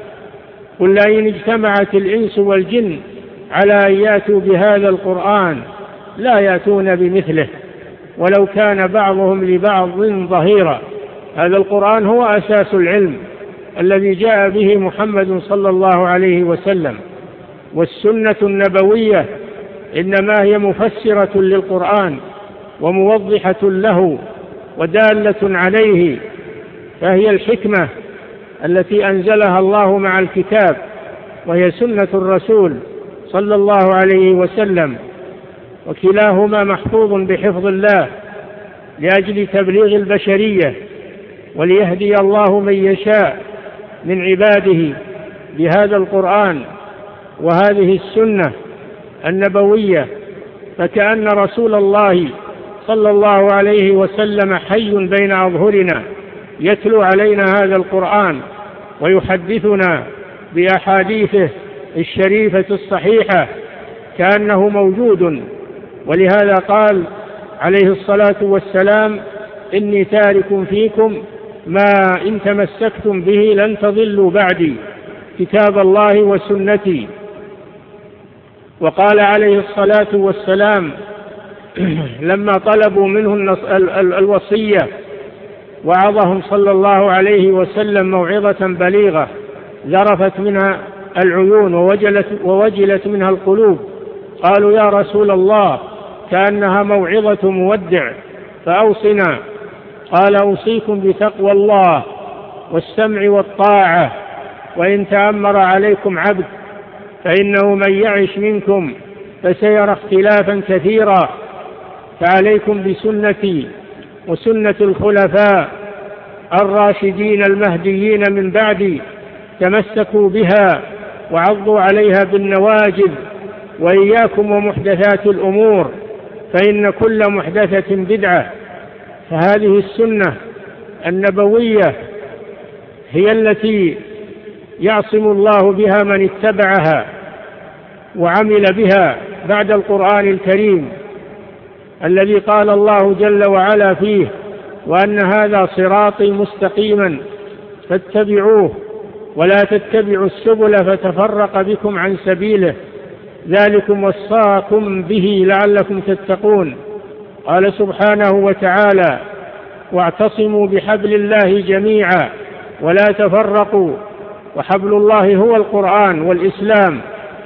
قل لئن اجتمعت الإنس والجن على أن يأتوا بهذا القرآن لا يأتون بمثله ولو كان بعضهم لبعض ظهيرا. هذا القرآن هو أساس العلم الذي جاء به محمد صلى الله عليه وسلم، والسنة النبوية إنما هي مفسرة للقرآن وموضحة له ودالة عليه، فهي الحكمة التي أنزلها الله مع الكتاب، وهي سنة الرسول صلى الله عليه وسلم، وكلاهما محفوظ بحفظ الله لأجل تبليغ البشرية وليهدي الله من يشاء من عباده بهذا القرآن وهذه السنة النبوية. فكأن رسول الله صلى الله عليه وسلم حي بين أظهرنا يتلو علينا هذا القرآن ويحدثنا بأحاديثه الشريفة الصحيحة كأنه موجود. ولهذا قال عليه الصلاة والسلام: إني تارك فيكم ما إن تمسكتم به لن تضلوا بعدي، كتاب الله وسنتي. وقال عليه الصلاة والسلام لما طلبوا منه الوصية وعظهم صلى الله عليه وسلم موعظة بليغة ذرفت منها العيون ووجلت, ووجلت منها القلوب، قالوا: يا رسول الله كأنها موعظة مودع فأوصنا. قال: أوصيكم بتقوى الله والسمع والطاعة، وإن تأمر عليكم عبد فإنه من يعش منكم فسيرى اختلافا كثيرا، فعليكم بسنتي وسنة الخلفاء الراشدين المهديين من بعدي، تمسكوا بها وعضوا عليها بالنواجذ، وإياكم ومحدثات الأمور فإن كل محدثة بدعة. فهذه السنة النبوية هي التي يعصم الله بها من اتبعها وعمل بها بعد القرآن الكريم الذي قال الله جل وعلا فيه: وأن هذا صراطي مستقيما فاتبعوه ولا تتبعوا السبل فتفرق بكم عن سبيله، ذلكم وصاكم به لعلكم تتقون. قال سبحانه وتعالى: واعتصموا بحبل الله جميعا ولا تفرقوا، وحبل الله هو القرآن والإسلام.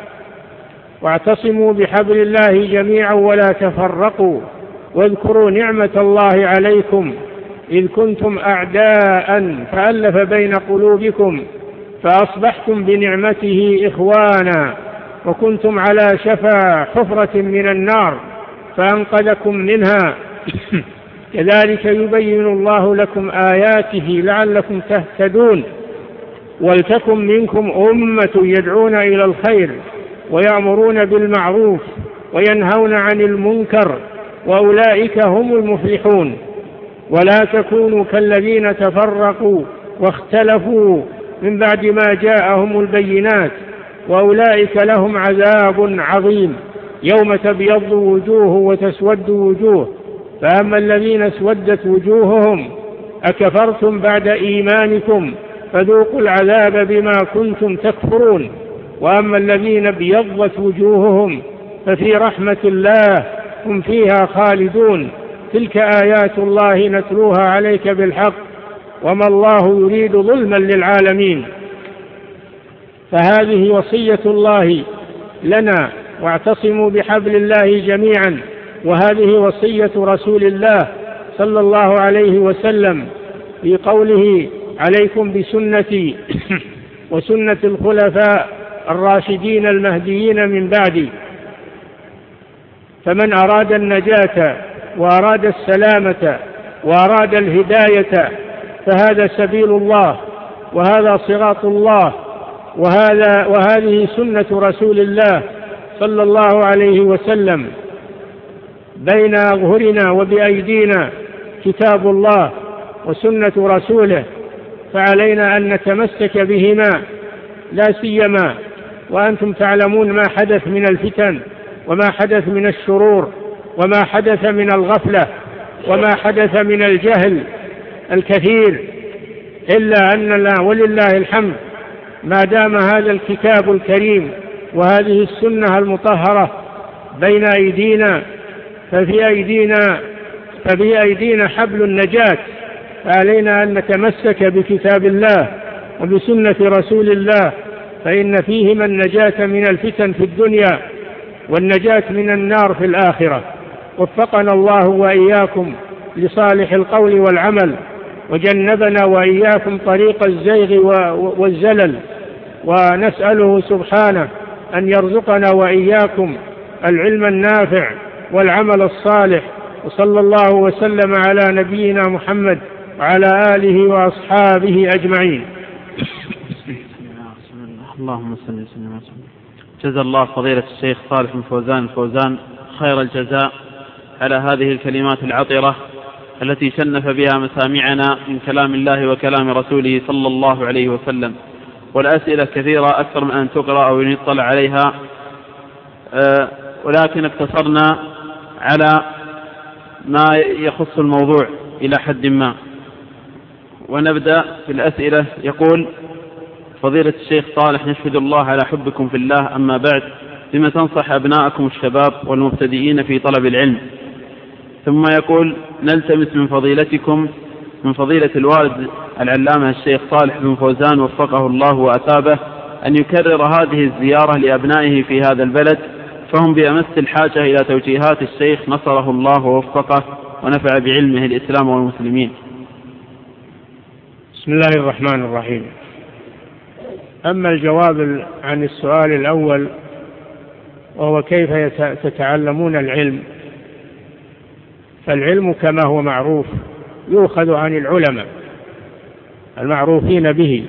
واعتصموا بحبل الله جميعا ولا تفرقوا، واذكروا نعمة الله عليكم إذ كنتم أعداء فألف بين قلوبكم فأصبحتم بنعمته إخوانا، وكنتم على شفا حفرة من النار فأنقذكم منها. كذلك يبين الله لكم آياته لعلكم تهتدون. ولتكن منكم أمة يدعون إلى الخير ويأمرون بالمعروف وينهون عن المنكر، وأولئك هم المفلحون. ولا تكونوا كالذين تفرقوا واختلفوا من بعد ما جاءهم البينات، وأولئك لهم عذاب عظيم يوم تبيض وجوه وتسود وجوه. فأما الذين اسودت وجوههم أكفرتم بعد إيمانكم فذوقوا العذاب بما كنتم تكفرون. وأما الذين ابيضت وجوههم ففي رحمة الله هم فيها خالدون. تلك آيات الله نتلوها عليك بالحق وما الله يريد ظلما للعالمين. فهذه وصية الله لنا، واعتصموا بحبل الله جميعا. وهذه وصية رسول الله صلى الله عليه وسلم في قوله: عليكم بسنتي وسنة الخلفاء الراشدين المهديين من بعدي. فمن أراد النجاة وأراد السلامة وأراد الهداية فهذا سبيل الله، وهذا صراط الله، وهذا وهذه سنة رسول الله صلى الله عليه وسلم. بين أظهرنا وبأيدينا كتاب الله وسنة رسوله، فعلينا أن نتمسك بهما، لا سيما وأنتم تعلمون ما حدث من الفتن وما حدث من الشرور وما حدث من الغفلة وما حدث من الجهل الكثير، إلا أننا ولله الحمد ما دام هذا الكتاب الكريم وهذه السنة المطهرة بين أيدينا ففي أيدينا ففي أيدينا حبل النجاة. فعلينا أن نتمسك بكتاب الله وبسنة رسول الله، فإن فيهما النجاة من الفتن في الدنيا والنجاة من النار في الآخرة. وفقنا الله وإياكم لصالح القول والعمل، وجنبنا وإياكم طريق الزيغ والزلل، ونسأله سبحانه أن يرزقنا وإياكم العلم النافع والعمل الصالح. وصلى الله وسلم على نبينا محمد وعلى آله وأصحابه أجمعين. اللهم صل وسلم. جزا الله فضيلة الشيخ صالح بن فوزان الفوزان خير الجزاء على هذه الكلمات العطرة التي شنف بها مسامعنا من كلام الله وكلام رسوله صلى الله عليه وسلم. والأسئلة كثيرة أكثر من أن تقرأ أو يطلع عليها، أه ولكن اقتصرنا على ما يخص الموضوع إلى حد ما. ونبدأ في الأسئلة. يقول: فضيلة الشيخ صالح، نشهد الله على حبكم في الله، أما بعد، بما تنصح أبناءكم الشباب والمبتدئين في طلب العلم؟ ثم يقول: نلتمس من فضيلتكم من فضيلة الوالد العلامة الشيخ صالح بن فوزان وفقه الله وأثابه أن يكرر هذه الزيارة لأبنائه في هذا البلد، فهم بأمس الحاجة إلى توجيهات الشيخ نصره الله ووفقه ونفع بعلمه الإسلام والمسلمين. بسم الله الرحمن الرحيم. أما الجواب عن السؤال الأول وهو كيف تتعلمون العلم، فالعلم كما هو معروف يؤخذ عن العلماء المعروفين به،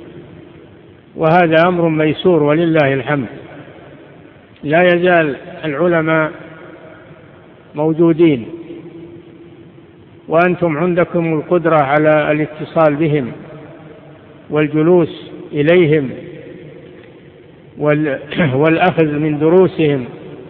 وهذا أمر ميسور ولله الحمد. لا يزال العلماء موجودين، وأنتم عندكم القدرة على الاتصال بهم والجلوس إليهم والأخذ من دروسهم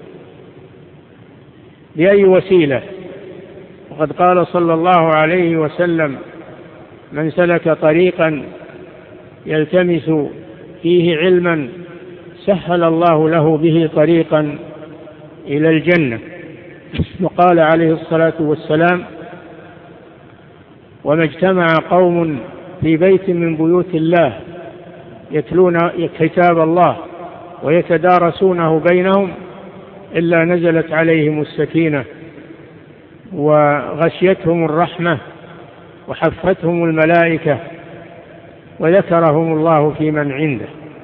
بأي وسيلة. وقد قال صلى الله عليه وسلم: من سلك طريقا يلتمس فيه علما سهل الله له به طريقا إلى الجنة. وقال عليه الصلاة والسلام: وما اجتمع قوم في بيت من بيوت الله يتلون كتاب الله ويتدارسونه بينهم إلا نزلت عليهم السكينة وغشيتهم الرحمة وحفتهم الملائكة وذكرهم الله في من عنده.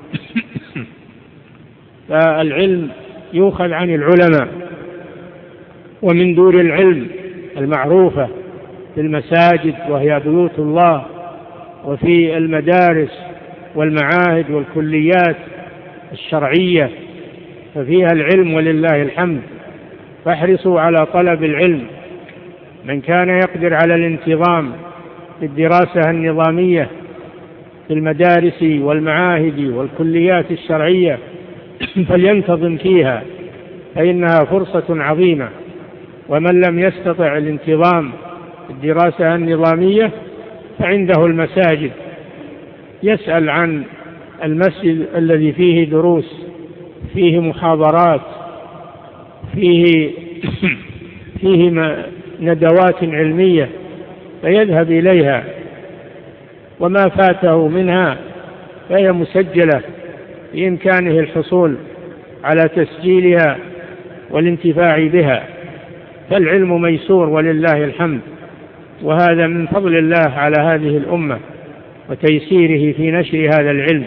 فالعلم يؤخذ عن العلماء، ومن دور العلم المعروفة في المساجد وهي بيوت الله، وفي المدارس والمعاهد والكليات الشرعية ففيها العلم ولله الحمد، فاحرصوا على طلب العلم. من كان يقدر على الانتظام في الدراسة النظامية في المدارس والمعاهد والكليات الشرعية فلينتظم فيها، فإنها فرصة عظيمة. ومن لم يستطع الانتظام في الدراسة النظامية فعنده المساجد، يسأل عن المسجد الذي فيه دروس، فيه محاضرات، فيه فيه ندوات علمية، فيذهب إليها، وما فاته منها فهي مسجلة بإمكانه الحصول على تسجيلها والانتفاع بها. فالعلم ميسور ولله الحمد، وهذا من فضل الله على هذه الأمة وتيسيره في نشر هذا العلم.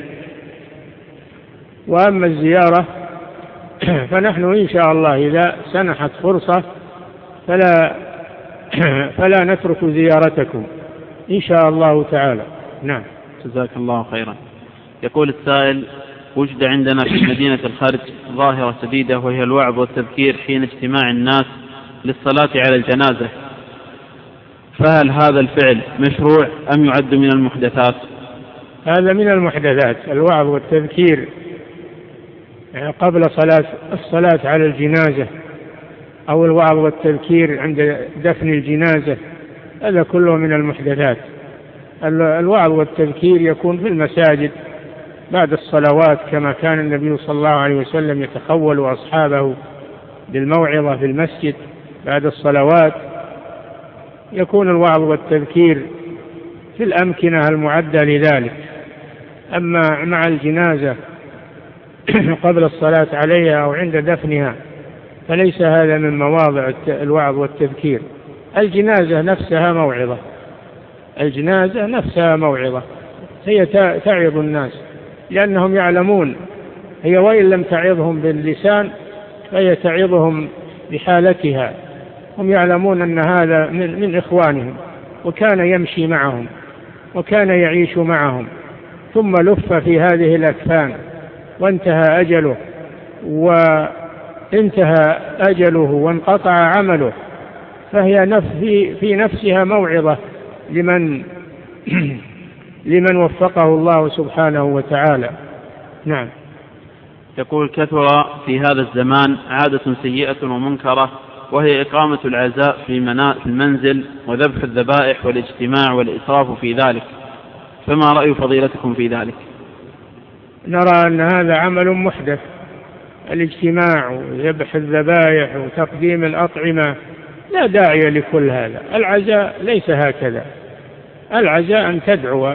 وأما الزيارة فنحن إن شاء الله إذا سنحت فرصة فلا فلا نترك زيارتكم إن شاء الله تعالى. نعم. جزاك الله خيرا. يقول السائل: وجد عندنا في مدينة الخرج ظاهرة شديدة، وهي الوعظ والتذكير حين اجتماع الناس للصلاة على الجنازة، فهل هذا الفعل مشروع أم يعد من المحدثات؟ هذا من المحدثات، الوعظ والتذكير قبل صلاة الصلاة على الجنازة أو الوعظ والتذكير عند دفن الجنازة، هذا كله من المحدثات. الوعظ والتذكير يكون في المساجد بعد الصلوات، كما كان النبي صلى الله عليه وسلم يتخول أصحابه بالموعظة في المسجد بعد الصلوات. يكون الوعظ والتذكير في الأمكنة المعدة لذلك. أما مع الجنازة قبل الصلاة عليها أو عند دفنها فليس هذا من مواضع الوعظ والتذكير. الجنازة نفسها موعظة، الجنازة نفسها موعظة، هي تعظ الناس لأنهم يعلمون، هي وإن لم تعظهم باللسان فهي تعظهم بحالتها. هم يعلمون أن هذا من, من إخوانهم، وكان يمشي معهم وكان يعيش معهم، ثم لف في هذه الأكفان وانتهى أجله وانتهى أجله وانقطع عمله، فهي نفس في نفسها موعظة لمن لمن وفقه الله سبحانه وتعالى. نعم. يقول: كثر في هذا الزمان عادة سيئة ومنكرة، وهي إقامة العزاء في المنزل وذبح الذبائح والاجتماع والإسراف في ذلك، فما رأي فضيلتكم في ذلك؟ نرى أن هذا عمل محدث، الاجتماع وذبح الذبائح وتقديم الأطعمة لا داعي لكل هذا. العزاء ليس هكذا، العزاء أن تدعو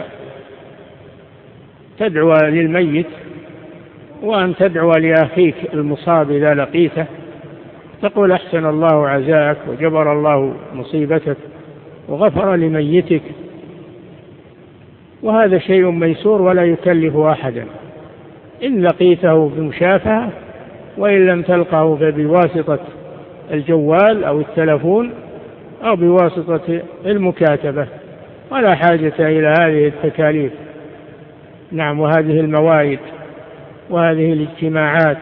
تدعو للميت، وأن تدعو لأخيك المصاب إذا لقيته، تقول: أحسن الله عزاءك وجبر الله مصيبتك وغفر لميتك. وهذا شيء ميسور ولا يكلف أحدا. إن لقيته بمشافهة، وإن لم تلقه فبواسطة الجوال أو التلفون أو بواسطة المكاتبة، ولا حاجة إلى هذه التكاليف. نعم. وهذه الموائد وهذه الاجتماعات،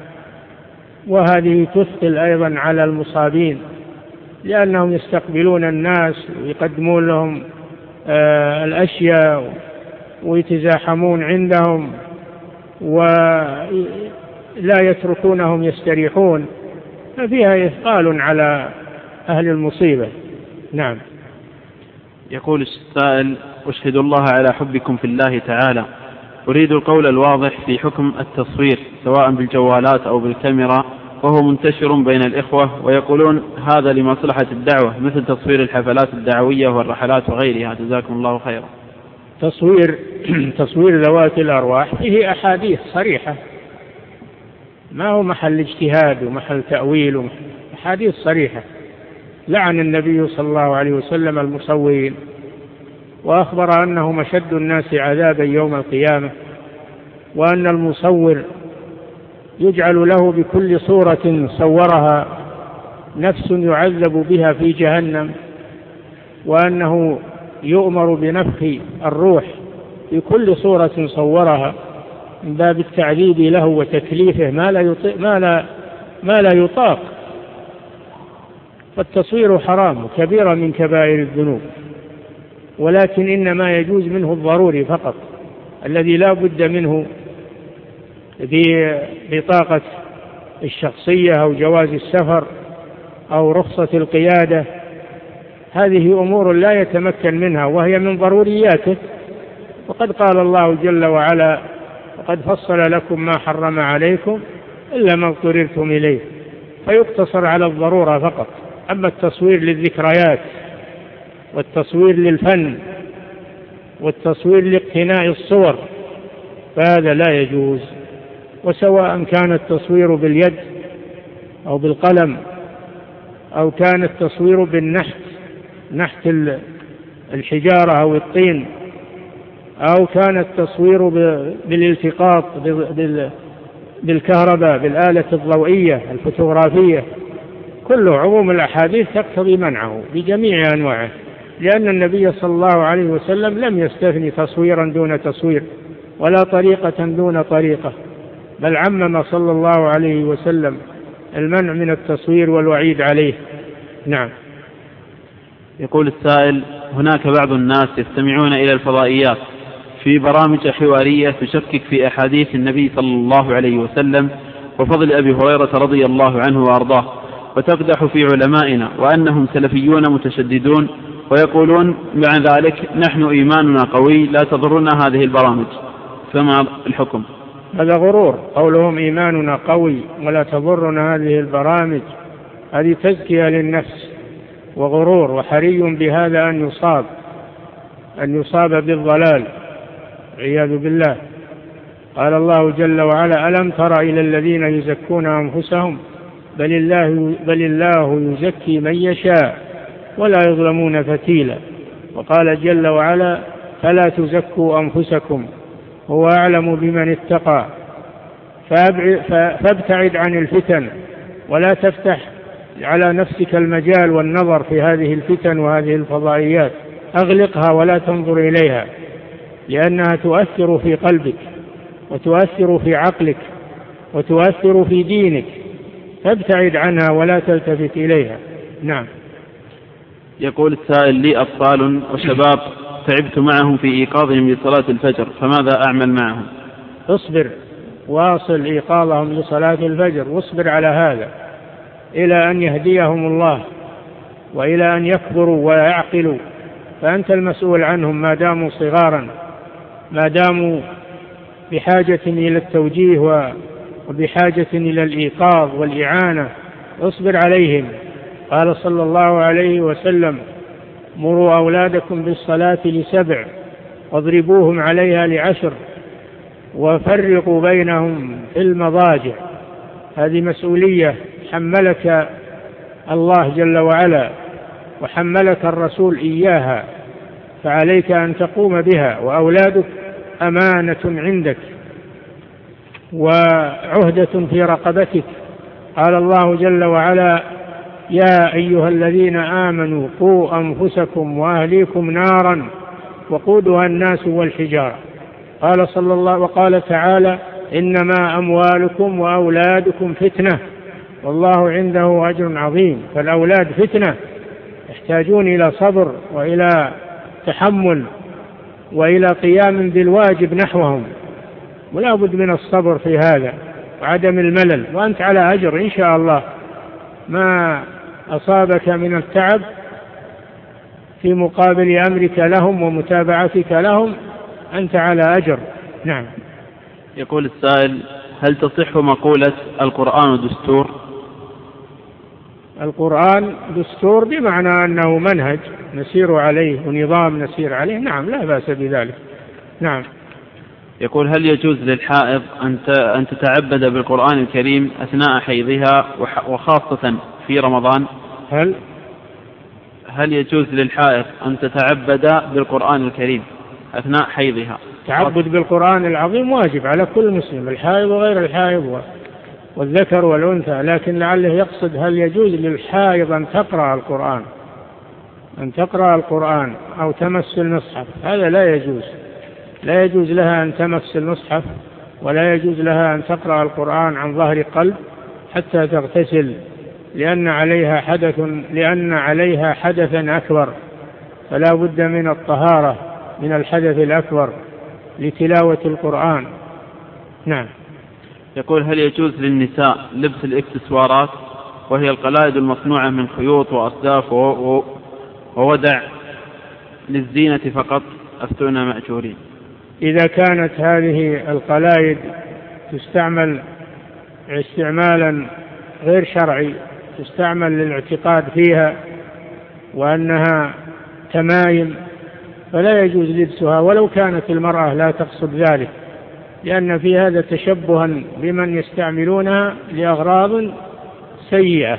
وهذه تثقل أيضا على المصابين، لأنهم يستقبلون الناس ويقدمون لهم آه الأشياء ويتزاحمون عندهم ولا يتركونهم يستريحون، ففيها إثقال على أهل المصيبة. نعم. يقول السائل: أشهد الله على حبكم في الله تعالى، أريد القول الواضح في حكم التصوير سواء بالجوالات أو بالكاميرا، وهو منتشر بين الإخوة، ويقولون هذا لمصلحة الدعوة، مثل تصوير الحفلات الدعوية والرحلات وغيرها، جزاكم الله خيرا. تصوير تصوير ذوات الأرواح فيه أحاديث صريحة، ما هو محل اجتهاد ومحل تأويل، أحاديث صريحة. لعن النبي صلى الله عليه وسلم المصورين، وأخبر أنهم أشد الناس عذابا يوم القيامة، وأن المصور يجعل له بكل صورة صورها نفس يعذب بها في جهنم، وأنه يؤمر بنفخ الروح في كل صورة صورها، من باب التعذيب له وتكليفه ما لا يطيق ما لا ما لا يطاق. فالتصوير حرام كبيرة من كبائر الذنوب، ولكن إنما يجوز منه الضروري فقط الذي لا بد منه ببطاقة الشخصية أو جواز السفر أو رخصة القيادة. هذه أمور لا يتمكن منها وهي من ضرورياته، وقد قال الله جل وعلا: وقد فصل لكم ما حرم عليكم إلا ما اضطررتم إليه، فيقتصر على الضرورة فقط. أما التصوير للذكريات والتصوير للفن والتصوير لاقتناء الصور فهذا لا يجوز، وسواء كان التصوير باليد أو بالقلم أو كان التصوير بالنحت نحت الحجارة أو الطين أو كان التصوير بالالتقاط بالكهرباء بالآلة الضوئية الفوتوغرافية، كله عموم الأحاديث تقتضي منعه بجميع أنواعه، لأن النبي صلى الله عليه وسلم لم يستثني تصويرا دون تصوير ولا طريقة دون طريقة، بل عمم صلى الله عليه وسلم المنع من التصوير والوعيد عليه. نعم. يقول السائل: هناك بعض الناس يستمعون إلى الفضائيات في برامج حوارية تشكك في أحاديث النبي صلى الله عليه وسلم وفضل أبي هريرة رضي الله عنه وأرضاه، وتقدح في علمائنا وأنهم سلفيون متشددون، ويقولون مع ذلك: نحن إيماننا قوي لا تضرنا هذه البرامج، فما الحكم؟ هذا غرور، قولهم إيماننا قوي ولا تضرنا هذه البرامج، هذه تزكية للنفس وغرور، وحري بهذا أن يصاب أن يصاب بالضلال والعياذ بالله. قال الله جل وعلا: ألم تر إلى الذين يزكون أنفسهم بل الله, بل الله يزكي من يشاء ولا يظلمون فتيلا. وقال جل وعلا: فلا تزكوا أنفسكم هو أعلم بمن اتقى. فابتعد عن الفتن ولا تفتح على نفسك المجال والنظر في هذه الفتن وهذه الفضائيات، أغلقها ولا تنظر إليها، لأنها تؤثر في قلبك وتؤثر في عقلك وتؤثر في دينك، فابتعد عنها ولا تلتفت إليها. نعم. يقول السائل: لي أطفال وشباب تعبت معهم في إيقاظهم لصلاة الفجر، فماذا أعمل معهم؟ اصبر، واصل إيقاظهم لصلاة الفجر، واصبر على هذا إلى أن يهديهم الله وإلى أن يكبروا ويعقلوا، فأنت المسؤول عنهم ما داموا صغارا، ما داموا بحاجة إلى التوجيه وبحاجة إلى الإيقاظ والإعانة، اصبر عليهم. قال صلى الله عليه وسلم: مروا أولادكم بالصلاة لسبع واضربوهم عليها لعشر وفرقوا بينهم في المضاجع. هذه مسؤولية حملك الله جل وعلا وحملك الرسول إياها، فعليك أن تقوم بها، وأولادك أمانة عندك وعهدة في رقبتك. قال الله جل وعلا: يا أيها الذين آمنوا قوا أنفسكم وأهليكم نارا وقودها الناس والحجارة. قال صلى الله وقال تعالى: إنما أموالكم وأولادكم فتنة والله عنده أجر عظيم. فالأولاد فتنة، يحتاجون إلى صبر وإلى تحمل وإلى قيام بالواجب نحوهم، ولا بد من الصبر في هذا وعدم الملل، وأنت على أجر إن شاء الله. ما أصابك من التعب في مقابل أمرك لهم ومتابعتك لهم أنت على أجر. نعم. يقول السائل: هل تصح مقولة القرآن دستور؟ القرآن دستور بمعنى أنه منهج نسير عليه ونظام نسير عليه، نعم، لا بأس بذلك. نعم. يقول: هل يجوز للحائض أن تتعبد بالقرآن الكريم أثناء حيضها وخاصة في رمضان؟ هل هل يجوز للحائض أن تتعبد بالقرآن الكريم أثناء حيضها؟ تعبد بالقرآن العظيم واجب على كل مسلم، الحائض وغير الحائض والذكر والأنثى، لكن لعله يقصد هل يجوز للحائض أن تقرأ القرآن أن تقرأ القرآن أو تمس المصحف. هذا لا يجوز، لا يجوز لها أن تمس المصحف ولا يجوز لها أن تقرأ القرآن عن ظهر قلب حتى تغتسل، لأن عليها حدث لأن عليها حدثا أكبر، فلا بد من الطهارة من الحدث الأكبر لتلاوة القرآن. نعم. يقول: هل يجوز للنساء لبس الإكسسوارات وهي القلائد المصنوعة من خيوط وأصداف وودع للزينة فقط؟ أفتونا مأجورين. إذا كانت هذه القلائد تستعمل استعمالا غير شرعي، تستعمل للاعتقاد فيها وأنها تمايم، فلا يجوز لبسها ولو كانت المرأة لا تقصد ذلك، لأن في هذا تشبها بمن يستعملونها لأغراض سيئة.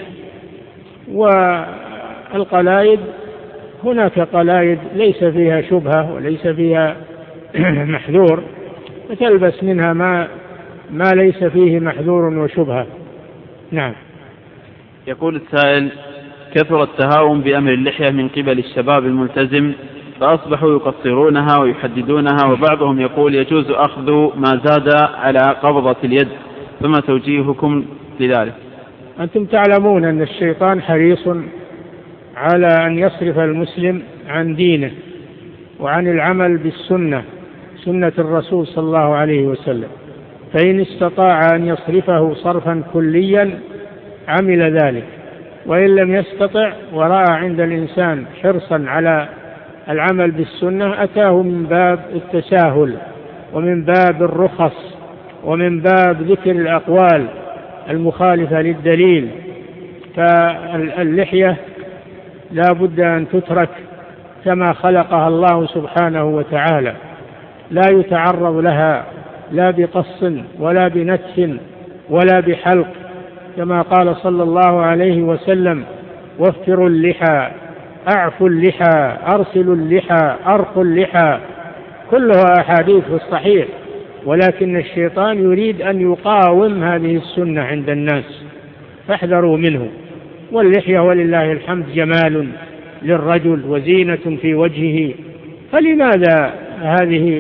والقلائد هناك قلائد ليس فيها شبهة وليس فيها محذور، فتلبس منها ما ما ليس فيه محذور وشبهة. نعم. يقول السائل: كثر التهاون بأمر اللحية من قبل الشباب الملتزم، فأصبحوا يقصرونها ويحددونها، وبعضهم يقول يجوز أخذ ما زاد على قبضة اليد، فما توجيهكم لذلك؟ أنتم تعلمون أن الشيطان حريص على أن يصرف المسلم عن دينه وعن العمل بالسنة، سنة الرسول صلى الله عليه وسلم، فإن استطاع أن يصرفه صرفا كليا عمل ذلك، وإن لم يستطع ورأى عند الإنسان حرصا على العمل بالسنة أتاه من باب التساهل ومن باب الرخص ومن باب ذكر الأقوال المخالفة للدليل. فاللحية لا بد أن تترك كما خلقها الله سبحانه وتعالى، لا يتعرض لها لا بقص ولا بنتف ولا بحلق، كما قال صلى الله عليه وسلم: وفروا اللحى، أعفوا اللحى، أرسلوا اللحى، أرخوا اللحى، كلها أحاديث في الصحيح. ولكن الشيطان يريد أن يقاوم هذه السنة عند الناس، فاحذروا منه. واللحية ولله الحمد جمال للرجل وزينة في وجهه، فلماذا هذه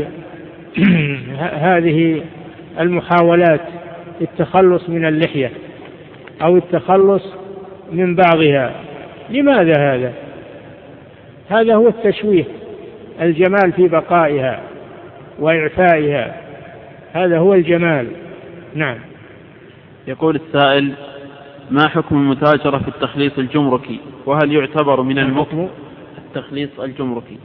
هذه المحاولات التخلص من اللحية أو التخلص من بعضها؟ لماذا هذا؟ هذا هو التشويه، الجمال في بقائها وإعفائها، هذا هو الجمال. نعم. يقول السائل: ما حكم المتاجرة في التخليص الجمركي، وهل يعتبر من المكم التخليص الجمركي؟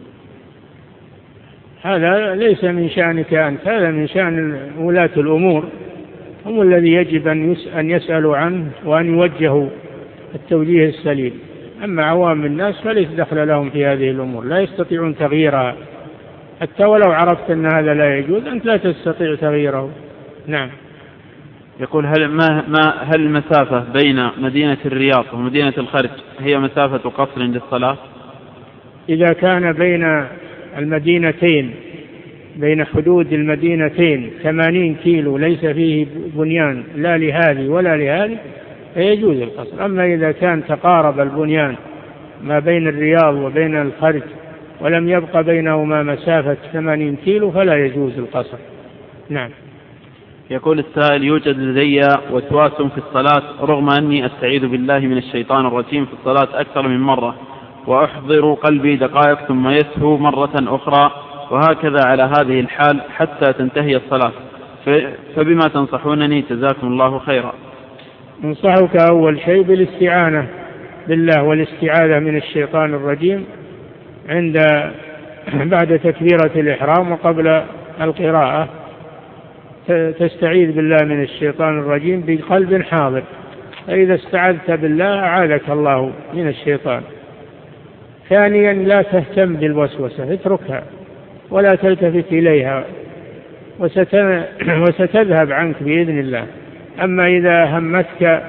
هذا ليس من شأنك أنت، هذا من شأن ولاة الأمور، هم الذي يجب أن يسألوا عنه وأن يوجهوا التوجيه السليم. أما عوام الناس فليس دخل لهم في هذه الأمور، لا يستطيعون تغييرها، حتى ولو عرفت أن هذا لا يجوز أنت لا تستطيع تغييره. نعم. يقول: هل ما ما هل المسافة بين مدينة الرياض ومدينة الخرج هي مسافة قصر للصلاة؟ إذا كان بين المدينتين، بين حدود المدينتين ثمانين كيلو ليس فيه بنيان لا لهذه ولا لهذه فيجوز القصر. أما إذا كان تقارب البنيان ما بين الرياض وبين الخرج ولم يبقى بينهما مسافة ثمانين كيلو فلا يجوز القصر. نعم. يقول السائل: يوجد لدي وسواس في الصلاة رغم أني أستعيذ بالله من الشيطان الرجيم في الصلاة أكثر من مرة، وأحضر قلبي دقائق ثم يسهو مرة أخرى، وهكذا على هذه الحال حتى تنتهي الصلاة، فبما تنصحونني جزاكم الله خيرا؟ ننصحك أول شيء بالاستعانة بالله والاستعاذة من الشيطان الرجيم عند بعد تكبيرة الإحرام وقبل القراءة، تستعيذ بالله من الشيطان الرجيم بقلب حاضر، فإذا استعذت بالله أعاذك الله من الشيطان. ثانيا لا تهتم بالوسوسة، اتركها ولا تلتفت إليها وستذهب عنك بإذن الله. أما إذا همتك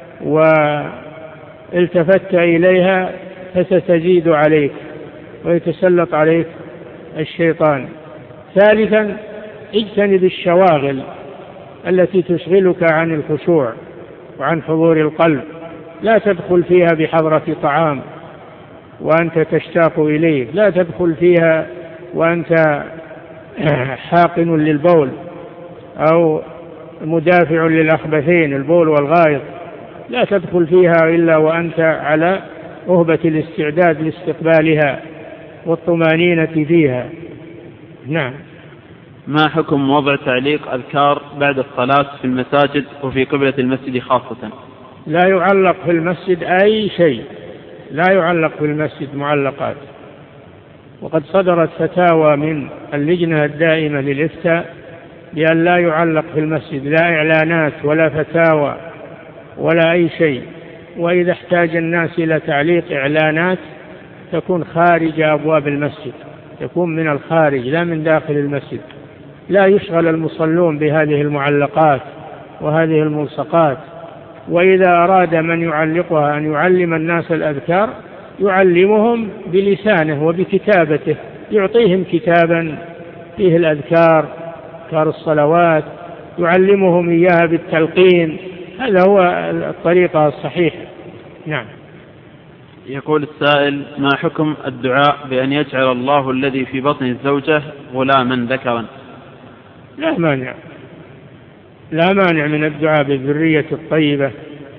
والتفت إليها فستزيد عليك ويتسلط عليك الشيطان. ثالثا اجتنب الشواغل التي تشغلك عن الخشوع وعن حضور القلب، لا تدخل فيها بحضرة طعام وأنت تشتاق إليه، لا تدخل فيها وأنت حاقن للبول أو مدافع للأخبثين البول والغائط، لا تدخل فيها إلا وأنت على أهبة الاستعداد لاستقبالها والطمانينة فيها. نعم. ما حكم وضع تعليق أذكار بعد الصلاة في المساجد وفي قبلة المسجد خاصة؟ لا يعلق في المسجد أي شيء، لا يعلق في المسجد معلقات. وقد صدرت فتاوى من اللجنة الدائمة للإفتاء بأن لا يعلق في المسجد، لا إعلانات ولا فتاوى ولا أي شيء. وإذا احتاج الناس إلى تعليق إعلانات تكون خارج أبواب المسجد، تكون من الخارج لا من داخل المسجد. لا يشغل المصلون بهذه المعلقات وهذه الملصقات. وإذا أراد من يعلقها أن يعلم الناس الأذكار يعلمهم بلسانه وبكتابته، يعطيهم كتابا فيه الأذكار، أذكار الصلوات، يعلمهم إياها بالتلقين. هذا هو الطريقة الصحيحة. نعم. يقول السائل: ما حكم الدعاء بأن يجعل الله الذي في بطن الزوجة غلاما ذكرا؟ لا مانع، لا مانع من الدعاء بالذرية الطيبة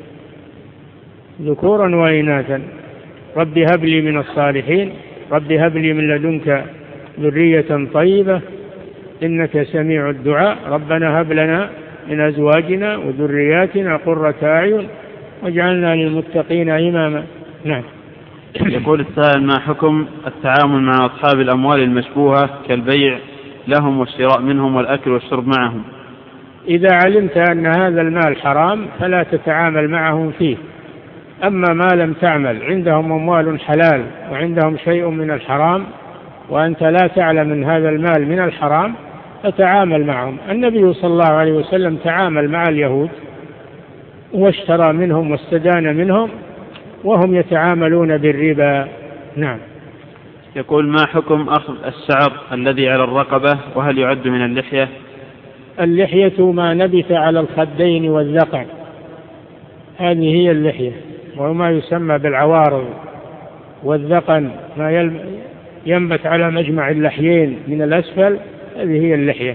ذكورا وإناثا. رب هب لي من الصالحين، رب هب لي من لدنك ذرية طيبة إنك سميع الدعاء، ربنا هب لنا من أزواجنا وذرياتنا قرة أعين واجعلنا للمتقين إماما. نعم. يقول السائل: ما حكم التعامل مع أصحاب الأموال المشبوهة كالبيع لهم والشراء منهم والأكل والشرب معهم؟ إذا علمت أن هذا المال حرام فلا تتعامل معهم فيه. أما ما لم تعمل، عندهم أموال حلال وعندهم شيء من الحرام وأنت لا تعلم من هذا المال من الحرام فتعامل معهم. النبي صلى الله عليه وسلم تعامل مع اليهود واشترى منهم واستدان منهم وهم يتعاملون بالربا. نعم. يقول: ما حكم أخذ الشعر الذي على الرقبة وهل يعد من اللحية؟ اللحية ما نبت على الخدين والذقن، هذه هي اللحية، وما يسمى بالعوارض. والذقن ما ينبت على مجمع اللحيين من الأسفل، هذه هي اللحية.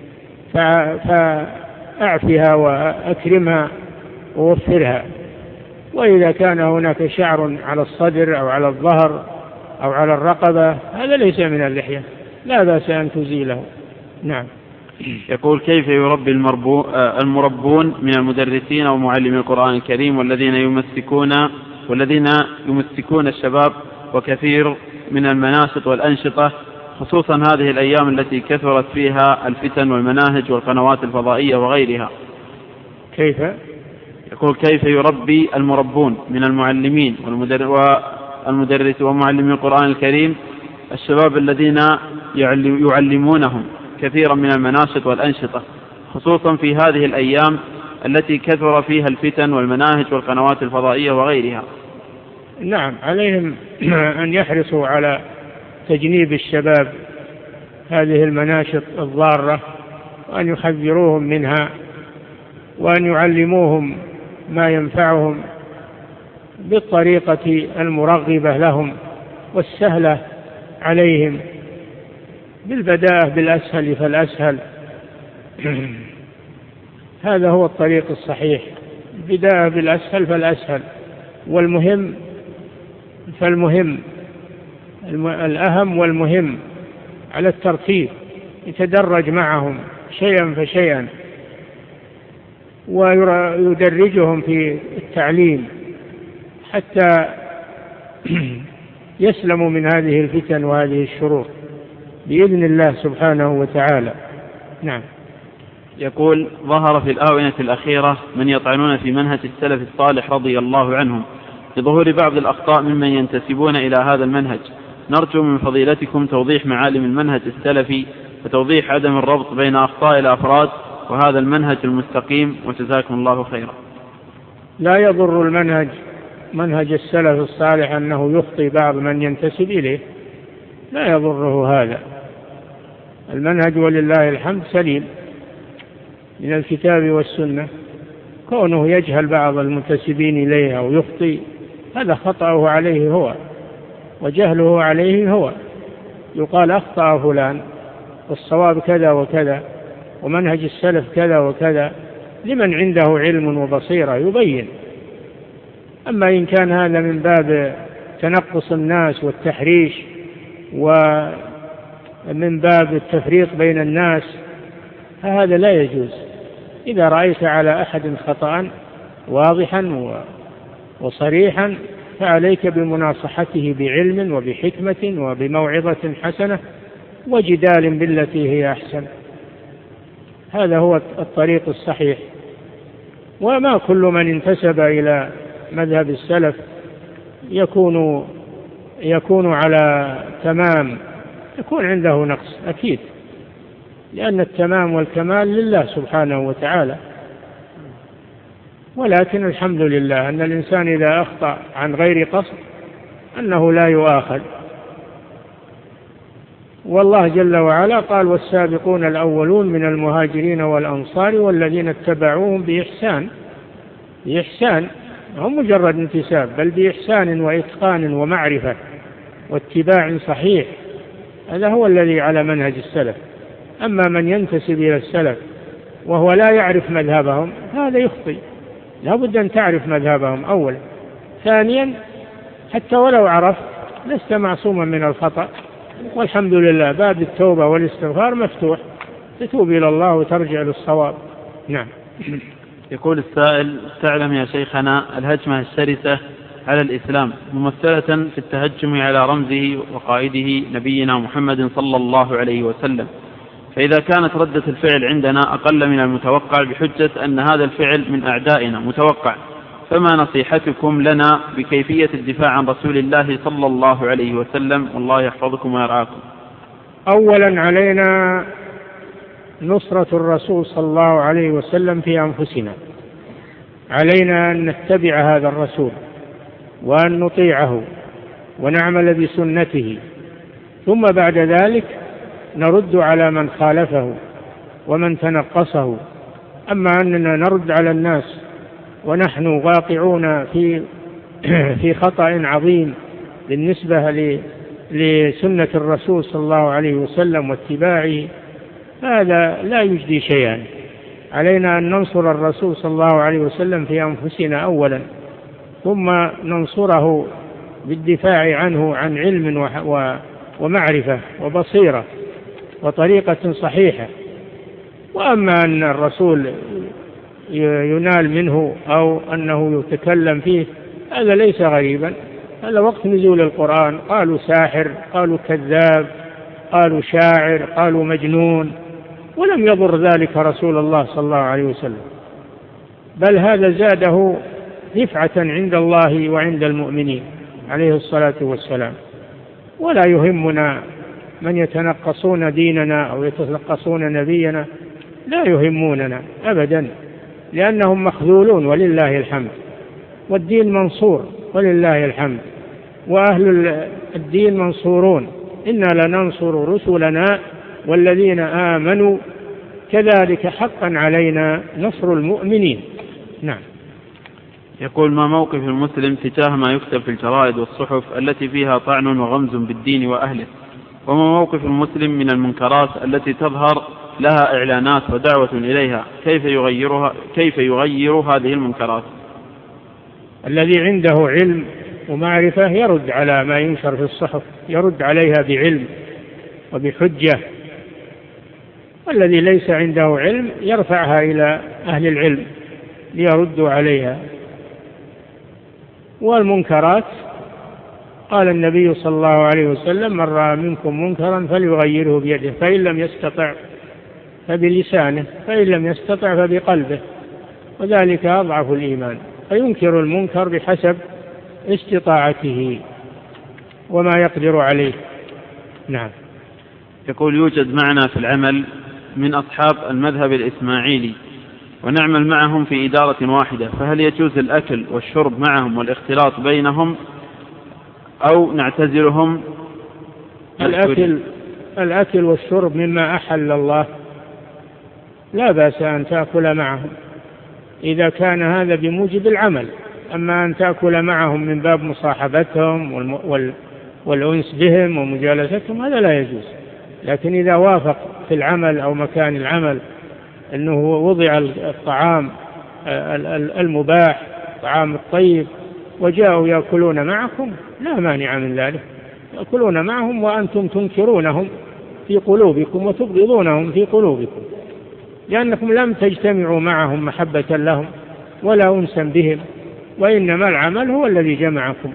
فأعفها وأكرمها ووفرها. وإذا كان هناك شعر على الصدر أو على الظهر أو على الرقبة هذا ليس من اللحية، لا بأس أن تزيله. نعم. يقول: كيف يربي المربون من المدرسين ومعلمي القرآن الكريم والذين يمسكون والذين يمسكون الشباب وكثير من المناشط والأنشطة، خصوصا هذه الأيام التي كثرت فيها الفتن والمناهج والقنوات الفضائية وغيرها؟ كيف؟ يقول: كيف يربي المربون من المعلمين والمدرس ومعلمي القرآن الكريم الشباب الذين يعلمونهم كثيرا من المناشط والأنشطة، خصوصا في هذه الأيام التي كثر فيها الفتن والمناهج والقنوات الفضائية وغيرها؟ نعم، عليهم أن يحرصوا على تجنيب الشباب هذه المناشط الضارة وأن يحذروهم منها وأن يعلموهم ما ينفعهم بالطريقة المرغبة لهم والسهلة عليهم، بالبداءة بالأسهل فالأسهل. هذا هو الطريق الصحيح، بداية بالأسهل فالأسهل، والمهم فالمهم الأهم والمهم على الترتيب، يتدرج معهم شيئا فشيئا ويدرجهم في التعليم حتى يسلموا من هذه الفتن وهذه الشرور بإذن الله سبحانه وتعالى. نعم. يقول: ظهر في الآونة الأخيرة من يطعنون في منهج السلف الصالح رضي الله عنهم لظهور بعض الأخطاء ممن ينتسبون إلى هذا المنهج، نرجو من فضيلتكم توضيح معالم المنهج السلفي وتوضيح عدم الربط بين أخطاء الأفراد وهذا المنهج المستقيم، وجزاكم الله خيرا. لا يضر المنهج منهج السلف الصالح أنه يخطئ بعض من ينتسب إليه، لا يضره هذا. المنهج ولله الحمد سليم من الكتاب والسنة، كونه يجهل بعض المنتسبين إليها ويخطئ هذا خطأه عليه هو وجهله عليه هو، يقال أخطأ فلان والصواب كذا وكذا، ومنهج السلف كذا وكذا لمن عنده علم وبصيرة يبين. أما إن كان هذا من باب تنقص الناس والتحريش ومن باب التفريق بين الناس فهذا لا يجوز. إذا رأيت على أحد خطأ واضحا وصريحا فعليك بمناصحته بعلم وبحكمة وبموعظة حسنة وجدال بالتي هي أحسن. هذا هو الطريق الصحيح. وما كل من انتسب إلى مذهب السلف يكون يكون على تمام، يكون عنده نقص أكيد، لأن التمام والكمال لله سبحانه وتعالى. ولكن الحمد لله أن الإنسان إذا أخطأ عن غير قصد أنه لا يؤاخذ. والله جل وعلا قال والسابقون الأولون من المهاجرين والأنصار والذين اتبعوهم بإحسان. بإحسان هم مجرد انتساب، بل بإحسان وإتقان ومعرفة واتباع صحيح. هذا هو الذي على منهج السلف. أما من ينتسب إلى السلف وهو لا يعرف مذهبهم هذا يخطئ. لا بد أن تعرف مذهبهم أولا. ثانيا حتى ولو عرفت لست معصوما من الخطأ، والحمد لله باب التوبة والاستغفار مفتوح، تتوب إلى الله وترجع للصواب. نعم. يقول السائل: تعلم يا شيخنا الهجمة الشرسة على الإسلام ممثلة في التهجم على رمزه وقائده نبينا محمد صلى الله عليه وسلم، فإذا كانت ردة الفعل عندنا أقل من المتوقع بحجة أن هذا الفعل من أعدائنا متوقع، فما نصيحتكم لنا بكيفية الدفاع عن رسول الله صلى الله عليه وسلم؟ والله يحفظكم ويرعاكم. أولا علينا نصرة الرسول صلى الله عليه وسلم في أنفسنا. علينا أن نتبع هذا الرسول وأن نطيعه ونعمل بسنته، ثم بعد ذلك نرد على من خالفه ومن تنقصه. أما أننا نرد على الناس ونحن واقعون في في خطأ عظيم بالنسبة لسنة الرسول صلى الله عليه وسلم واتباعه، هذا لا يجدي شيئا. علينا أن ننصر الرسول صلى الله عليه وسلم في أنفسنا أولا، ثم ننصره بالدفاع عنه عن علم ومعرفة وبصيرة وطريقة صحيحة. وأما أن الرسول ينال منه أو أنه يتكلم فيه هذا ليس غريبا. هذا وقت نزول القرآن قالوا ساحر، قالوا كذاب، قالوا شاعر، قالوا مجنون، ولم يضر ذلك رسول الله صلى الله عليه وسلم، بل هذا زاده رفعة عند الله وعند المؤمنين عليه الصلاة والسلام. ولا يهمنا من يتنقصون ديننا أو يتنقصون نبينا، لا يهموننا أبدا، لأنهم مخذولون ولله الحمد، والدين منصور ولله الحمد، وأهل الدين منصورون. إنا لننصر رسلنا والذين آمنوا كذلك حقا علينا نصر المؤمنين. نعم. يقول: ما موقف المسلم تجاه ما يكتب في الجرائد والصحف التي فيها طعن وغمز بالدين وأهله؟ وما موقف المسلم من المنكرات التي تظهر لها إعلانات ودعوة إليها؟ كيف يغيرها كيف يغير هذه المنكرات؟ الذي عنده علم ومعرفة يرد على ما ينشر في الصحف، يرد عليها بعلم وبحجة. والذي ليس عنده علم يرفعها إلى أهل العلم ليردوا عليها. والمنكرات قال النبي صلى الله عليه وسلم: من رأى منكم منكرا فليغيره بيده، فإن لم يستطع فبلسانه، فإن لم يستطع فبقلبه، وذلك أضعف الإيمان. فينكر المنكر بحسب استطاعته وما يقدر عليه. نعم. يقول: يوجد معنا في العمل من أصحاب المذهب الإسماعيلي ونعمل معهم في إدارة واحدة، فهل يجوز الأكل والشرب معهم والاختلاط بينهم أو نعتزلهم؟ الأكل, الأكل والشرب مما أحل الله، لا بأس أن تأكل معهم إذا كان هذا بموجب العمل. أما أن تأكل معهم من باب مصاحبتهم والأنس بهم ومجالستهم هذا لا يجوز. لكن إذا وافق في العمل أو مكان العمل أنه وضع الطعام المباح الطعام الطيب وجاءوا يأكلون معكم لا مانع من ذلك، يأكلون معهم وأنتم تنكرونهم في قلوبكم وتبغضونهم في قلوبكم، لأنكم لم تجتمعوا معهم محبة لهم ولا أنسا بهم، وإنما العمل هو الذي جمعكم.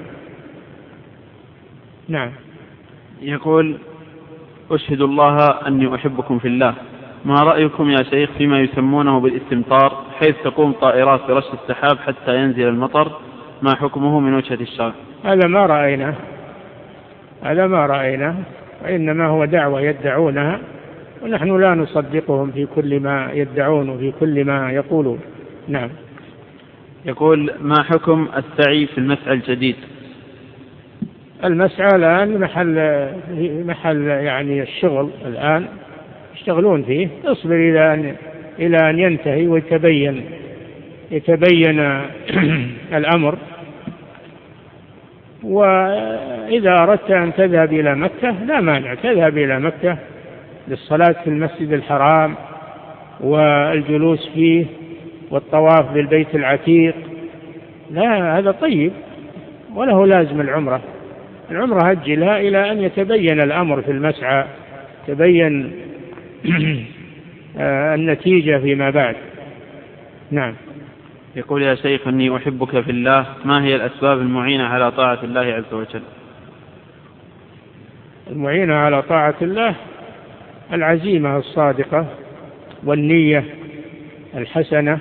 نعم. يقول: أشهد الله أني أحبكم في الله، ما رأيكم يا شيخ فيما يسمونه بالاستمطار، حيث تقوم طائرات برش السحاب حتى ينزل المطر، ما حكمه من وجهة الشرع؟ هذا ما رأينا هذا ما رأينا وإنما هو دعوة يدعونها، ونحن لا نصدقهم في كل ما يدعون وفي كل ما يقولون. نعم. يقول: ما حكم السعي في المسعى الجديد؟ المسعى الآن محل محل يعني الشغل، الآن يشتغلون فيه، اصبر إلى أن إلى أن ينتهي ويتبين يتبين الأمر. وإذا أردت أن تذهب إلى مكة لا مانع، تذهب إلى مكة للصلاة في المسجد الحرام والجلوس فيه والطواف بالبيت العتيق، لا هذا طيب وله لازم العمرة. العمرة أجلها إلى أن يتبين الأمر في المسعى، تبين النتيجة فيما بعد. نعم. يقول: يا شيخ إني أحبك في الله، ما هي الأسباب المعينة على طاعة الله عز وجل؟ المعينة على طاعة الله العزيمة الصادقة والنية الحسنة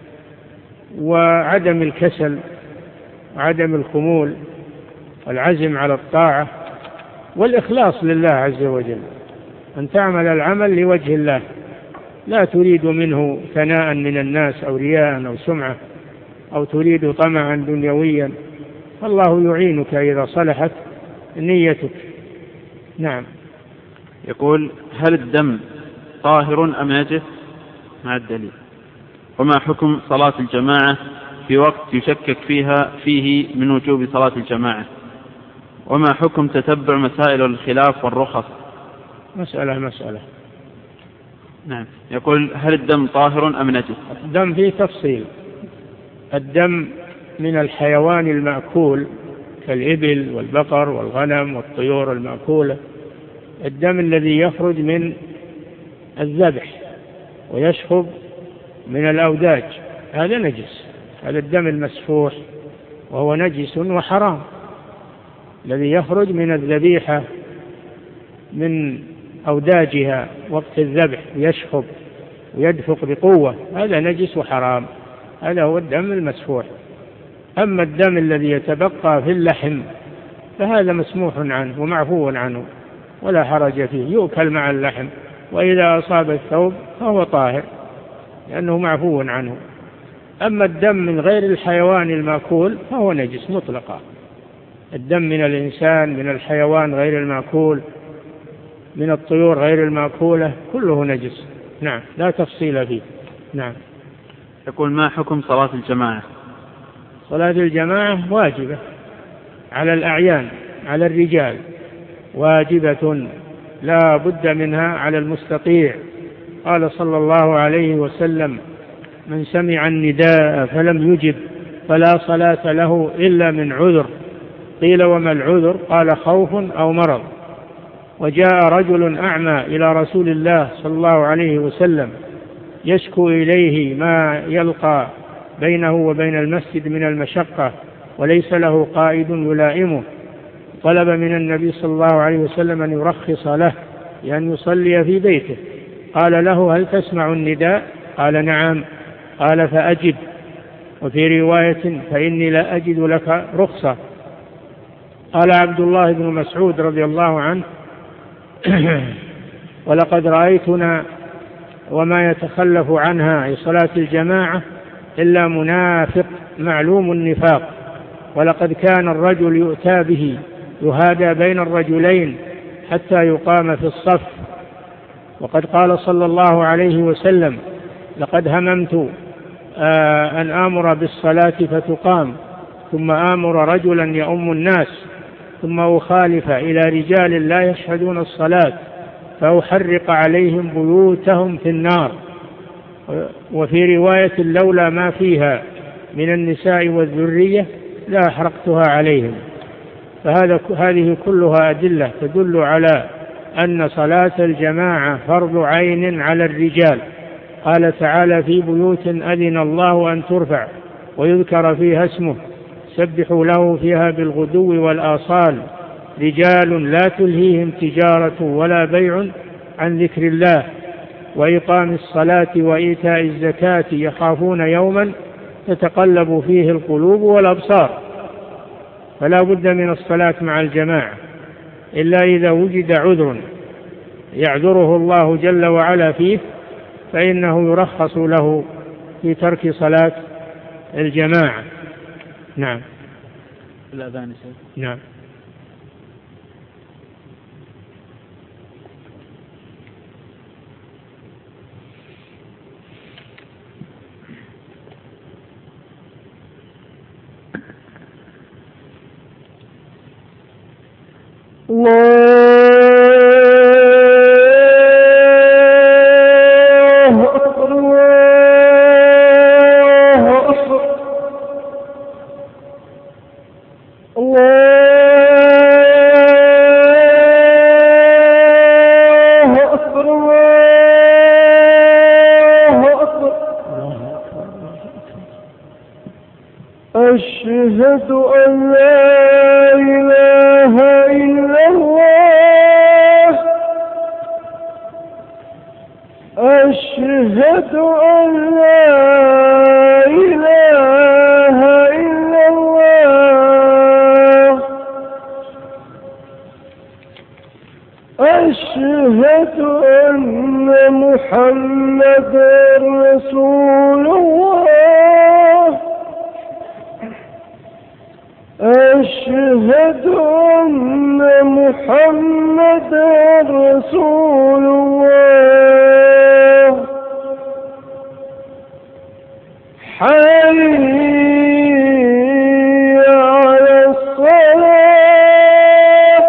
وعدم الكسل وعدم الخمول والعزم على الطاعة والإخلاص لله عز وجل، أن تعمل العمل لوجه الله لا تريد منه ثناء من الناس أو رياء أو سمعة أو تريد طمعا دنيويا، فالله يعينك إذا صلحت نيتك. نعم. يقول: هل الدم طاهر أم نجس مع الدليل؟ وما حكم صلاة الجماعة في وقت يشكك فيها فيه من وجوب صلاة الجماعة؟ وما حكم تتبع مسائل الخلاف والرخص؟ مسألة مسألة. نعم. يقول: هل الدم طاهر أم نجس؟ الدم فيه تفصيل. الدم من الحيوان المأكول كالإبل والبقر والغنم والطيور المأكولة، الدم الذي يخرج من الذبح ويشخب من الأوداج هذا نجس، هذا الدم المسفوح وهو نجس وحرام. الذي يخرج من الذبيحة من أوداجها وقت الذبح يشخب ويدفق بقوة هذا نجس وحرام، هذا هو الدم المسفوح. أما الدم الذي يتبقى في اللحم فهذا مسموح عنه ومعفو عنه ولا حرج فيه، يؤكل مع اللحم، وإذا أصاب الثوب فهو طاهر لأنه معفو عنه. أما الدم من غير الحيوان المأكول فهو نجس مطلقا. الدم من الإنسان، من الحيوان غير المأكول، من الطيور غير المأكولة كله نجس. نعم، لا تفصيل فيه. نعم. يقول: ما حكم صلاة الجماعة؟ صلاة الجماعة واجبة على الأعيان، على الرجال واجبة لا بد منها على المستطيع. قال صلى الله عليه وسلم: من سمع النداء فلم يجب فلا صلاة له إلا من عذر. قيل: وما العذر؟ قال: خوف أو مرض. وجاء رجل أعمى إلى رسول الله صلى الله عليه وسلم يشكو إليه ما يلقى بينه وبين المسجد من المشقة وليس له قائد يلائمه، طلب من النبي صلى الله عليه وسلم أن يرخص له لأن يصلي في بيته. قال له: هل تسمع النداء؟ قال: نعم. قال: فأجب. وفي رواية: فإني لا أجد لك رخصة. قال عبد الله بن مسعود رضي الله عنه: ولقد رأيتنا وما يتخلف عنها في صلاة الجماعة إلا منافق معلوم النفاق، ولقد كان الرجل يؤتى به يهادى بين الرجلين حتى يقام في الصف. وقد قال صلى الله عليه وسلم: لقد هممت أن آمر بالصلاة فتقام ثم آمر رجلا يؤم الناس ثم أخالف إلى رجال لا يشهدون الصلاة فأحرق عليهم بيوتهم في النار. وفي رواية لولا ما فيها من النساء والذرية لا أحرقتها عليهم. فهذا هذه كلها أدلة تدل على أن صلاة الجماعة فرض عين على الرجال. قال تعالى في بيوت أذن الله أن ترفع ويذكر فيها اسمه سبحوا له فيها بالغدو والآصال رجال لا تلهيهم تجارة ولا بيع عن ذكر الله وإقام الصلاة وإيتاء الزكاة يخافون يوما تتقلب فيه القلوب والأبصار. فلا بد من الصلاة مع الجماعة إلا إذا وجد عذر يعذره الله جل وعلا فيه فإنه يرخص له في ترك صلاة الجماعة. نعم. الأذان. نعم. الله أكبر الله أكبر الله أكبر الله أكبر أشهد أن لا إله إلا الله أشهد أن لا إله إلا الله أشهد أن محمدا رسول الله أشهد أن محمدا رسول الله حي على الصلاة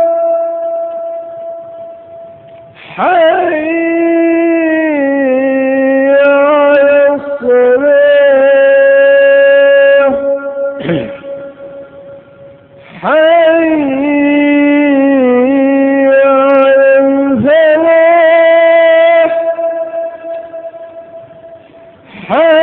حي على الصلاة حي على الفلاح حي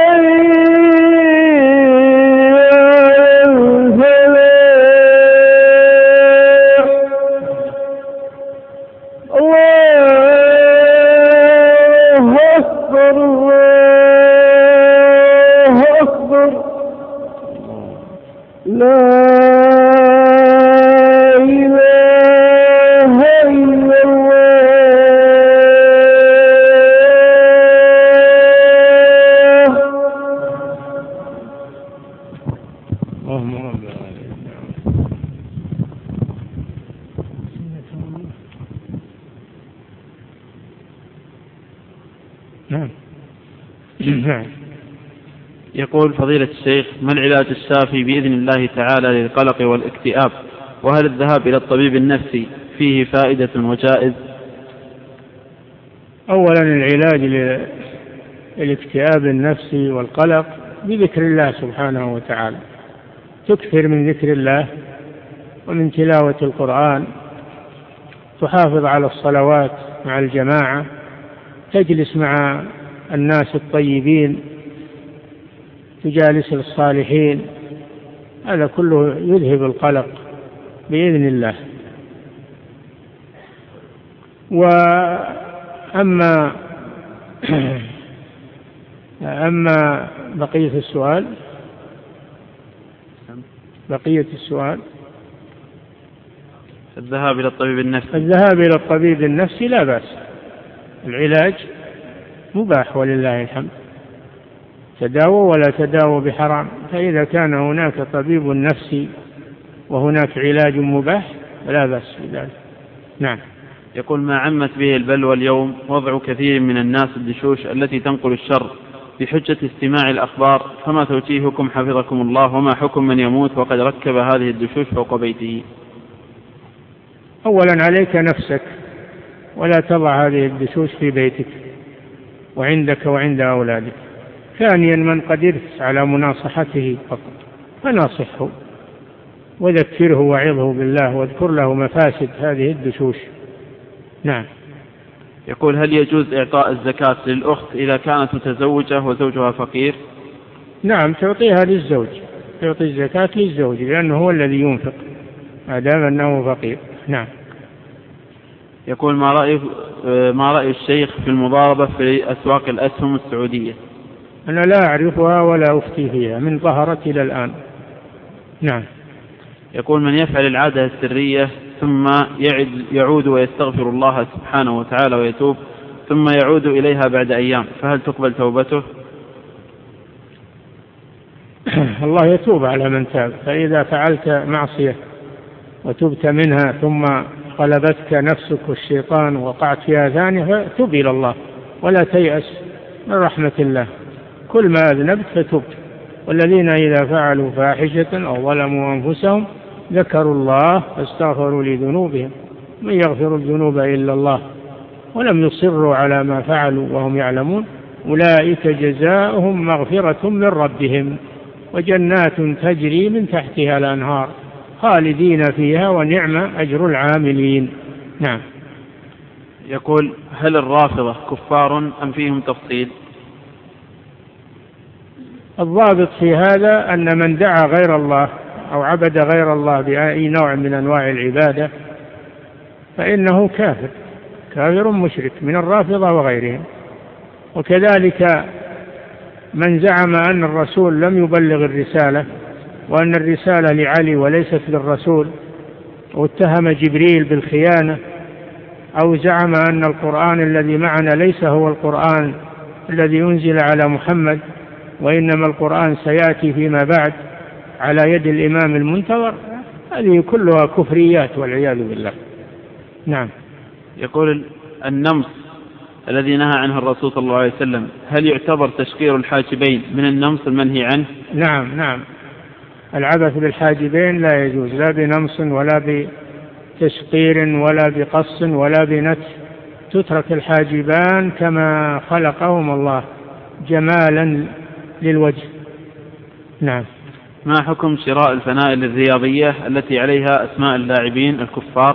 يقول فضيلة الشيخ: ما العلاج الشافي بإذن الله تعالى للقلق والاكتئاب؟ وهل الذهاب إلى الطبيب النفسي فيه فائدة وجائز؟ أولا العلاج للاكتئاب النفسي والقلق بذكر الله سبحانه وتعالى، تكثر من ذكر الله ومن تلاوة القرآن، تحافظ على الصلوات مع الجماعة، تجلس مع الناس الطيبين، تجالس الصالحين، هذا كله يذهب القلق بإذن الله. وأما أما بقية السؤال بقية السؤال الذهاب إلى الطبيب النفسي الذهاب إلى الطبيب النفسي لا بأس، العلاج مباح ولله الحمد، تداووا ولا تداووا بحرام، فإذا كان هناك طبيب نفسي وهناك علاج مباح فلا بأس بذلك. نعم. يقول: ما عمت به البلوى اليوم وضع كثير من الناس الدشوش التي تنقل الشر بحجة استماع الأخبار، فما توجيهكم حفظكم الله، وما حكم من يموت وقد ركب هذه الدشوش فوق بيته؟ أولا عليك نفسك، ولا تضع هذه الدشوش في بيتك، وعندك وعند أولادك. ثانيا من قدرت على مناصحته فقط فناصحه وذكره وعظه بالله واذكر له مفاسد هذه الدشوش. نعم. يقول هل يجوز إعطاء الزكاة للأخت إذا كانت متزوجة وزوجها فقير؟ نعم تعطيها للزوج، تعطي الزكاة للزوج لأنه هو الذي ينفق ما دام أنه فقير. نعم. يقول ما رأي ما رأي الشيخ في المضاربة في أسواق الأسهم السعودية؟ أنا لا أعرفها ولا أفتي فيها من ظهرت إلى الآن. نعم. يقول من يفعل العادة السرية ثم يعود ويستغفر الله سبحانه وتعالى ويتوب ثم يعود إليها بعد أيام فهل تقبل توبته؟ الله يتوب على من تاب. فإذا فعلت معصية وتبت منها ثم غلبتك نفسك والشيطان وقعت فيها ثانية فتب إلى الله ولا تيأس من رحمة الله. كل ما أذنبت فتبت. والذين إذا فعلوا فاحشة أو ظلموا أنفسهم ذكروا الله فاستغفروا لذنوبهم من يغفر الذنوب إلا الله ولم يصروا على ما فعلوا وهم يعلمون أولئك جزاؤهم مغفرة من ربهم وجنات تجري من تحتها الأنهار خالدين فيها ونعم أجر العاملين. نعم. يقول هل الرافضة كفار أم فيهم تفصيل؟ الضابط في هذا أن من دعا غير الله أو عبد غير الله بأي نوع من أنواع العبادة فإنه كافر كافر مشرك من الرافضة وغيرهم. وكذلك من زعم أن الرسول لم يبلغ الرسالة وأن الرسالة لعلي وليست للرسول واتهم جبريل بالخيانة أو زعم أن القرآن الذي معنا ليس هو القرآن الذي ينزل على محمد وإنما القرآن سيأتي فيما بعد على يد الإمام المنتظر هذه كلها كفريات والعياذ بالله. نعم. يقول النمص الذي نهى عنه الرسول صلى الله عليه وسلم هل يعتبر تشقير الحاجبين من النمص المنهي عنه؟ نعم نعم. العبث بالحاجبين لا يجوز لا بنمص ولا بتشقير ولا بقص ولا بنتف. تترك الحاجبان كما خلقهم الله جمالا للوجه. نعم. ما حكم شراء الفنائل الرياضية التي عليها أسماء اللاعبين الكفار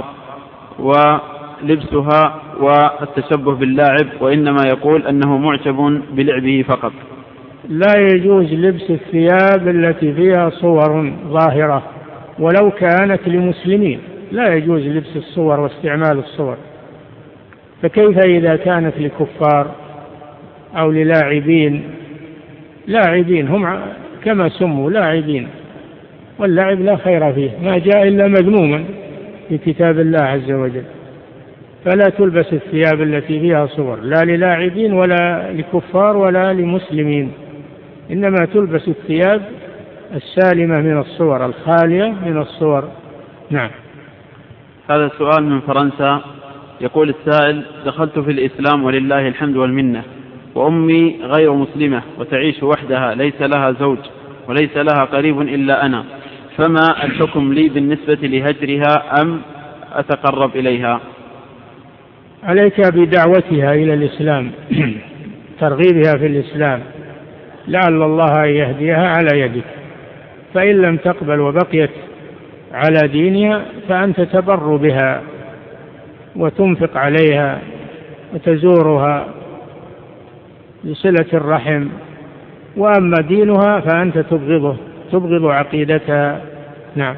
ولبسها والتشبه باللاعب وإنما يقول أنه معجب بلعبه فقط؟ لا يجوز لبس الثياب التي فيها صور ظاهرة ولو كانت لمسلمين لا يجوز لبس الصور واستعمال الصور. فكيف إذا كانت لكفار أو للاعبين؟ لاعبين هم كما سموا لاعبين واللعب لا خير فيه ما جاء إلا مذموما في كتاب الله عز وجل. فلا تلبس الثياب التي فيها صور لا للاعبين ولا لكفار ولا لمسلمين إنما تلبس الثياب السالمة من الصور الخالية من الصور. نعم. هذا السؤال من فرنسا. يقول السائل دخلت في الإسلام ولله الحمد والمنة وأمي غير مسلمة وتعيش وحدها ليس لها زوج وليس لها قريب إلا أنا فما الحكم لي بالنسبة لهجرها أم أتقرب إليها؟ عليك بدعوتها إلى الإسلام ترغيبها في الإسلام لعل الله يهديها على يدك. فإن لم تقبل وبقيت على دينها فأنت تبر بها وتنفق عليها وتزورها بصلة الرحم. وأما دينها فأنت تبغضه تبغض عقيدتها. نعم.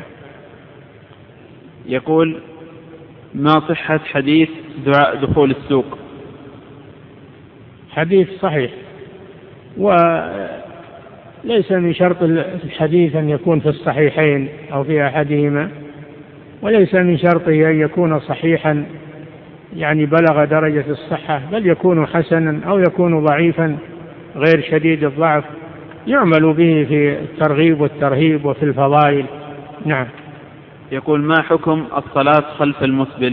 يقول ما صحة حديث دعاء دخول السوق؟ حديث صحيح وليس من شرط الحديث أن يكون في الصحيحين أو في أحدهما وليس من شرطه أن يكون صحيحا يعني بلغ درجة الصحة بل يكون حسنا أو يكون ضعيفا غير شديد الضعف يعمل به في الترغيب والترهيب وفي الفضائل. نعم. يقول ما حكم الصلاة خلف المسبل؟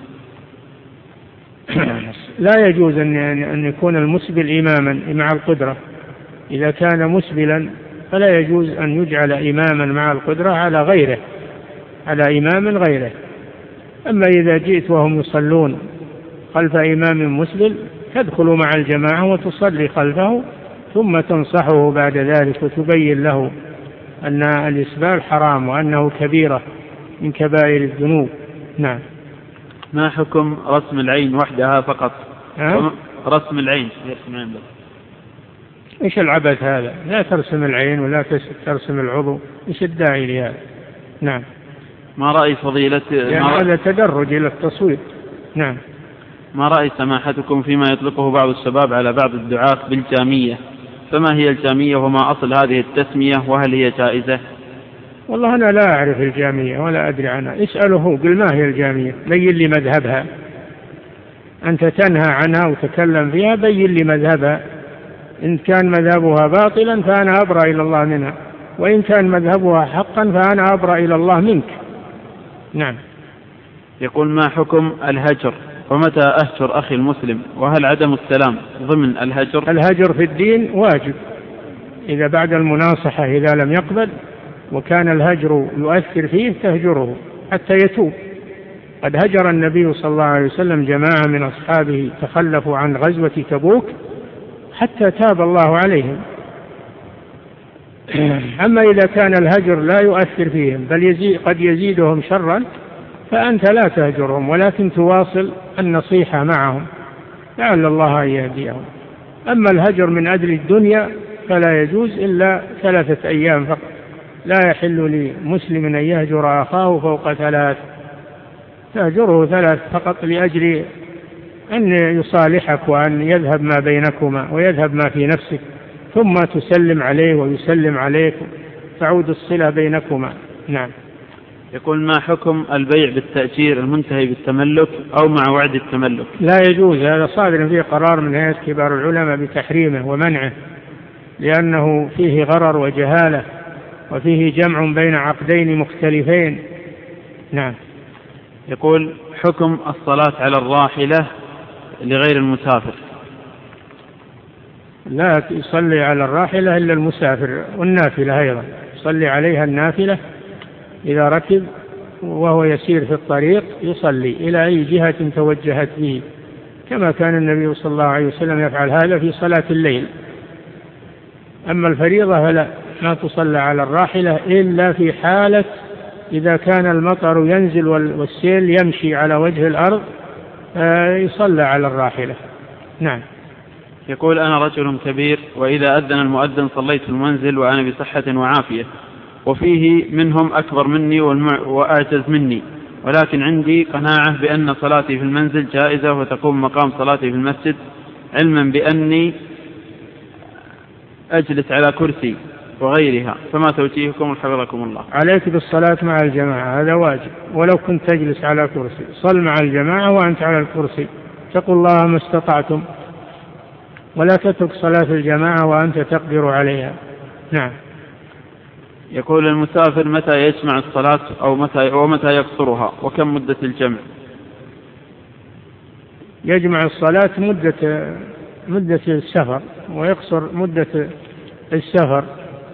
لا يجوز أن يكون المسبل إماما مع القدرة. إذا كان مسبلا فلا يجوز أن يجعل إماما مع القدرة على غيره على إمام غيره. أما إذا جئت وهم يصلون خلف إمام مسبل تدخل مع الجماعة وتصلي خلفه، ثم تنصحه بعد ذلك وتبين له أن الإسبال حرام وأنه كبيرة من كبائر الذنوب. نعم. ما حكم رسم العين وحدها فقط؟ أه؟ رسم العين يرسم العين بس. إيش العبث هذا؟ لا ترسم العين ولا ترسم العضو، إيش الداعي لهذا؟ نعم. ما رأي فضيلة يعني هذا تدرج إلى التصوير. نعم. ما رأي سماحتكم فيما يطلقه بعض الشباب على بعض الدعاة بالجامية؟ فما هي الجامية وما أصل هذه التسمية وهل هي جائزة؟ والله أنا لا أعرف الجامية ولا أدري عنها، اسأله قل ما هي الجامية، بين لي مذهبها. أنت تنهى عنها وتكلم فيها، بين لي مذهبها. إن كان مذهبها باطلا فأنا أبرأ إلى الله منها، وإن كان مذهبها حقا فأنا أبرأ إلى الله منك. نعم. يقول ما حكم الهجر ومتى أهجر أخي المسلم، وهل عدم السلام ضمن الهجر؟ الهجر في الدين واجب، إذا بعد المناصحة إذا لم يقبل وكان الهجر يؤثر فيه تهجره حتى يتوب. قد هجر النبي صلى الله عليه وسلم جماعة من أصحابه تخلفوا عن غزوة تبوك حتى تاب الله عليهم. أما إذا كان الهجر لا يؤثر فيهم بل يزيد قد يزيدهم شرا فأنت لا تهجرهم، ولكن تواصل النصيحة معهم لعل الله أن يهديهم. أما الهجر من أجل الدنيا فلا يجوز إلا ثلاثة أيام فقط، لا يحل لمسلم أن يهجر أخاه فوق ثلاث، تهجره ثلاث فقط لأجل أن يصالحك وأن يذهب ما بينكما ويذهب ما في نفسك، ثم تسلم عليه ويسلم عليك، تعود الصلة بينكما. نعم. يقول ما حكم البيع بالتأجير المنتهي بالتملك أو مع وعد التملك؟ لا يجوز، هذا صادر فيه قرار من هيئة كبار العلماء بتحريمه ومنعه، لأنه فيه غرر وجهالة وفيه جمع بين عقدين مختلفين. نعم. يقول حكم الصلاة على الراحلة لغير المسافر؟ لا يصلي على الراحلة إلا المسافر، والنافلة أيضا يصلي عليها النافلة إذا ركب وهو يسير في الطريق يصلي إلى أي جهة توجهت به، كما كان النبي صلى الله عليه وسلم يفعل هذا في صلاة الليل. أما الفريضة فلا، ما تصلى على الراحلة إلا في حالة إذا كان المطر ينزل والسيل يمشي على وجه الأرض يصلى على الراحلة. نعم. يقول أنا رجل كبير وإذا أذن المؤذن صليت في المنزل وأنا بصحة وعافية، وفيه منهم أكبر مني وأعجز مني، ولكن عندي قناعة بأن صلاتي في المنزل جائزة وتقوم مقام صلاتي في المسجد، علما بأني أجلس على كرسي وغيرها، فما توجيهكم حفظكم الله؟ عليك بالصلاة مع الجماعة، هذا واجب، ولو كنت تجلس على كرسي صل مع الجماعة وأنت على الكرسي، تقول الله ما استطعتم، ولا تترك صلاة الجماعة وأنت تقدر عليها. نعم. يقول المسافر متى يجمع الصلاة أو متى ومتى يقصرها وكم مدة الجمع؟ يجمع الصلاة مدة مدة السفر ويقصر مدة السفر،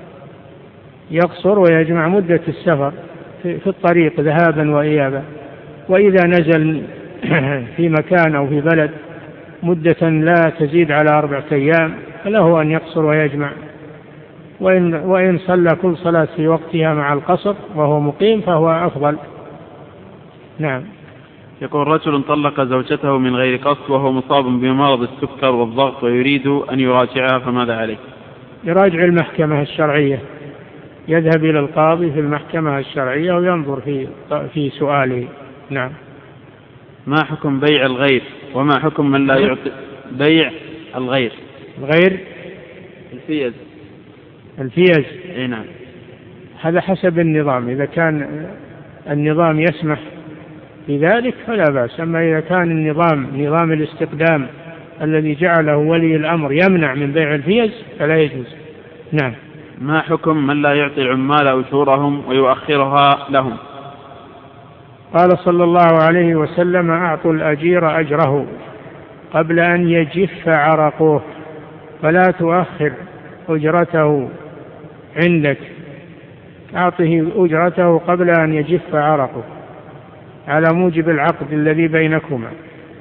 يقصر ويجمع مدة السفر في الطريق ذهابا وإيابا، وإذا نزل في مكان أو في بلد مدة لا تزيد على أربعة أيام فله أن يقصر ويجمع، وإن, وإن صلى كل صلاة في وقتها مع القصر وهو مقيم فهو أفضل. نعم. يقول رجل طلق زوجته من غير قصد وهو مصاب بمرض السكر والضغط ويريد أن يراجعها، فماذا عليه؟ يراجع المحكمة الشرعية، يذهب إلى القاضي في المحكمة الشرعية وينظر في في سؤاله. نعم. ما حكم بيع الغير وما حكم من لا يعطي بيع الغير؟ الغير الفيز. الفيز. اي نعم. هذا حسب النظام، إذا كان النظام يسمح بذلك فلا بأس، أما إذا كان النظام نظام الاستقدام الذي جعله ولي الأمر يمنع من بيع الفيز فلا يجوز. نعم. ما حكم من لا يعطي العمال أجورهم ويؤخرها لهم؟ قال صلى الله عليه وسلم أعطوا الأجير أجره قبل أن يجف عرقه، فلا تؤخر أجرته عندك، أعطه أجرته قبل أن يجف عرقه على موجب العقد الذي بينكما.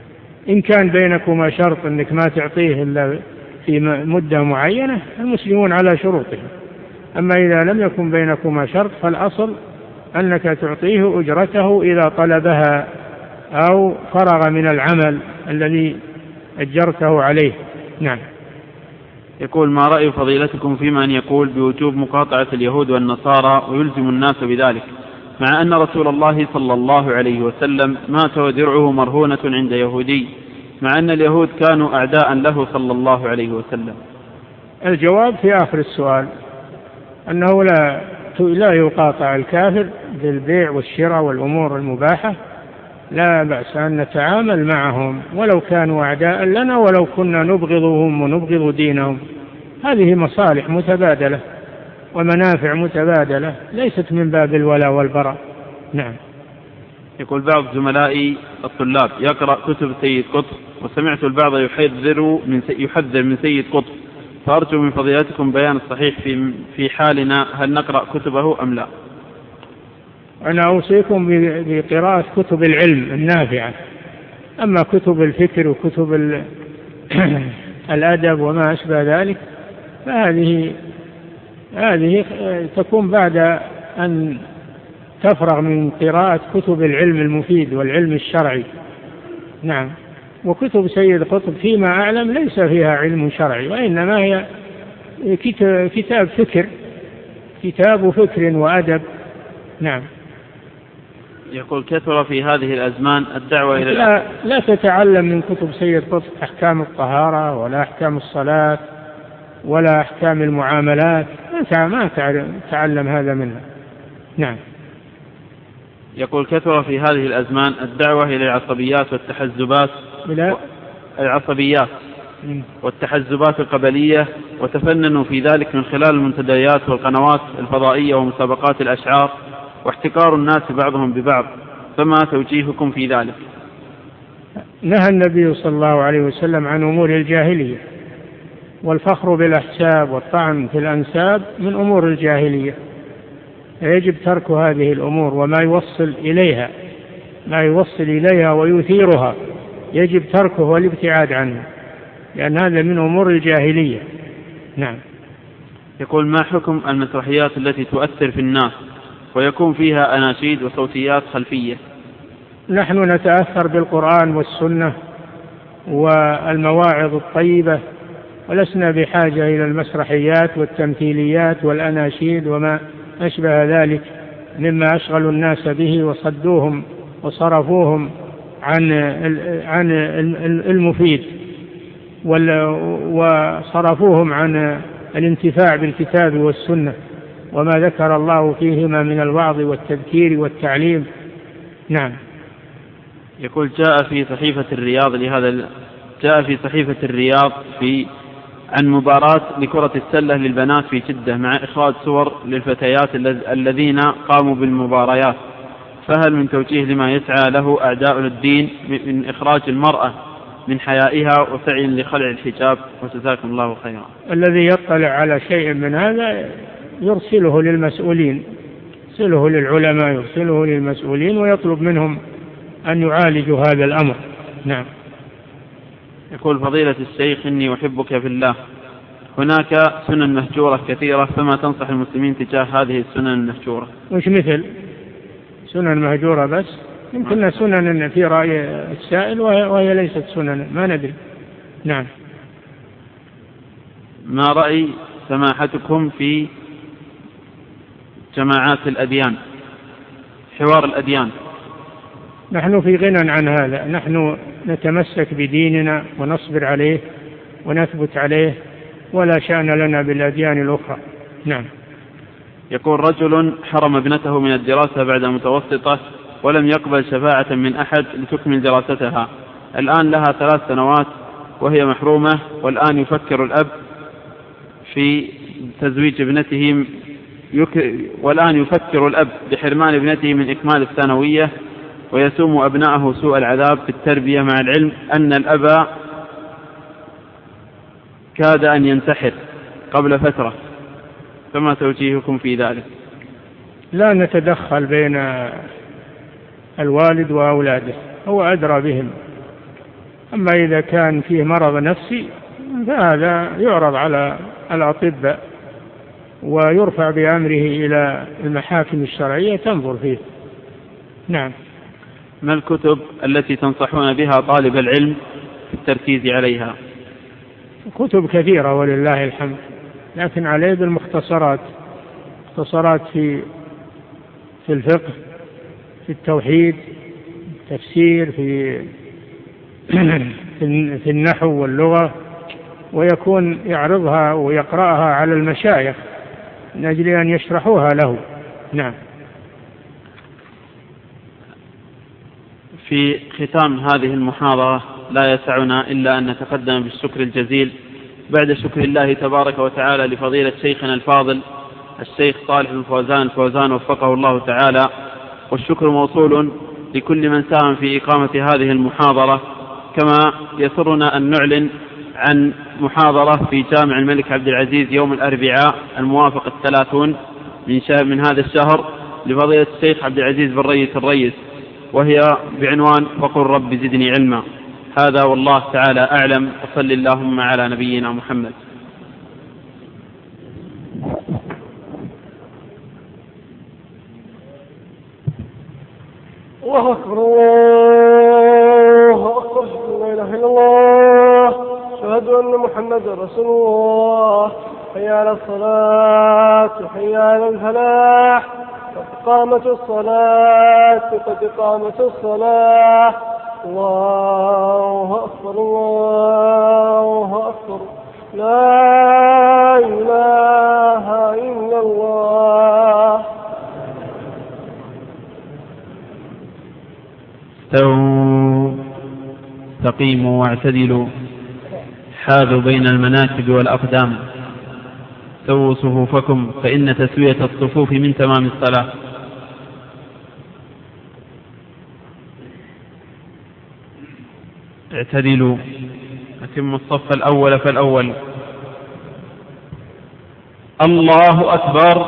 إن كان بينكما شرط أنك ما تعطيه إلا في مدة معينة المسلمون على شروطهم. أما إذا لم يكن بينكما شرط فالأصل أنك تعطيه أجرته إذا طلبها أو فرغ من العمل الذي أجرته عليه. نعم. يقول: ما رأي فضيلتكم في من يقول بوجوب مقاطعة اليهود والنصارى ويلزم الناس بذلك، مع أن رسول الله صلى الله عليه وسلم مات ودرعه مرهونة عند يهودي، مع أن اليهود كانوا أعداء له صلى الله عليه وسلم؟ الجواب في آخر السؤال أنه لا لا يقاطع الكافر بالبيع والشراء والأمور المباحة، لا بأس أن نتعامل معهم ولو كانوا أعداء لنا ولو كنا نبغضهم ونبغض دينهم. هذه مصالح متبادلة ومنافع متبادلة، ليست من باب الولاء والبراء. نعم. يقول: بعض زملائي الطلاب يقرأ كتب سيد قطب، وسمعت البعض يحذر من يحذر من سيد قطب، فأرجو من فضيلتكم بيان الصحيح في في حالنا، هل نقرأ كتبه أم لا؟ أنا أوصيكم بقراءة كتب العلم النافعة، أما كتب الفكر وكتب الأدب وما أشبه ذلك فهذه هذه تكون بعد أن تفرغ من قراءة كتب العلم المفيد والعلم الشرعي. نعم. وكتب سيد قطب فيما أعلم ليس فيها علم شرعي، وإنما هي كتاب فكر، كتاب فكر وأدب. نعم. يقول: كثر في هذه الأزمان الدعوة إلى لا, لا تتعلم من كتب سيد قطب أحكام الطهارة ولا أحكام الصلاة ولا أحكام المعاملات، ما تعلم هذا منها. نعم. يقول: كثر في هذه الأزمان الدعوة إلى العصبيات والتحزبات بلا العصبيات والتحزبات القبلية، وتفننوا في ذلك من خلال المنتديات والقنوات الفضائية ومسابقات الأشعار، واحتكار الناس بعضهم ببعض، فما توجيهكم في ذلك؟ نهى النبي صلى الله عليه وسلم عن أمور الجاهلية، والفخر بالأحساب والطعن في الأنساب من أمور الجاهلية، يجب ترك هذه الأمور وما يوصل إليها ما يوصل إليها ويثيرها يجب تركه والابتعاد عنه، لأن هذا من أمور الجاهلية. نعم. يقول: ما حكم المسرحيات التي تؤثر في الناس ويكون فيها أناشيد وصوتيات خلفية؟ نحن نتأثر بالقرآن والسنة والمواعظ الطيبة، ولسنا بحاجة إلى المسرحيات والتمثيليات والأناشيد وما أشبه ذلك مما أشغل الناس به وصدوهم وصرفوهم عن عن المفيد وصرفوهم عن الانتفاع بالكتاب والسنة وما ذكر الله فيهما من الوعظ والتذكير والتعليم. نعم. يقول: جاء في صحيفة الرياض لهذا جاء في صحيفة الرياض في عن مباراة لكرة السلة للبنات في جدة مع إخراج صور للفتيات الذين قاموا بالمباريات، فهل من توجيه لما يسعى له أعداء الدين من إخراج المرأة من حيائها وسعي لخلع الحجاب؟ وجزاكم الله خيرا. الذي يطلع على شيء من هذا يرسله للمسؤولين، يرسله للعلماء، يرسله للمسؤولين ويطلب منهم أن يعالجوا هذا الأمر. نعم. يقول: فضيلة الشيخ، إني أحبك في الله، هناك سنن مهجورة كثيرة، فما تنصح المسلمين تجاه هذه السنن المهجورة؟ وش مثل سنن مهجورة؟ بس يمكن سنن في رأي السائل وهي ليست سنن، ما ندري. نعم. ما رأي سماحتكم في جماعات الأديان، حوار الأديان؟ نحن في غنى عن هذا، نحن نتمسك بديننا ونصبر عليه ونثبت عليه، ولا شأن لنا بالأديان الأخرى. نعم. يقول: رجل حرم ابنته من الدراسة بعد متوسطة ولم يقبل شفاعة من أحد لتكمل دراستها، الآن لها ثلاث سنوات وهي محرومة، والآن يفكر الأب في تزويج ابنته يك... والآن يفكر الأب بحرمان ابنته من إكمال الثانوية، ويسوم أبنائه سوء العذاب في التربية، مع العلم أن الأب كاد أن ينتحر قبل فترة، فما توجيهكم في ذلك؟ لا نتدخل بين الوالد وأولاده، هو أدرى بهم، أما إذا كان فيه مرض نفسي فهذا يعرض على الأطباء ويرفع بأمره إلى المحاكم الشرعية تنظر فيه. نعم. ما الكتب التي تنصحون بها طالب العلم في التركيز عليها؟ كتب كثيرة ولله الحمد، لكن عليه بالمختصرات، مختصرات في في الفقه، في التوحيد، تفسير، في في النحو واللغة، ويكون يعرضها ويقرأها على المشايخ من أجل أن يشرحوها له. نعم. في ختام هذه المحاضرة لا يسعنا إلا أن نتقدم بالشكر الجزيل بعد شكر الله تبارك وتعالى لفضيلة شيخنا الفاضل الشيخ صالح بن فوزان الفوزان وفقه الله تعالى، والشكر موصول لكل من ساهم في إقامة هذه المحاضرة. كما يسرنا أن نعلن عن محاضرة في جامع الملك عبد العزيز يوم الأربعاء الموافق الثلاثون من, من هذا الشهر لفضيلة الشيخ عبد العزيز بن ريس الريس، وهي بعنوان وقل رب زدني علما. هذا والله تعالى أعلم، وصل اللهم على نبينا محمد. الله أكبر الله أكبر، لا إله إلا الله، أشهد أن محمدا رسول الله، حي على الصلاة حي على الفلاح، قد قامت الصلاة قد قامت الصلاة، الله أكبر الله أكبر، لا إله إلا الله. استووا استقيموا واعتدلوا، حاذوا بين المناكب والأقدام، سووا صفوفكم فإن تسوية الصفوف من تمام الصلاة. اعتدلوا، أتموا الصف الأول فالأول. الله أكبر.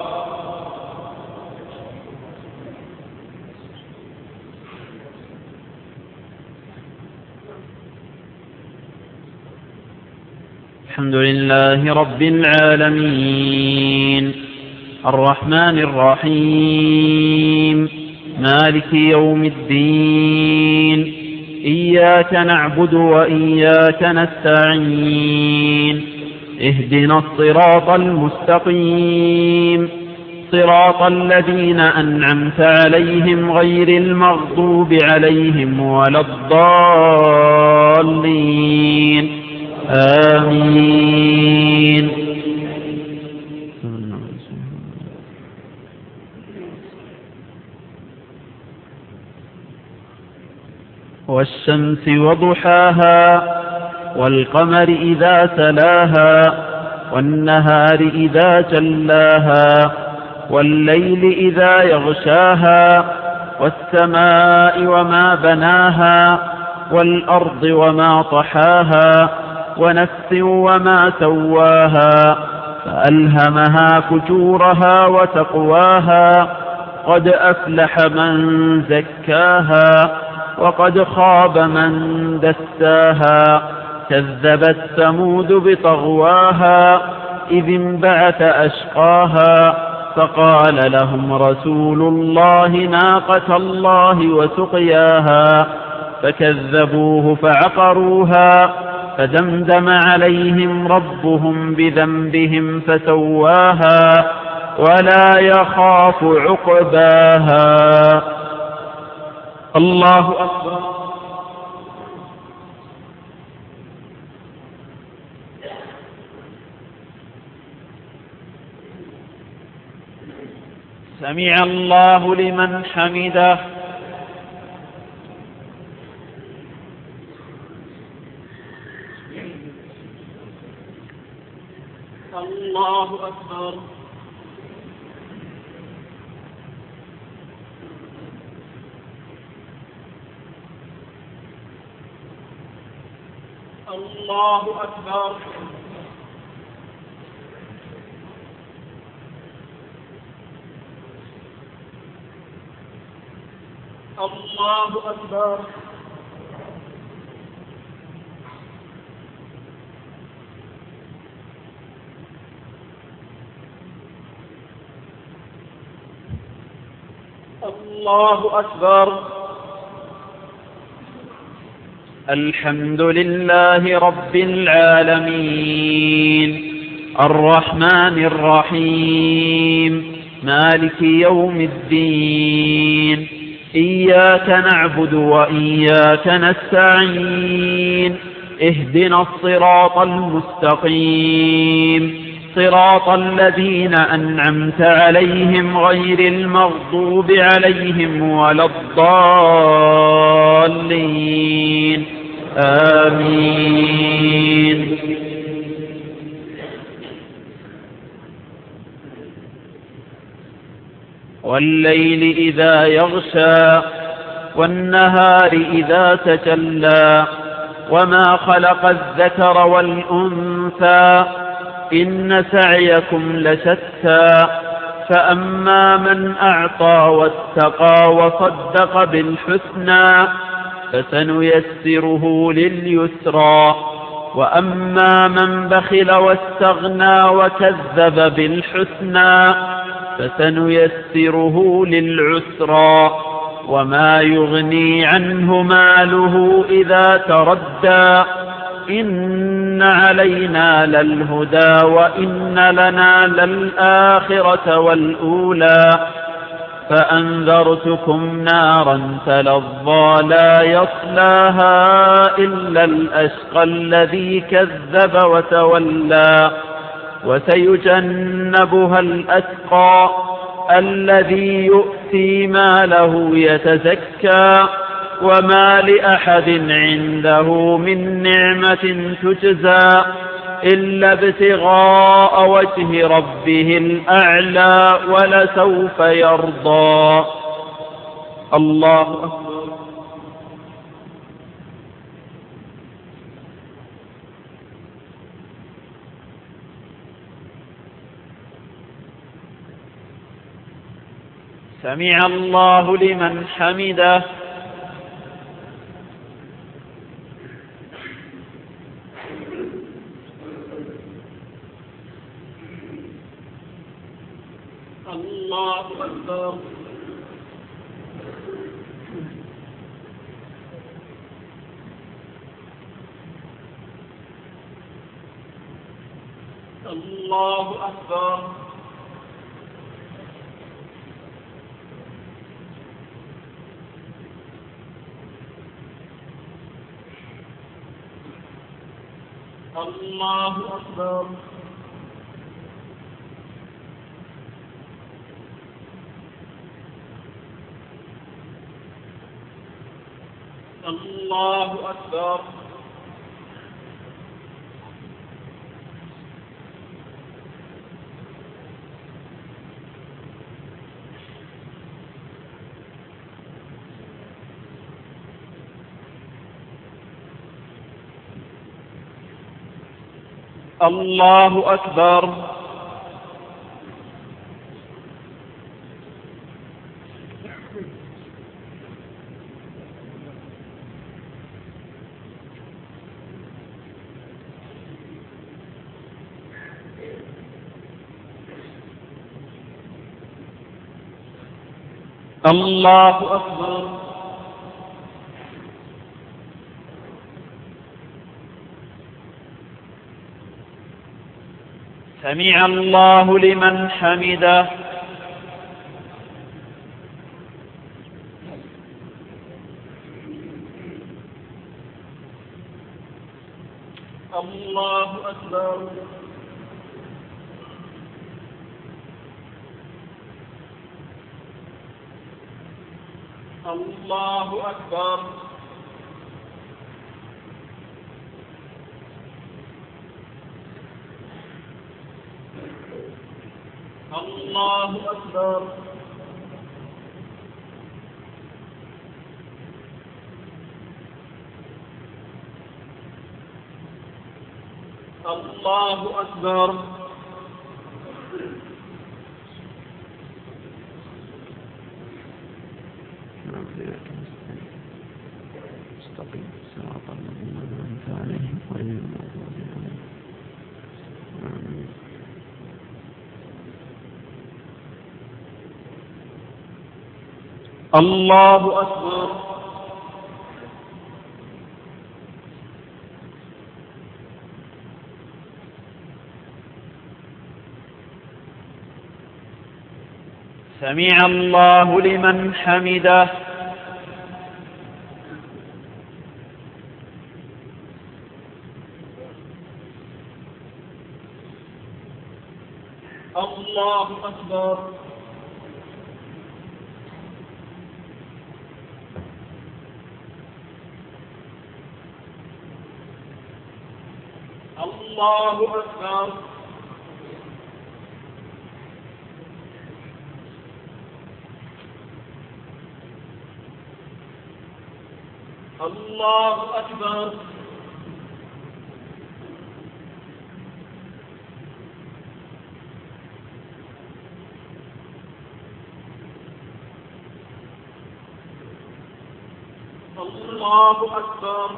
الحمد لله رب العالمين الرحمن الرحيم مالك يوم الدين، إياك نعبد وإياك نستعين، اهدنا الصراط المستقيم، صراط الذين أنعمت عليهم غير المغضوب عليهم ولا الضالين، آمين. والشمس وضحاها والقمر إذا تلاها والنهار إذا جلاها والليل إذا يغشاها والسماء وما بناها والأرض وما طحاها ونفس وما سواها فألهمها فجورها وتقواها، قد أفلح من زكاها وقد خاب من دساها، كذبت ثمود بطغواها إذ انبعث أشقاها، فقال لهم رسول الله ناقة الله وسقياها، فكذبوه فعقروها، فدمدم عليهم ربهم بذنبهم فسواها، ولا يخاف عقباها. الله أكبر. سمع الله لمن حمده. الله أكبر. الله أكبر. الله أكبر. الله أكبر. الحمد لله رب العالمين الرحمن الرحيم مالك يوم الدين إياك نعبد وإياك نستعين اهدنا الصراط المستقيم صراط الذين أنعمت عليهم غير المغضوب عليهم ولا الضالين آمين. والليل إذا يغشى والنهار إذا تجلى وما خلق الذكر والأنثى إن سعيكم لشتى فأما من أعطى واتقى وصدق بالحسنى فسنيسره لليسرى وأما من بخل واستغنى وكذب بالحسنى فسنيسره للعسرى وما يغني عنه ماله إذا تردى إن علينا للهدى وإن لنا للآخرة والأولى فأنذرتكم نارا تلظى لا يصلاها إلا الأشقى الذي كذب وتولى وسيجنبها الأتقى الذي يؤتي ماله يتزكى وما لأحد عنده من نعمة تجزى إلا ابتغاء وجه ربه الأعلى ولسوف يرضى. الله أكبر. سمع الله لمن حمده. الله أكبر. الله أكبر. الله أكبر. الله أكبر. الله أكبر. الله أكبر. سمع الله لمن حمده. الله أكبر. الله أكبر. الله أكبر. الله أكبر. استقيم صراط الذين أنعمت عليهم غير المغضوب عليهم. آمين. الله أكبر. سمع الله لمن حمده. الله أكبر. الله أكبر. الله أكبر. الله أكبر.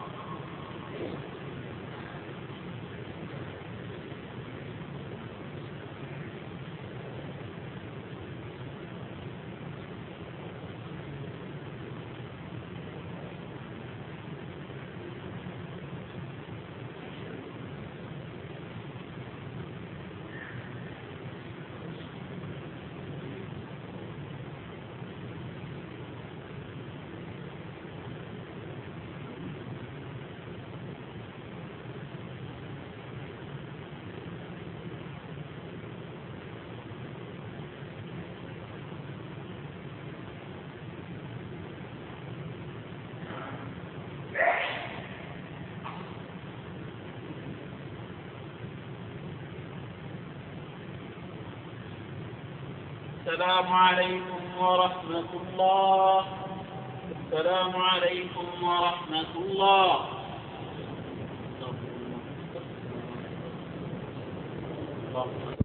السلام عليكم ورحمة الله. السلام عليكم ورحمة الله.